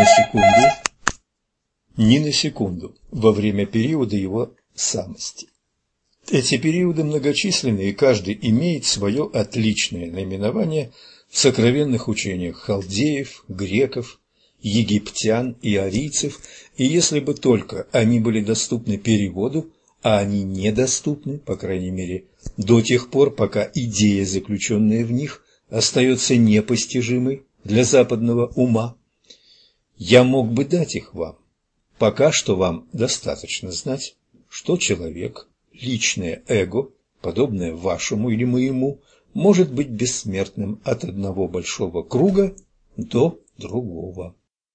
на секунду во время периода его самости. Эти периоды многочисленны, и каждый имеет свое отличное наименование в сокровенных учениях халдеев, греков, египтян и арийцев, и если бы только они были доступны переводу, а они недоступны, по крайней мере, до тех пор, пока идея, заключенная в них, остается непостижимой для западного ума, я мог бы дать их вам. Пока что вам достаточно знать, что человек, личное эго, подобное вашему или моему, может быть бессмертным от одного большого круга до другого.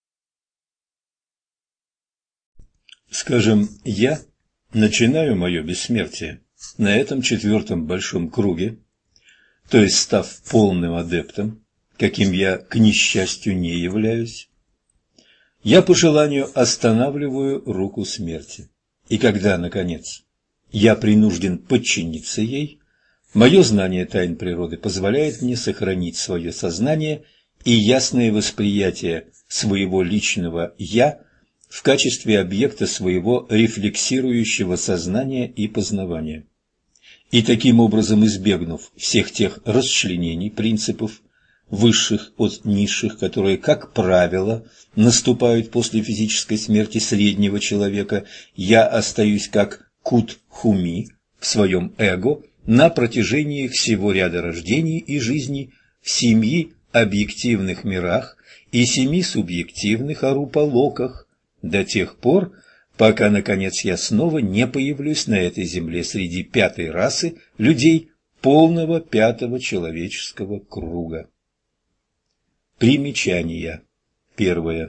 Скажем, я начинаю мое бессмертие на этом четвертом большом круге, то есть став полным адептом, каким я, к несчастью, не являюсь. Я по желанию останавливаю руку смерти, и когда, наконец, я принужден подчиниться ей, мое знание тайн природы позволяет мне сохранить свое сознание и ясное восприятие своего личного «я» в качестве объекта своего рефлексирующего сознания и познавания. И таким образом, избегнув всех тех расчленений принципов, высших от низших, которые, как правило, наступают после физической смерти среднего человека, я остаюсь как Кут-Хуми в своем эго на протяжении всего ряда рождений и жизней в 7 объективных мирах и 7 субъективных арупалоках, до тех пор, пока, наконец, я снова не появлюсь на этой земле среди 5-й расы людей полного 5-го человеческого круга. Примечания. Первое.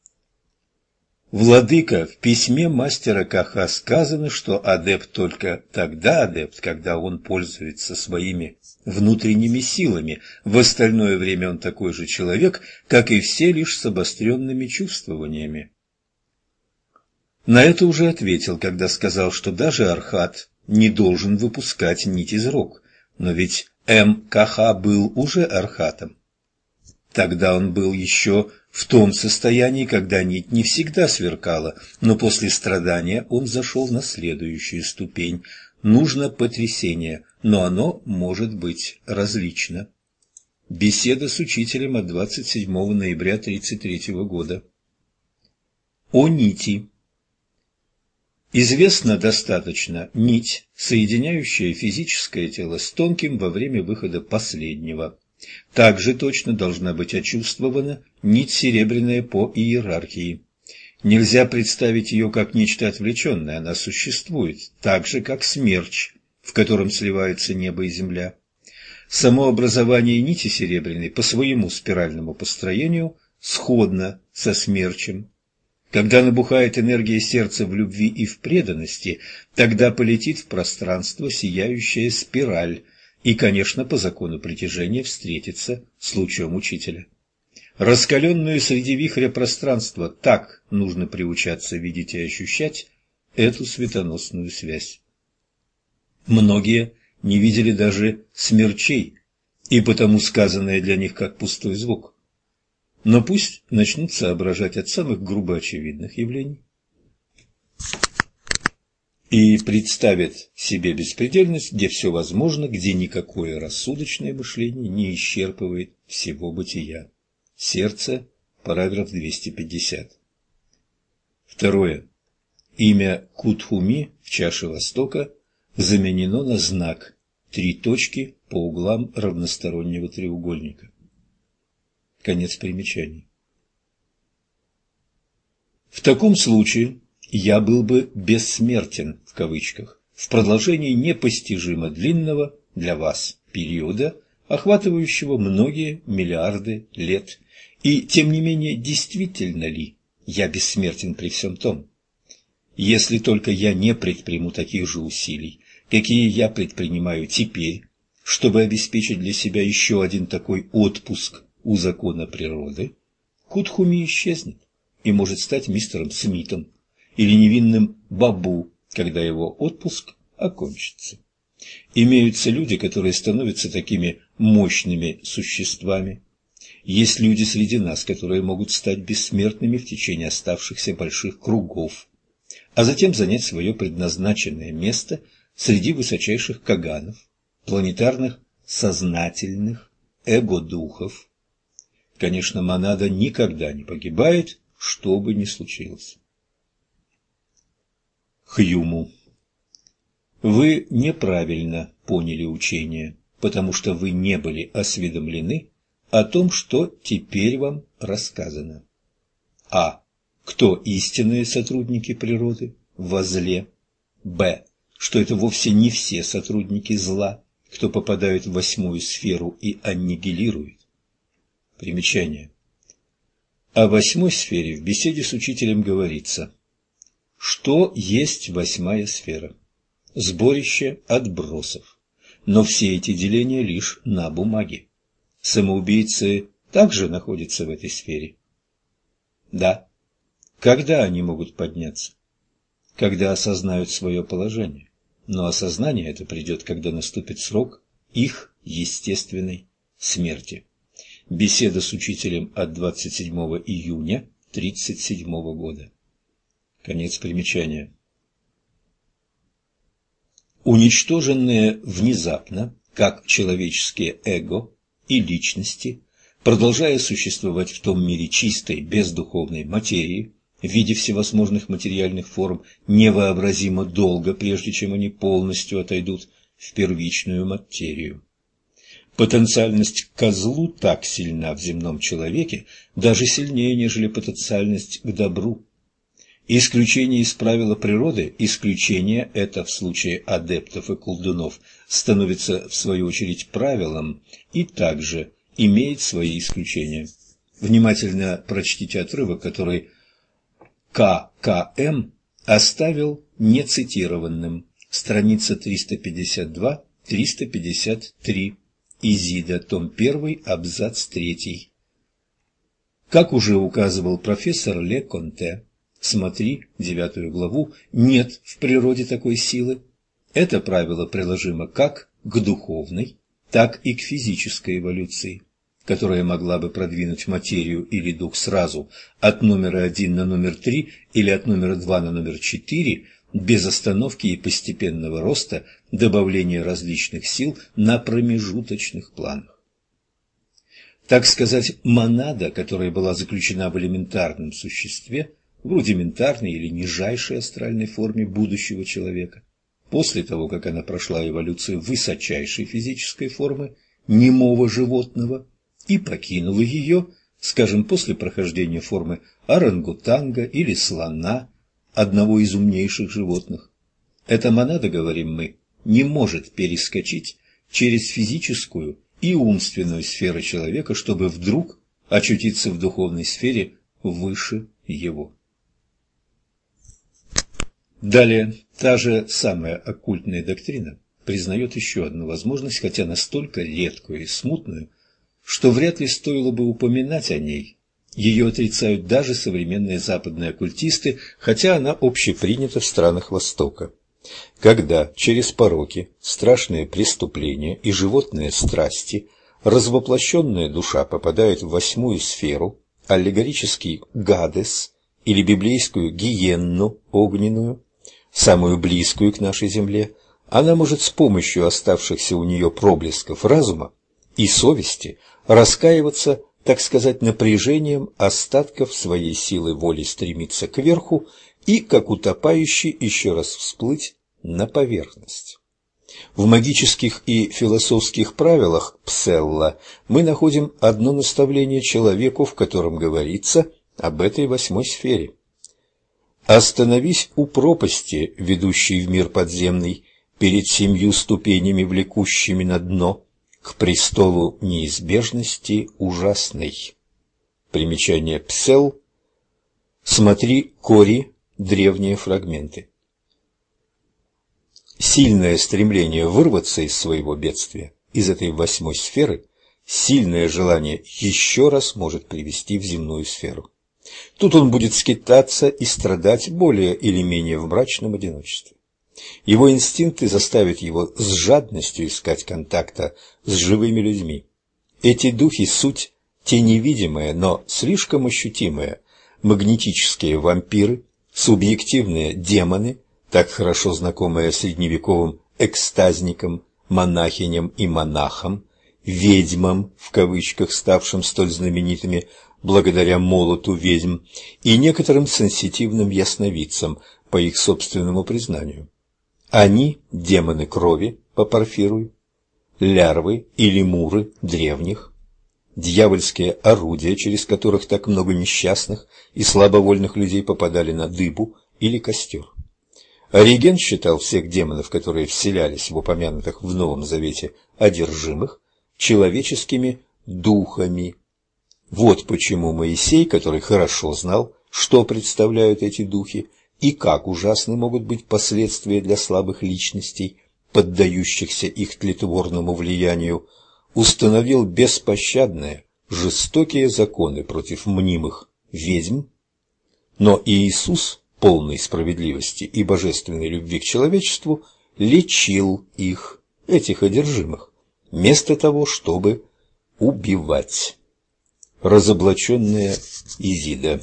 Владыка, в письме мастера Каха сказано, что адепт только тогда адепт, когда он пользуется своими внутренними силами. В остальное время он такой же человек, как и все, лишь с обостренными чувствованиями. На это уже ответил, когда сказал, что даже архат не должен выпускать нить из рук, но ведь М.Каха был уже архатом. Тогда он был еще в том состоянии, когда нить не всегда сверкала, но после страдания он зашел на следующую ступень. Нужно потрясение, но оно может быть различно. Беседа с учителем от 27 ноября 1933 года. О нити. Известно достаточно нить, соединяющая физическое тело с тонким во время выхода последнего. Также точно должна быть очувствована нить серебряная по иерархии. Нельзя представить ее как нечто отвлеченное, она существует, так же, как смерч, в котором сливаются небо и земля. Само образование нити серебряной по своему спиральному построению сходно со смерчем. Когда набухает энергия сердца в любви и в преданности, тогда полетит в пространство сияющая спираль, и, конечно, по закону притяжения встретится с лучом учителя. Раскаленную среди вихря пространства так нужно приучаться видеть и ощущать эту светоносную связь. Многие не видели даже смерчей, и потому сказанное для них как пустой звук. Но пусть начнут соображать от самых грубо очевидных явлений и представят себе беспредельность, где все возможно, где никакое рассудочное мышление не исчерпывает всего бытия. Сердце, параграф 250. Второе. Имя Кутхуми в чаше Востока заменено на знак 3 точки по углам равностороннего треугольника. Конец примечаний. В таком случае я был бы «бессмертен» в кавычках в продолжении непостижимо длинного для вас периода, охватывающего многие миллиарды лет. И, тем не менее, действительно ли я бессмертен при всем том? Если только я не предприму таких же усилий, какие я предпринимаю теперь, чтобы обеспечить для себя еще один такой отпуск у закона природы, Кутхуми исчезнет и может стать мистером Смитом или невинным Бабу, когда его отпуск окончится. Имеются люди, которые становятся такими мощными существами. Есть люди среди нас, которые могут стать бессмертными в течение оставшихся больших кругов, а затем занять свое предназначенное место среди высочайших каганов, планетарных сознательных эго-духов. Конечно, монада никогда не погибает, что бы ни случилось. Хьюму. Вы неправильно поняли учение, потому что вы не были осведомлены о том, что теперь вам рассказано. А. Кто истинные сотрудники природы во зле? Б. Что это вовсе не все сотрудники зла, кто попадают в 8-ю сферу и аннигилирует. Примечание. О 8-й сфере в беседе с учителем говорится: что есть 8-я сфера? Сборище отбросов. Но все эти деления лишь на бумаге. Самоубийцы также находятся в этой сфере. Да. Когда они могут подняться? Когда осознают свое положение. Но осознание это придет, когда наступит срок их естественной смерти. Беседа с учителем от 27 июня 1937 года. Конец примечания. Уничтоженные внезапно, как человеческие эго и личности, продолжая существовать в том мире чистой, бездуховной материи, в виде всевозможных материальных форм, невообразимо долго, прежде чем они полностью отойдут в первичную материю. Потенциальность к злу так сильна в земном человеке, даже сильнее, нежели потенциальность к добру. Исключение из правила природы, исключение это в случае адептов и колдунов, становится в свою очередь правилом и также имеет свои исключения. Внимательно прочтите отрывок, который К.К.М. оставил нецитированным. Страница 352-353. Изида, том 1, абзац 3. Как уже указывал профессор Ле Конте, смотри 9 главу, нет в природе такой силы. Это правило приложимо как к духовной, так и к физической эволюции, которая могла бы продвинуть материю или дух сразу от номера 1 на номер 3 или от номера 2 на номер 4, без остановки и постепенного роста, добавления различных сил на промежуточных планах. Так сказать, монада, которая была заключена в элементарном существе, в рудиментарной или нижайшей астральной форме будущего человека, после того, как она прошла эволюцию высочайшей физической формы немого животного и покинула ее, скажем, после прохождения формы орангутанга или слона, одного из умнейших животных. Эта монада, говорим мы, не может перескочить через физическую и умственную сферы человека, чтобы вдруг очутиться в духовной сфере выше его. Далее, та же самая оккультная доктрина признает еще одну возможность, хотя настолько редкую и смутную, что вряд ли стоило бы упоминать о ней. Ее отрицают даже современные западные оккультисты, хотя она общепринята в странах Востока. Когда через пороки, страшные преступления и животные страсти развоплощенная душа попадает в 8-ю сферу, аллегорический Гадес или библейскую гиенну огненную, самую близкую к нашей земле, она может с помощью оставшихся у нее проблесков разума и совести раскаиваться, так сказать, напряжением остатков своей силы воли стремиться кверху и, как утопающий, еще раз всплыть на поверхность. В магических и философских правилах Пселла мы находим одно наставление человеку, в котором говорится об этой восьмой сфере. «Остановись у пропасти, ведущей в мир подземный, перед 7 ступенями, влекущими на дно, к престолу неизбежности ужасной». Примечание Псел. Смотри Кори, древние фрагменты. Сильное стремление вырваться из своего бедствия, из этой восьмой сферы, сильное желание еще раз может привести в земную сферу. Тут он будет скитаться и страдать более или менее в мрачном одиночестве. Его инстинкты заставят его с жадностью искать контакта с живыми людьми. Эти духи – суть те невидимые, но слишком ощутимые, магнетические вампиры, субъективные демоны, так хорошо знакомые средневековым экстазникам, монахиням и монахам, ведьмам, в кавычках, ставшим столь знаменитыми благодаря молоту ведьм, и некоторым сенситивным ясновидцам, по их собственному признанию. Они – демоны крови по Порфирию, лярвы и лемуры древних, дьявольские орудия, через которых так много несчастных и слабовольных людей попадали на дыбу или костер. Ориген считал всех демонов, которые вселялись в упомянутых в Новом Завете одержимых, человеческими духами. Вот почему Моисей, который хорошо знал, что представляют эти духи и как ужасны могут быть последствия для слабых личностей, поддающихся их тлетворному влиянию, установил беспощадные, жестокие законы против мнимых ведьм, но Иисус, полный справедливости и божественной любви к человечеству, лечил их, этих одержимых, вместо того, чтобы убивать. Разоблаченная Изида.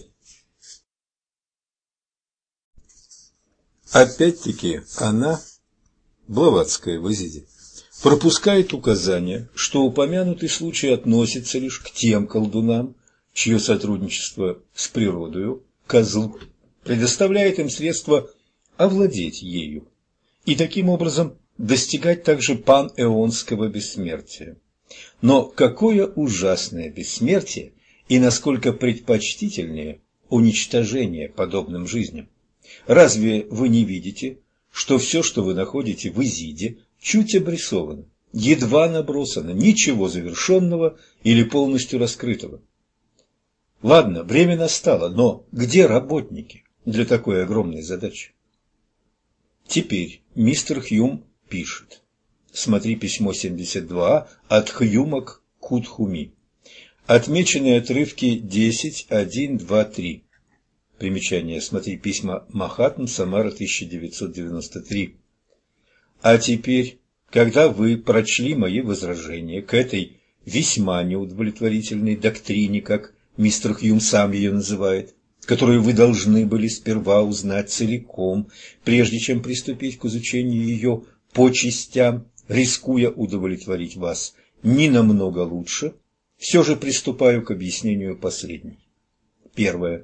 Опять-таки она, Блаватская в Изиде, пропускает указание, что упомянутый случай относится лишь к тем колдунам, чье сотрудничество с природою, козл, предоставляет им средства овладеть ею и таким образом достигать также панэонского бессмертия. Но какое ужасное бессмертие и насколько предпочтительнее уничтожение подобным жизням! Разве вы не видите, что все, что вы находите в Изиде, чуть обрисовано, едва набросано, ничего завершенного или полностью раскрытого? Ладно, время настало, но где работники для такой огромной задачи? Теперь мистер Хьюм пишет. Смотри письмо 72 от Хьюма к Кутхуми. Отмеченные отрывки 10, 1, 2, 3. Примечание. Смотри письма Махатм, Самара, 1993. А теперь, когда вы прочли мои возражения к этой весьма неудовлетворительной доктрине, как мистер Хьюм сам ее называет, которую вы должны были сперва узнать целиком, прежде чем приступить к изучению ее по частям, рискуя удовлетворить вас не намного лучше, все же приступаю к объяснению последней. Первое.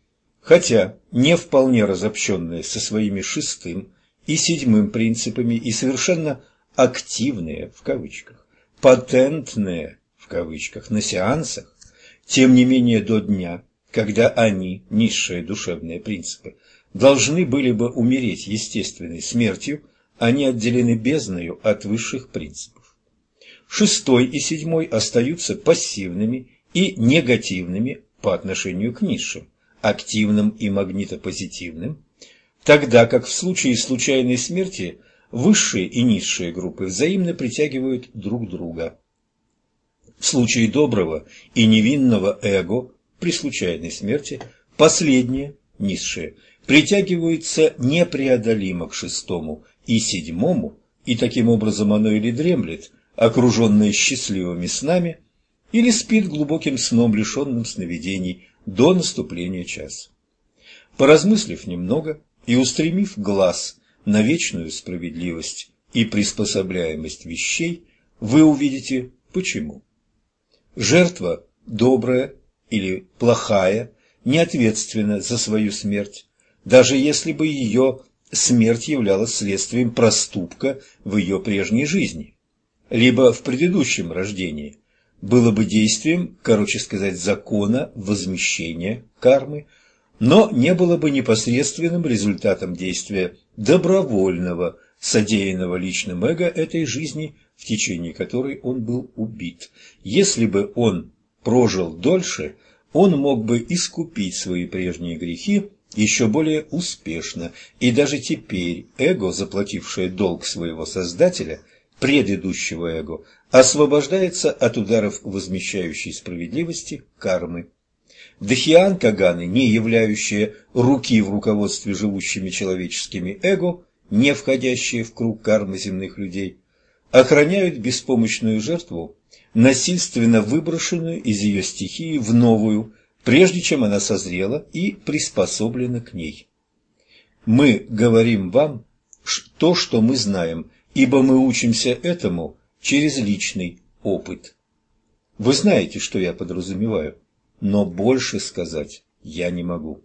Хотя не вполне разобщенные со своими 6 и 7 принципами и совершенно активные, в кавычках, патентные, в кавычках, на сеансах, тем не менее до дня, когда они, низшие душевные принципы, должны были бы умереть естественной смертью, они отделены бездною от высших принципов. 6 и 7 остаются пассивными и негативными по отношению к низшим, активным и магнитопозитивным, тогда как в случае случайной смерти высшие и низшие группы взаимно притягивают друг друга. В случае доброго и невинного эго при случайной смерти последние, низшие, притягиваются непреодолимо к 6 и 7, и таким образом оно или дремлет, окруженное счастливыми снами, или спит глубоким сном, лишенным сновидений, до наступления часа. Поразмыслив немного и устремив глаз на вечную справедливость и приспособляемость вещей, вы увидите, почему. Жертва, добрая или плохая, не ответственна за свою смерть, даже если бы ее смерть являлась следствием проступка в ее прежней жизни, либо в предыдущем рождении, было бы действием, короче сказать, закона возмещения кармы, но не было бы непосредственным результатом действия добровольного, содеянного личным эго этой жизни, в течение которой он был убит. Если бы он прожил дольше, он мог бы искупить свои прежние грехи еще более успешно, и даже теперь эго, заплатившее долг своего создателя, предыдущего эго, освобождается от ударов возмещающей справедливости кармы. Дхьян-каганы, не являющие руки в руководстве живущими человеческими эго, не входящие в круг кармы земных людей, охраняют беспомощную жертву, насильственно выброшенную из ее стихии в новую, прежде чем она созрела и приспособлена к ней. Мы говорим вам то, что мы знаем, ибо мы учимся этому через личный опыт. Вы знаете, что я подразумеваю, но больше сказать я не могу.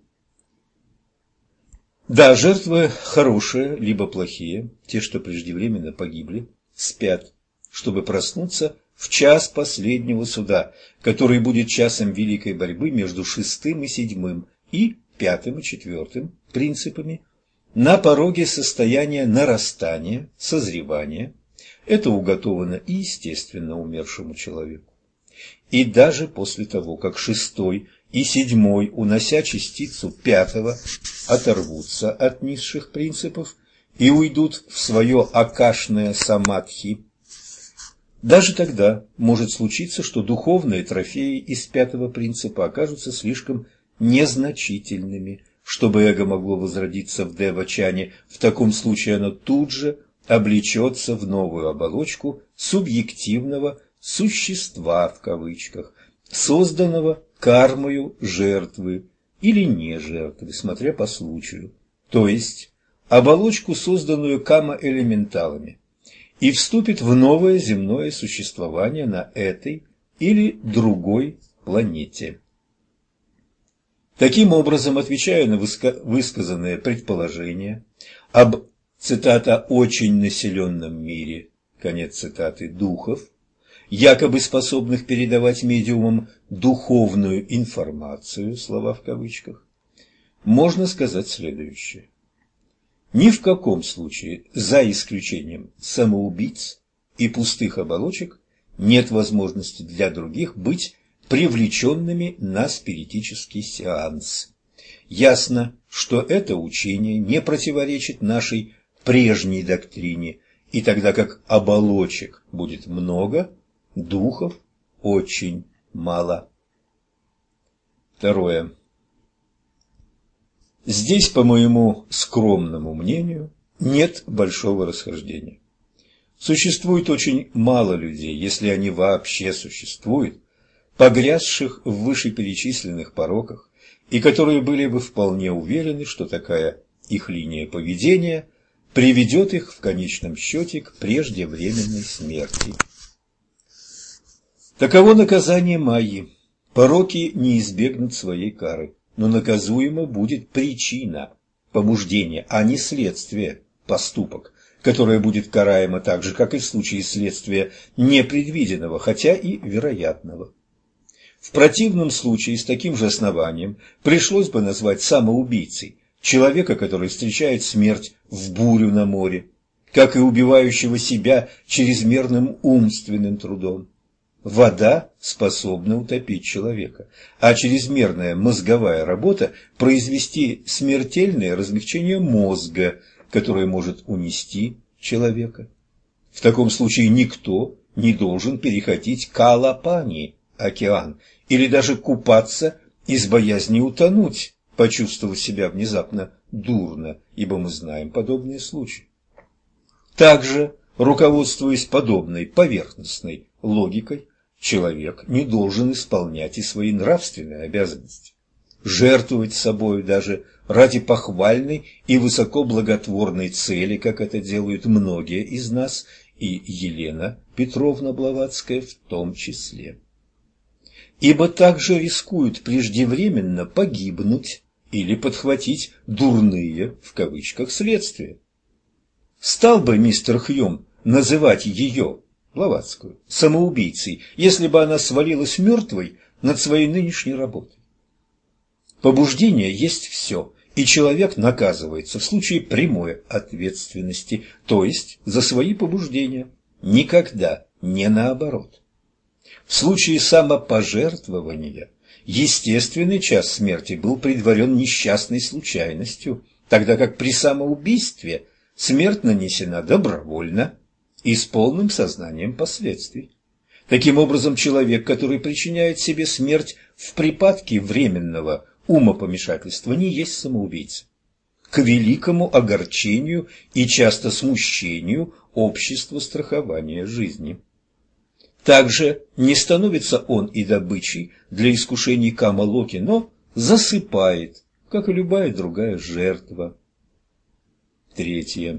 Да, жертвы хорошие, либо плохие, те, что преждевременно погибли, спят, чтобы проснуться в час последнего суда, который будет часом великой борьбы между шестым и седьмым и пятым и четвертым принципами, на пороге состояния нарастания, созревания. Это уготовано и естественно умершему человеку. И даже после того, как шестой и седьмой, унося частицу пятого, оторвутся от низших принципов и уйдут в свое акашное самадхи, даже тогда может случиться, что духовные трофеи из пятого принципа окажутся слишком незначительными, чтобы эго могло возродиться в девачане. В таком случае оно тут же облечется в новую оболочку субъективного «существа» в кавычках, созданного кармою жертвы или не жертвы, смотря по случаю, то есть оболочку, созданную кама-элементалами, и вступит в новое земное существование на этой или другой планете. Таким образом, отвечая на высказанные предположения об, цитата, «очень населенном мире», конец цитаты, духов, якобы способных передавать медиумам духовную информацию, слова в кавычках, можно сказать следующее. Ни в каком случае, за исключением самоубийц и пустых оболочек, нет возможности для других быть привлеченными на спиритический сеанс. Ясно, что это учение не противоречит нашей прежней доктрине, и тогда как оболочек будет много, духов очень мало. Второе. Здесь, по моему скромному мнению, нет большого расхождения. Существует очень мало людей, если они вообще существуют, погрязших в вышеперечисленных пороках, и которые были бы вполне уверены, что такая их линия поведения приведет их в конечном счете к преждевременной смерти. Таково наказание Майи. Пороки не избегнут своей кары, но наказуема будет причина побуждения, а не следствие, поступок, которое будет караемо так же, как и в случае следствия непредвиденного, хотя и вероятного. В противном случае с таким же основанием пришлось бы назвать самоубийцей человека, который встречает смерть в бурю на море, как и убивающего себя чрезмерным умственным трудом. Вода способна утопить человека, а чрезмерная мозговая работа произвести смертельное размягчение мозга, которое может унести человека. В таком случае никто не должен переходить к Алапани, океан, или даже купаться из боязни утонуть, почувствовав себя внезапно дурно, ибо мы знаем подобные случаи. Также, руководствуясь подобной поверхностной логикой, человек не должен исполнять и свои нравственные обязанности, жертвовать собой даже ради похвальной и высоко благотворной цели, как это делают многие из нас, и Елена Петровна Блаватская в том числе. Ибо также рискуют преждевременно погибнуть или подхватить «дурные» в кавычках следствия. Стал бы мистер Хьюм называть ее, Блаватскую, самоубийцей, если бы она свалилась мертвой над своей нынешней работой? Побуждение есть все, и человек наказывается в случае прямой ответственности, то есть за свои побуждения, никогда не наоборот. В случае самопожертвования естественный час смерти был предварен несчастной случайностью, тогда как при самоубийстве смерть нанесена добровольно и с полным сознанием последствий. Таким образом, человек, который причиняет себе смерть в припадке временного умопомешательства, не есть самоубийца. К великому огорчению и часто смущению общества страхования жизни. Также не становится он и добычей для искушений Кама-Локи, но засыпает, как и любая другая жертва. Третье.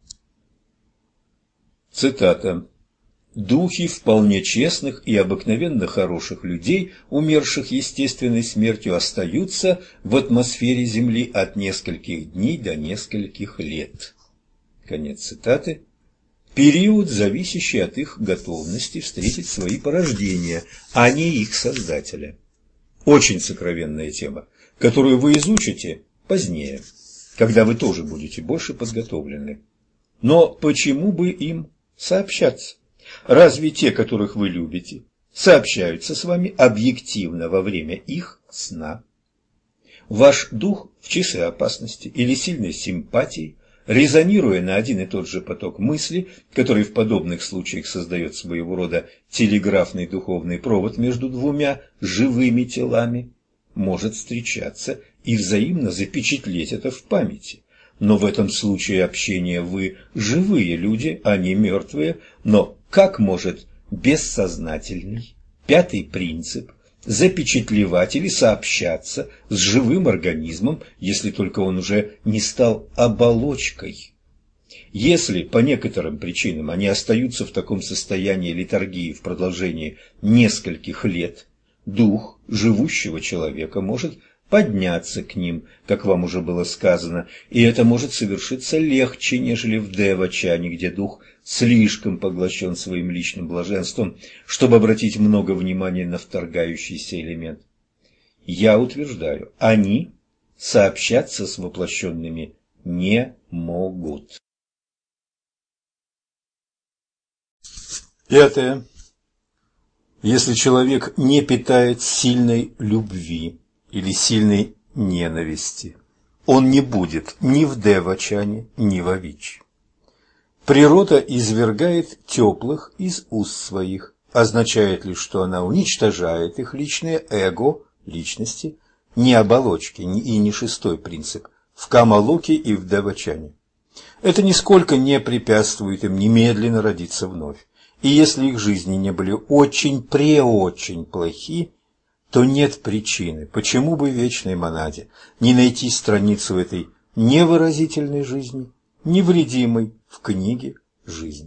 Цитата. «Духи вполне честных и обыкновенно хороших людей, умерших естественной смертью, остаются в атмосфере Земли от нескольких дней до нескольких лет». Конец цитаты. Период, зависящий от их готовности встретить свои порождения, а не их создателя. Очень сокровенная тема, которую вы изучите позднее, когда вы тоже будете больше подготовлены. Но почему бы им сообщаться? Разве те, которых вы любите, сообщаются с вами объективно во время их сна? Ваш дух в часы опасности или сильной симпатии, резонируя на один и тот же поток мысли, который в подобных случаях создает своего рода телеграфный духовный провод между двумя живыми телами, может встречаться и взаимно запечатлеть это в памяти. Но в этом случае общения вы живые люди, а не мертвые. Но как может бессознательный пятый принцип запечатлевать или сообщаться с живым организмом, если только он уже не стал оболочкой? Если по некоторым причинам они остаются в таком состоянии летаргии в продолжении нескольких лет, дух живущего человека может подняться к ним, как вам уже было сказано, и это может совершиться легче, нежели в Девачане, где дух слишком поглощен своим личным блаженством, чтобы обратить много внимания на вторгающийся элемент. Я утверждаю, они сообщаться с воплощенными не могут. Пятое. Если человек не питает сильной любви или сильной ненависти, он не будет ни в Девачане, ни в Авичи. Природа извергает теплых из уст своих. Означает ли, что она уничтожает их личное эго, личности, не оболочки и не шестой принцип в Кама-Локе и в Девачане? Это нисколько не препятствует им немедленно родиться вновь. И если их жизни не были очень-преочень плохи, то нет причины, почему бы вечной монаде не найти страницу этой невыразительной жизни, невредимой в книге жизни.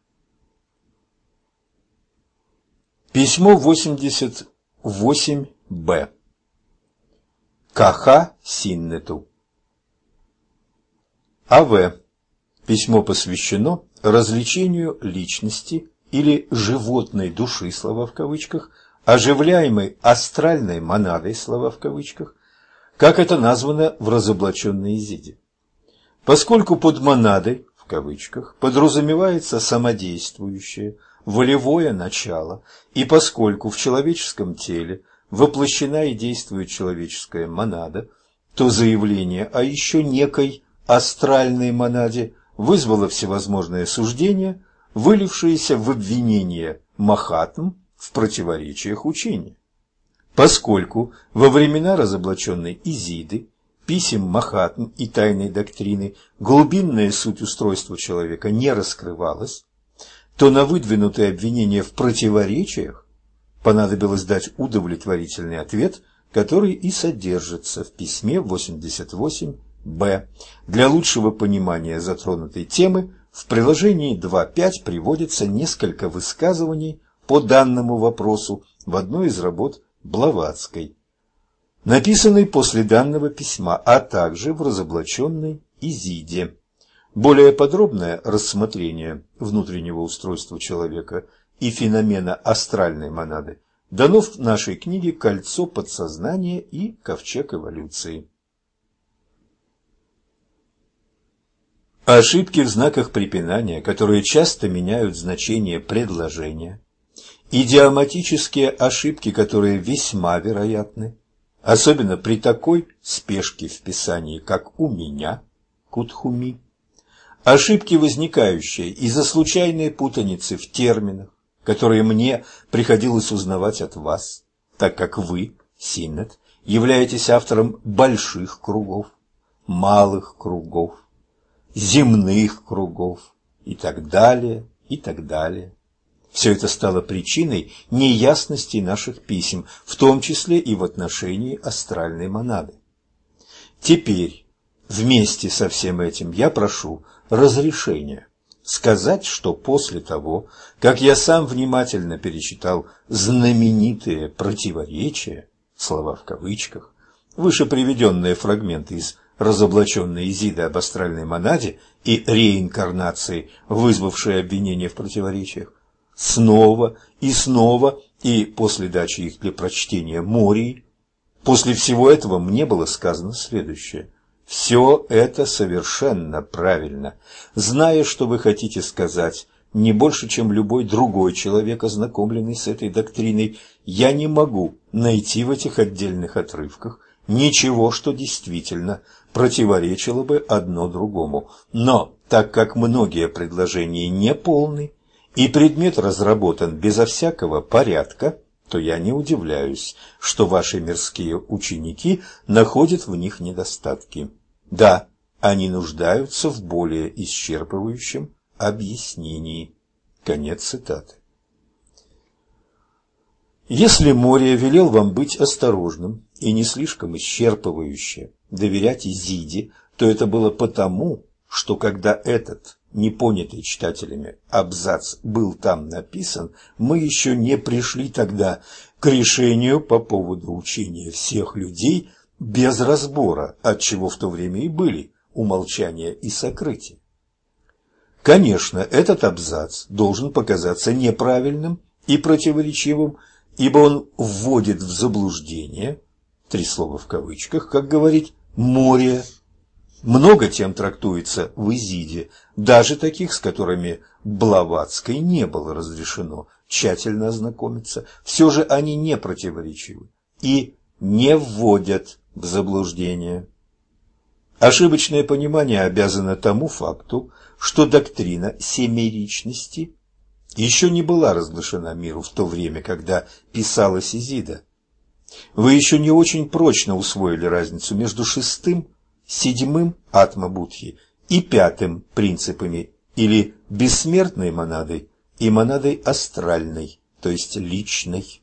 Письмо 88-Б. Каха Синнету. А.В. Письмо посвящено развлечению личности или животной души, слова в кавычках, оживляемой астральной монадой, слова в кавычках, как это названо в разоблаченной Изиде. Поскольку под монадой, в кавычках, подразумевается самодействующее, волевое начало, и поскольку в человеческом теле воплощена и действует человеческая монада, то заявление о еще некой астральной монаде вызвало всевозможные суждения, вылившиеся в обвинение Махатм в противоречиях учения. Поскольку во времена разоблаченной Изиды, писем Махатм и тайной доктрины глубинная суть устройства человека не раскрывалась, то на выдвинутые обвинения в противоречиях понадобилось дать удовлетворительный ответ, который и содержится в письме 88-Б. Для лучшего понимания затронутой темы в приложении 2.5 приводится несколько высказываний по данному вопросу в одной из работ Блаватской. написанный после данного письма, а также в разоблаченной Изиде. Более подробное рассмотрение внутреннего устройства человека и феномена астральной монады дано в нашей книге «Кольцо подсознания и ковчег эволюции». Ошибки в знаках препинания, которые часто меняют значение предложения. Идиоматические ошибки, которые весьма вероятны, особенно при такой спешке в писании, как у меня, Кутхуми. Ошибки, возникающие из-за случайной путаницы в терминах, которые мне приходилось узнавать от вас, так как вы, Синнет, являетесь автором больших кругов, малых кругов, земных кругов и так далее, и так далее. Все это стало причиной неясностей наших писем, в том числе и в отношении астральной монады. Теперь, вместе со всем этим, я прошу разрешения сказать, что после того, как я сам внимательно перечитал знаменитые противоречия, слова в кавычках, выше приведенные фрагменты из разоблаченной Изиды об астральной монаде и реинкарнации, вызвавшие обвинения в противоречиях, снова и после дачи их для прочтения Мории, после всего этого мне было сказано следующее. Все это совершенно правильно. Зная, что вы хотите сказать, не больше, чем любой другой человек, ознакомленный с этой доктриной, я не могу найти в этих отдельных отрывках ничего, что действительно противоречило бы одно другому. Но, так как многие предложения неполны, и предмет разработан безо всякого порядка, то я не удивляюсь, что ваши мирские ученики находят в них недостатки. Да, они нуждаются в более исчерпывающем объяснении. Конец цитаты. Если Мория велел вам быть осторожным и не слишком исчерпывающе доверять Изиде, то это было потому, что когда этот непонятый читателями абзац был там написан, мы еще не пришли тогда к решению по поводу учения всех людей без разбора, отчего в то время и были умолчания и сокрытия. Конечно, этот абзац должен показаться неправильным и противоречивым, ибо он вводит в заблуждение, 3 слова в кавычках, как говорит Мория. Много тем трактуется в Изиде, даже таких, с которыми Блаватской не было разрешено тщательно ознакомиться. Все же они не противоречивы и не вводят в заблуждение. Ошибочное понимание обязано тому факту, что доктрина семеричности еще не была разглашена миру в то время, когда писалась Изида. Вы еще не очень прочно усвоили разницу между 6-м, 7-м атма-будхи и 5-м принципами или бессмертной монадой и монадой астральной, то есть личной.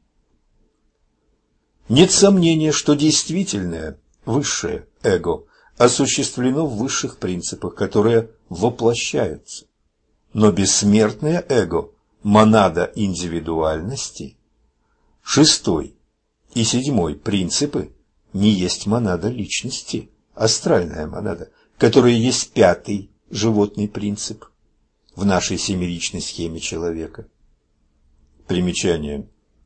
Нет сомнения, что действительное высшее эго осуществлено в высших принципах, которые воплощаются. Но бессмертное эго, монада индивидуальности, 6-й и 7-й принципы не есть монада личности, астральная монада, которая есть 5-й животный принцип в нашей семеричной схеме человека. Примечание.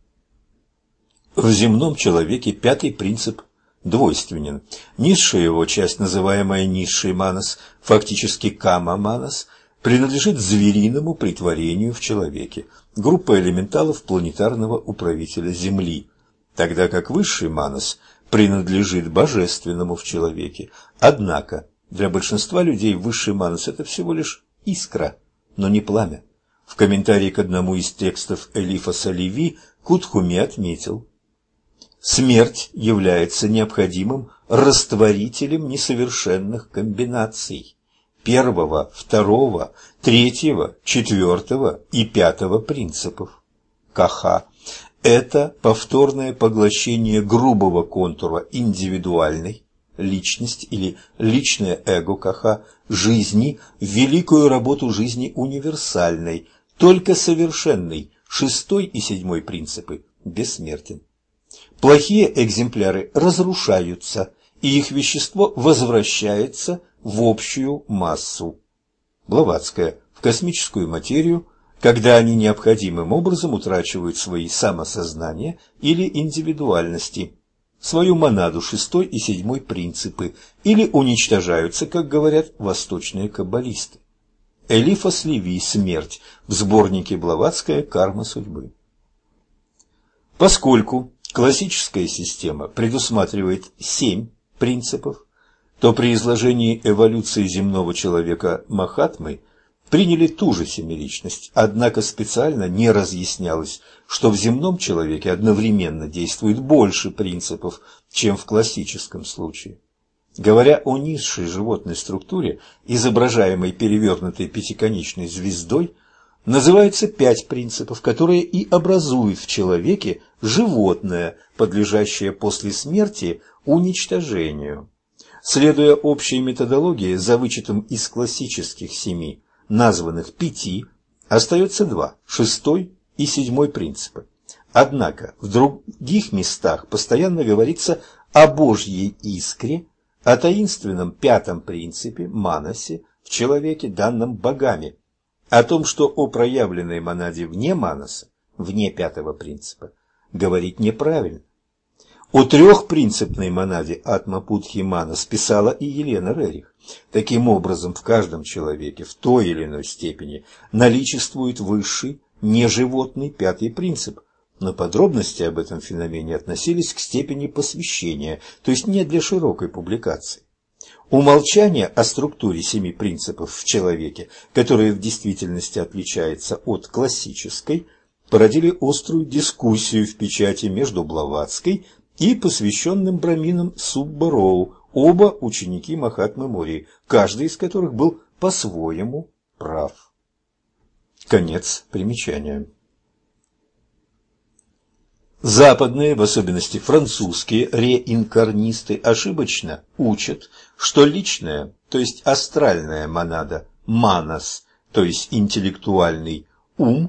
В земном человеке 5-й принцип двойственен. Низшая его часть, называемая низший манас, фактически кама-манас, принадлежит звериному претворению в человеке, группа элементалов планетарного управителя Земли, тогда как высший манас принадлежит божественному в человеке. Однако для большинства людей высший манас – это всего лишь искра, но не пламя. В комментарии к одному из текстов Элифаса Леви Кутхуми отметил: смерть является необходимым растворителем несовершенных комбинаций 1-го, 2-го, 3-го, 4-го и 5-го принципов. Каха – это повторное поглощение грубого контура индивидуальной личность или личное эго Каха жизни в великую работу жизни универсальной, только совершенный 6-й и 7-й принципы бессмертен. Плохие экземпляры разрушаются, и их вещество возвращается в общую массу. Блаватская. В космическую материю, когда они необходимым образом утрачивают свои самосознания или индивидуальности, свою монаду, шестой и седьмой принципы, или уничтожаются, как говорят восточные каббалисты. Элифас Леви «Смерть» в сборнике Блаватская «Карма судьбы». Поскольку классическая система предусматривает 7 принципов, то при изложении эволюции земного человека Махатмы приняли ту же семеричность, однако специально не разъяснялось, что в земном человеке одновременно действует больше принципов, чем в классическом случае. Говоря о низшей животной структуре, изображаемой перевернутой пятиконечной звездой, называется 5 принципов, которые и образуют в человеке животное, подлежащее после смерти уничтожению. Следуя общей методологии, за вычетом из классических 7, названных 5, остается 2, шестой и седьмой принципы. Однако в других местах постоянно говорится о Божьей искре, о таинственном 5-м принципе, манасе, в человеке, данном богами, о том, что о проявленной монаде вне манаса, вне 5-го принципа, говорить неправильно. О 3-принципной монаде Атма-Будхи Манас писала и Елена Рерих. Таким образом, в каждом человеке в той или иной степени наличествует высший, неживотный 5-й принцип, но подробности об этом феномене относились к степени посвящения, то есть не для широкой публикации. Умолчание о структуре 7 принципов в человеке, которая в действительности отличается от классической, породили острую дискуссию в печати между Блаватской и посвященным брамином Суббароу, оба ученики Махатмы Мории, каждый из которых был по-своему прав. Конец примечания. Западные, в особенности французские, реинкарнисты ошибочно учат, что личная, то есть астральная монада, манас, то есть интеллектуальный ум,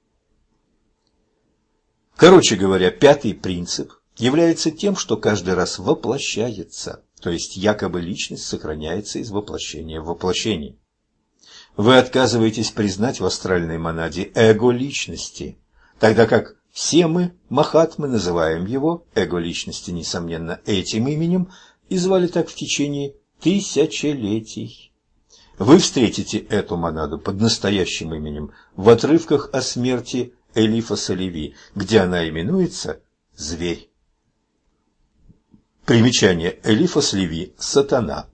короче говоря, 5-й принцип, является тем, что каждый раз воплощается, то есть якобы личность сохраняется из воплощения в воплощении. Вы отказываетесь признать в астральной монаде эго личности, тогда как все мы, Махатмы, называем его, эго личности, несомненно, этим именем, и звали так в течение тысячелетий. Вы встретите эту монаду под настоящим именем в отрывках о смерти Элифаса Леви, где она именуется «Зверь». Примечание: Элифас Леви – сатана.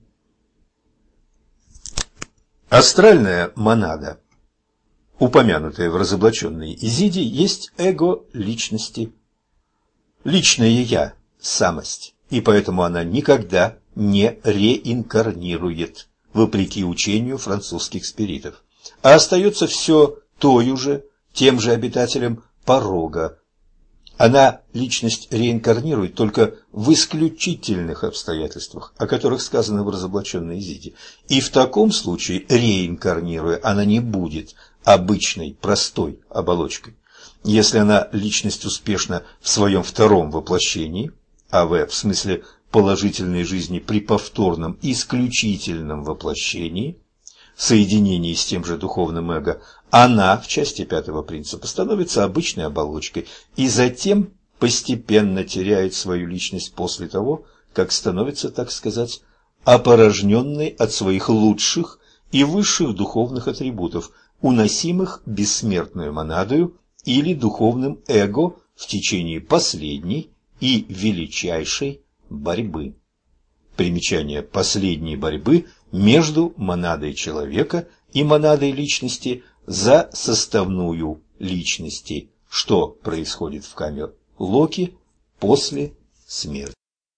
Астральная монада, упомянутая в разоблаченной Изиде, есть эго личности, личное я, самость, и поэтому она никогда не реинкарнирует, вопреки учению французских спиритов, а остается все тою же, тем же обитателем порога. Она, личность, реинкарнирует только в исключительных обстоятельствах, о которых сказано в разоблаченной Изиде, и в таком случае, реинкарнируя, она не будет обычной, простой оболочкой. Если она, личность, успешна в своем 2-м воплощении, АВ в смысле положительной жизни при повторном исключительном воплощении, соединении с тем же духовным эго, она в части 5-го принципа становится обычной оболочкой и затем постепенно теряет свою личность после того, как становится, так сказать, опорожненной от своих лучших и высших духовных атрибутов, уносимых бессмертную монадою или духовным эго в течение последней и величайшей борьбы. Примечание: последней борьбы между монадой человека и монадой личности за составную личности, что происходит в камере Локи после смерти.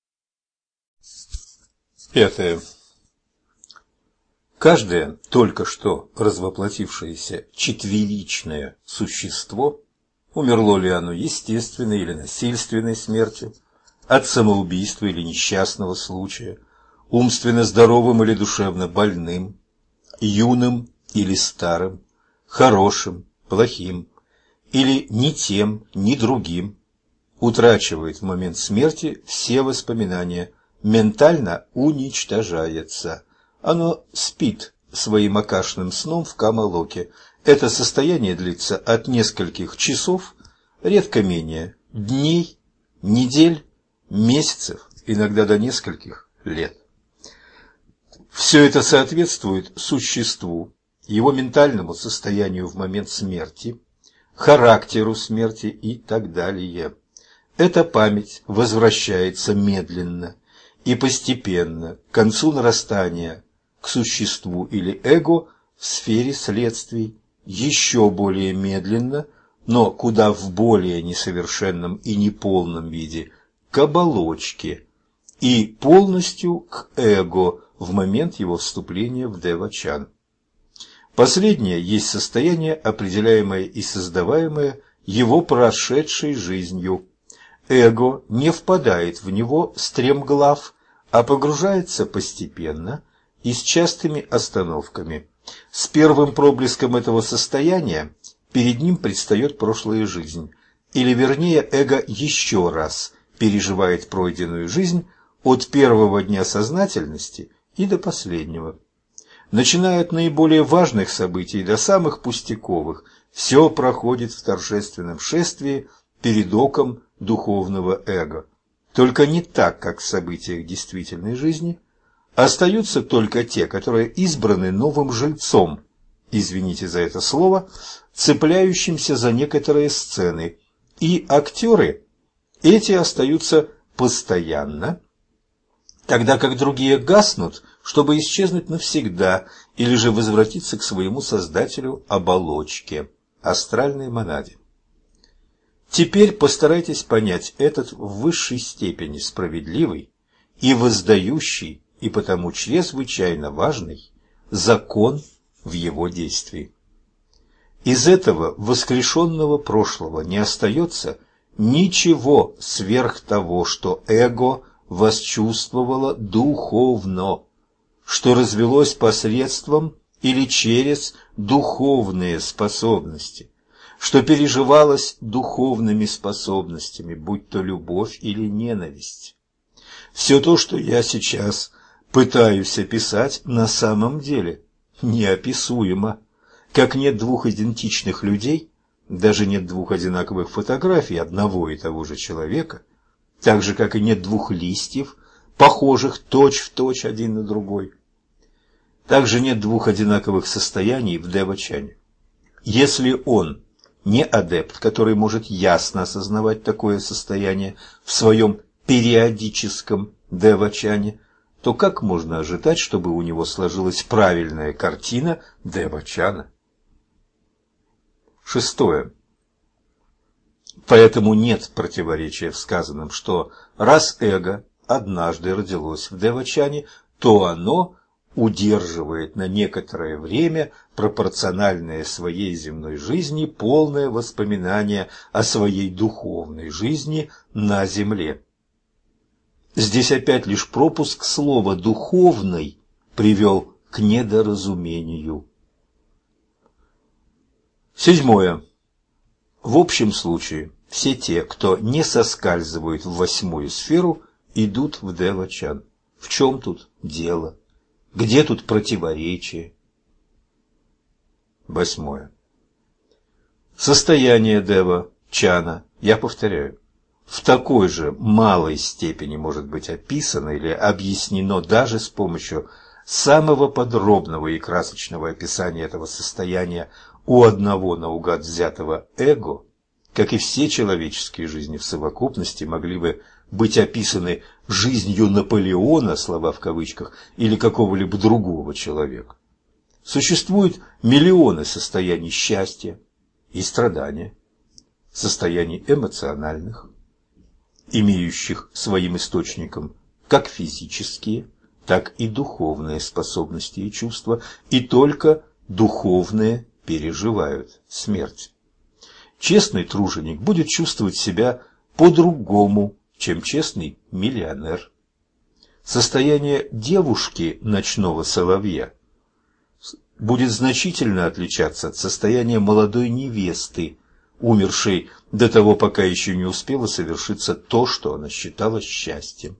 5. Каждое только что развоплотившееся четверичное существо, умерло ли оно естественной или насильственной смертью, от самоубийства или несчастного случая, умственно здоровым или душевно больным, юным или старым, хорошим, плохим, или ни тем, ни другим, утрачивает в момент смерти все воспоминания, ментально уничтожается. Оно спит своим окашным сном в камалоке. Это состояние длится от нескольких часов, редко менее дней, недель, месяцев, иногда до нескольких лет. Все это соответствует существу, его ментальному состоянию в момент смерти, характеру смерти и так далее. Эта память возвращается медленно и постепенно к концу нарастания к существу или эго в сфере следствий, еще более медленно, но куда в более несовершенном и неполном виде, к оболочке и полностью к эго в момент его вступления в девачан. Последнее есть состояние, определяемое и создаваемое его прошедшей жизнью. Эго не впадает в него стремглав, а погружается постепенно и с частыми остановками. С первым проблеском этого состояния перед ним предстает прошлая жизнь, или вернее эго еще раз переживает пройденную жизнь от первого дня сознательности и до последнего. Начиная от наиболее важных событий до самых пустяковых, все проходит в торжественном шествии перед оком духовного эго. Только не так, как в событиях действительной жизни. Остаются только те, которые избраны новым жильцом, извините за это слово, цепляющимся за некоторые сцены, и актеры эти остаются постоянно, тогда как другие гаснут, чтобы исчезнуть навсегда, или же возвратиться к своему создателю оболочке, астральной монаде. Теперь постарайтесь понять этот в высшей степени справедливый и воздающий, и потому чрезвычайно важный закон в его действии. Из этого воскрешенного прошлого не остается ничего сверх того, что эго восчувствовало духовно, что развелось посредством или через духовные способности, что переживалось духовными способностями, будь то любовь или ненависть. Все то, что я сейчас пытаюсь описать, на самом деле неописуемо. Как нет двух идентичных людей, даже нет двух одинаковых фотографий одного и того же человека, так же, как и нет двух листьев, похожих точь-в-точь один на другой. Также нет двух одинаковых состояний в девачане. Если он не адепт, который может ясно осознавать такое состояние в своем периодическом девачане, то как можно ожидать, чтобы у него сложилась правильная картина девачана? 6. Поэтому нет противоречия в сказанном, что раз эго однажды родилось в девачане, то оно удерживает на некоторое время пропорциональное своей земной жизни полное воспоминание о своей духовной жизни на земле. Здесь опять лишь пропуск слова «духовный» привел к недоразумению. 7. В общем случае, все те, кто не соскальзывают в 8-ю сферу, идут в девачан. В чем тут дело? Где тут противоречие? 8. Состояние дева-чана, я повторяю, в такой же малой степени может быть описано или объяснено даже с помощью самого подробного и красочного описания этого состояния у одного наугад взятого эго, как и все человеческие жизни в совокупности могли бы быть описаны жизнью Наполеона, слова в кавычках, или какого-либо другого человека. Существуют миллионы состояний счастья и страдания, состояний эмоциональных, имеющих своим источником как физические, так и духовные способности и чувства, и только духовные переживают смерть. Честный труженик будет чувствовать себя по-другому, чем честный миллионер. Состояние девушки ночного соловья будет значительно отличаться от состояния молодой невесты, умершей до того, пока еще не успело совершиться то, что она считала счастьем.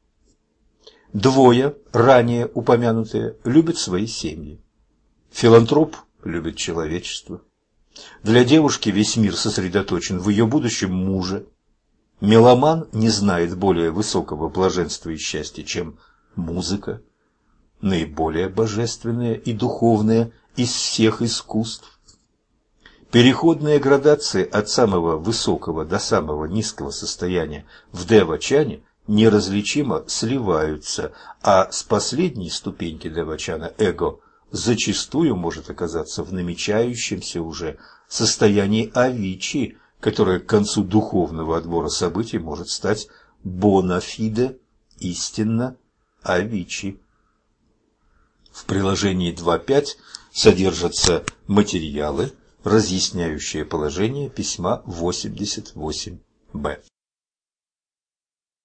Двое, ранее упомянутые, любят свои семьи. Филантроп любит человечество. Для девушки весь мир сосредоточен в ее будущем муже. Меломан не знает более высокого блаженства и счастья, чем музыка, наиболее божественное и духовное из всех искусств. Переходные градации от самого высокого до самого низкого состояния в девачане неразличимо сливаются, а с последней ступеньки девачана эго зачастую может оказаться в намечающемся уже состоянии авичи, которое к концу духовного отбора событий может стать бонафиде, истинно авичи. В приложении 2.5 содержатся материалы, разъясняющие положение письма 88-Б.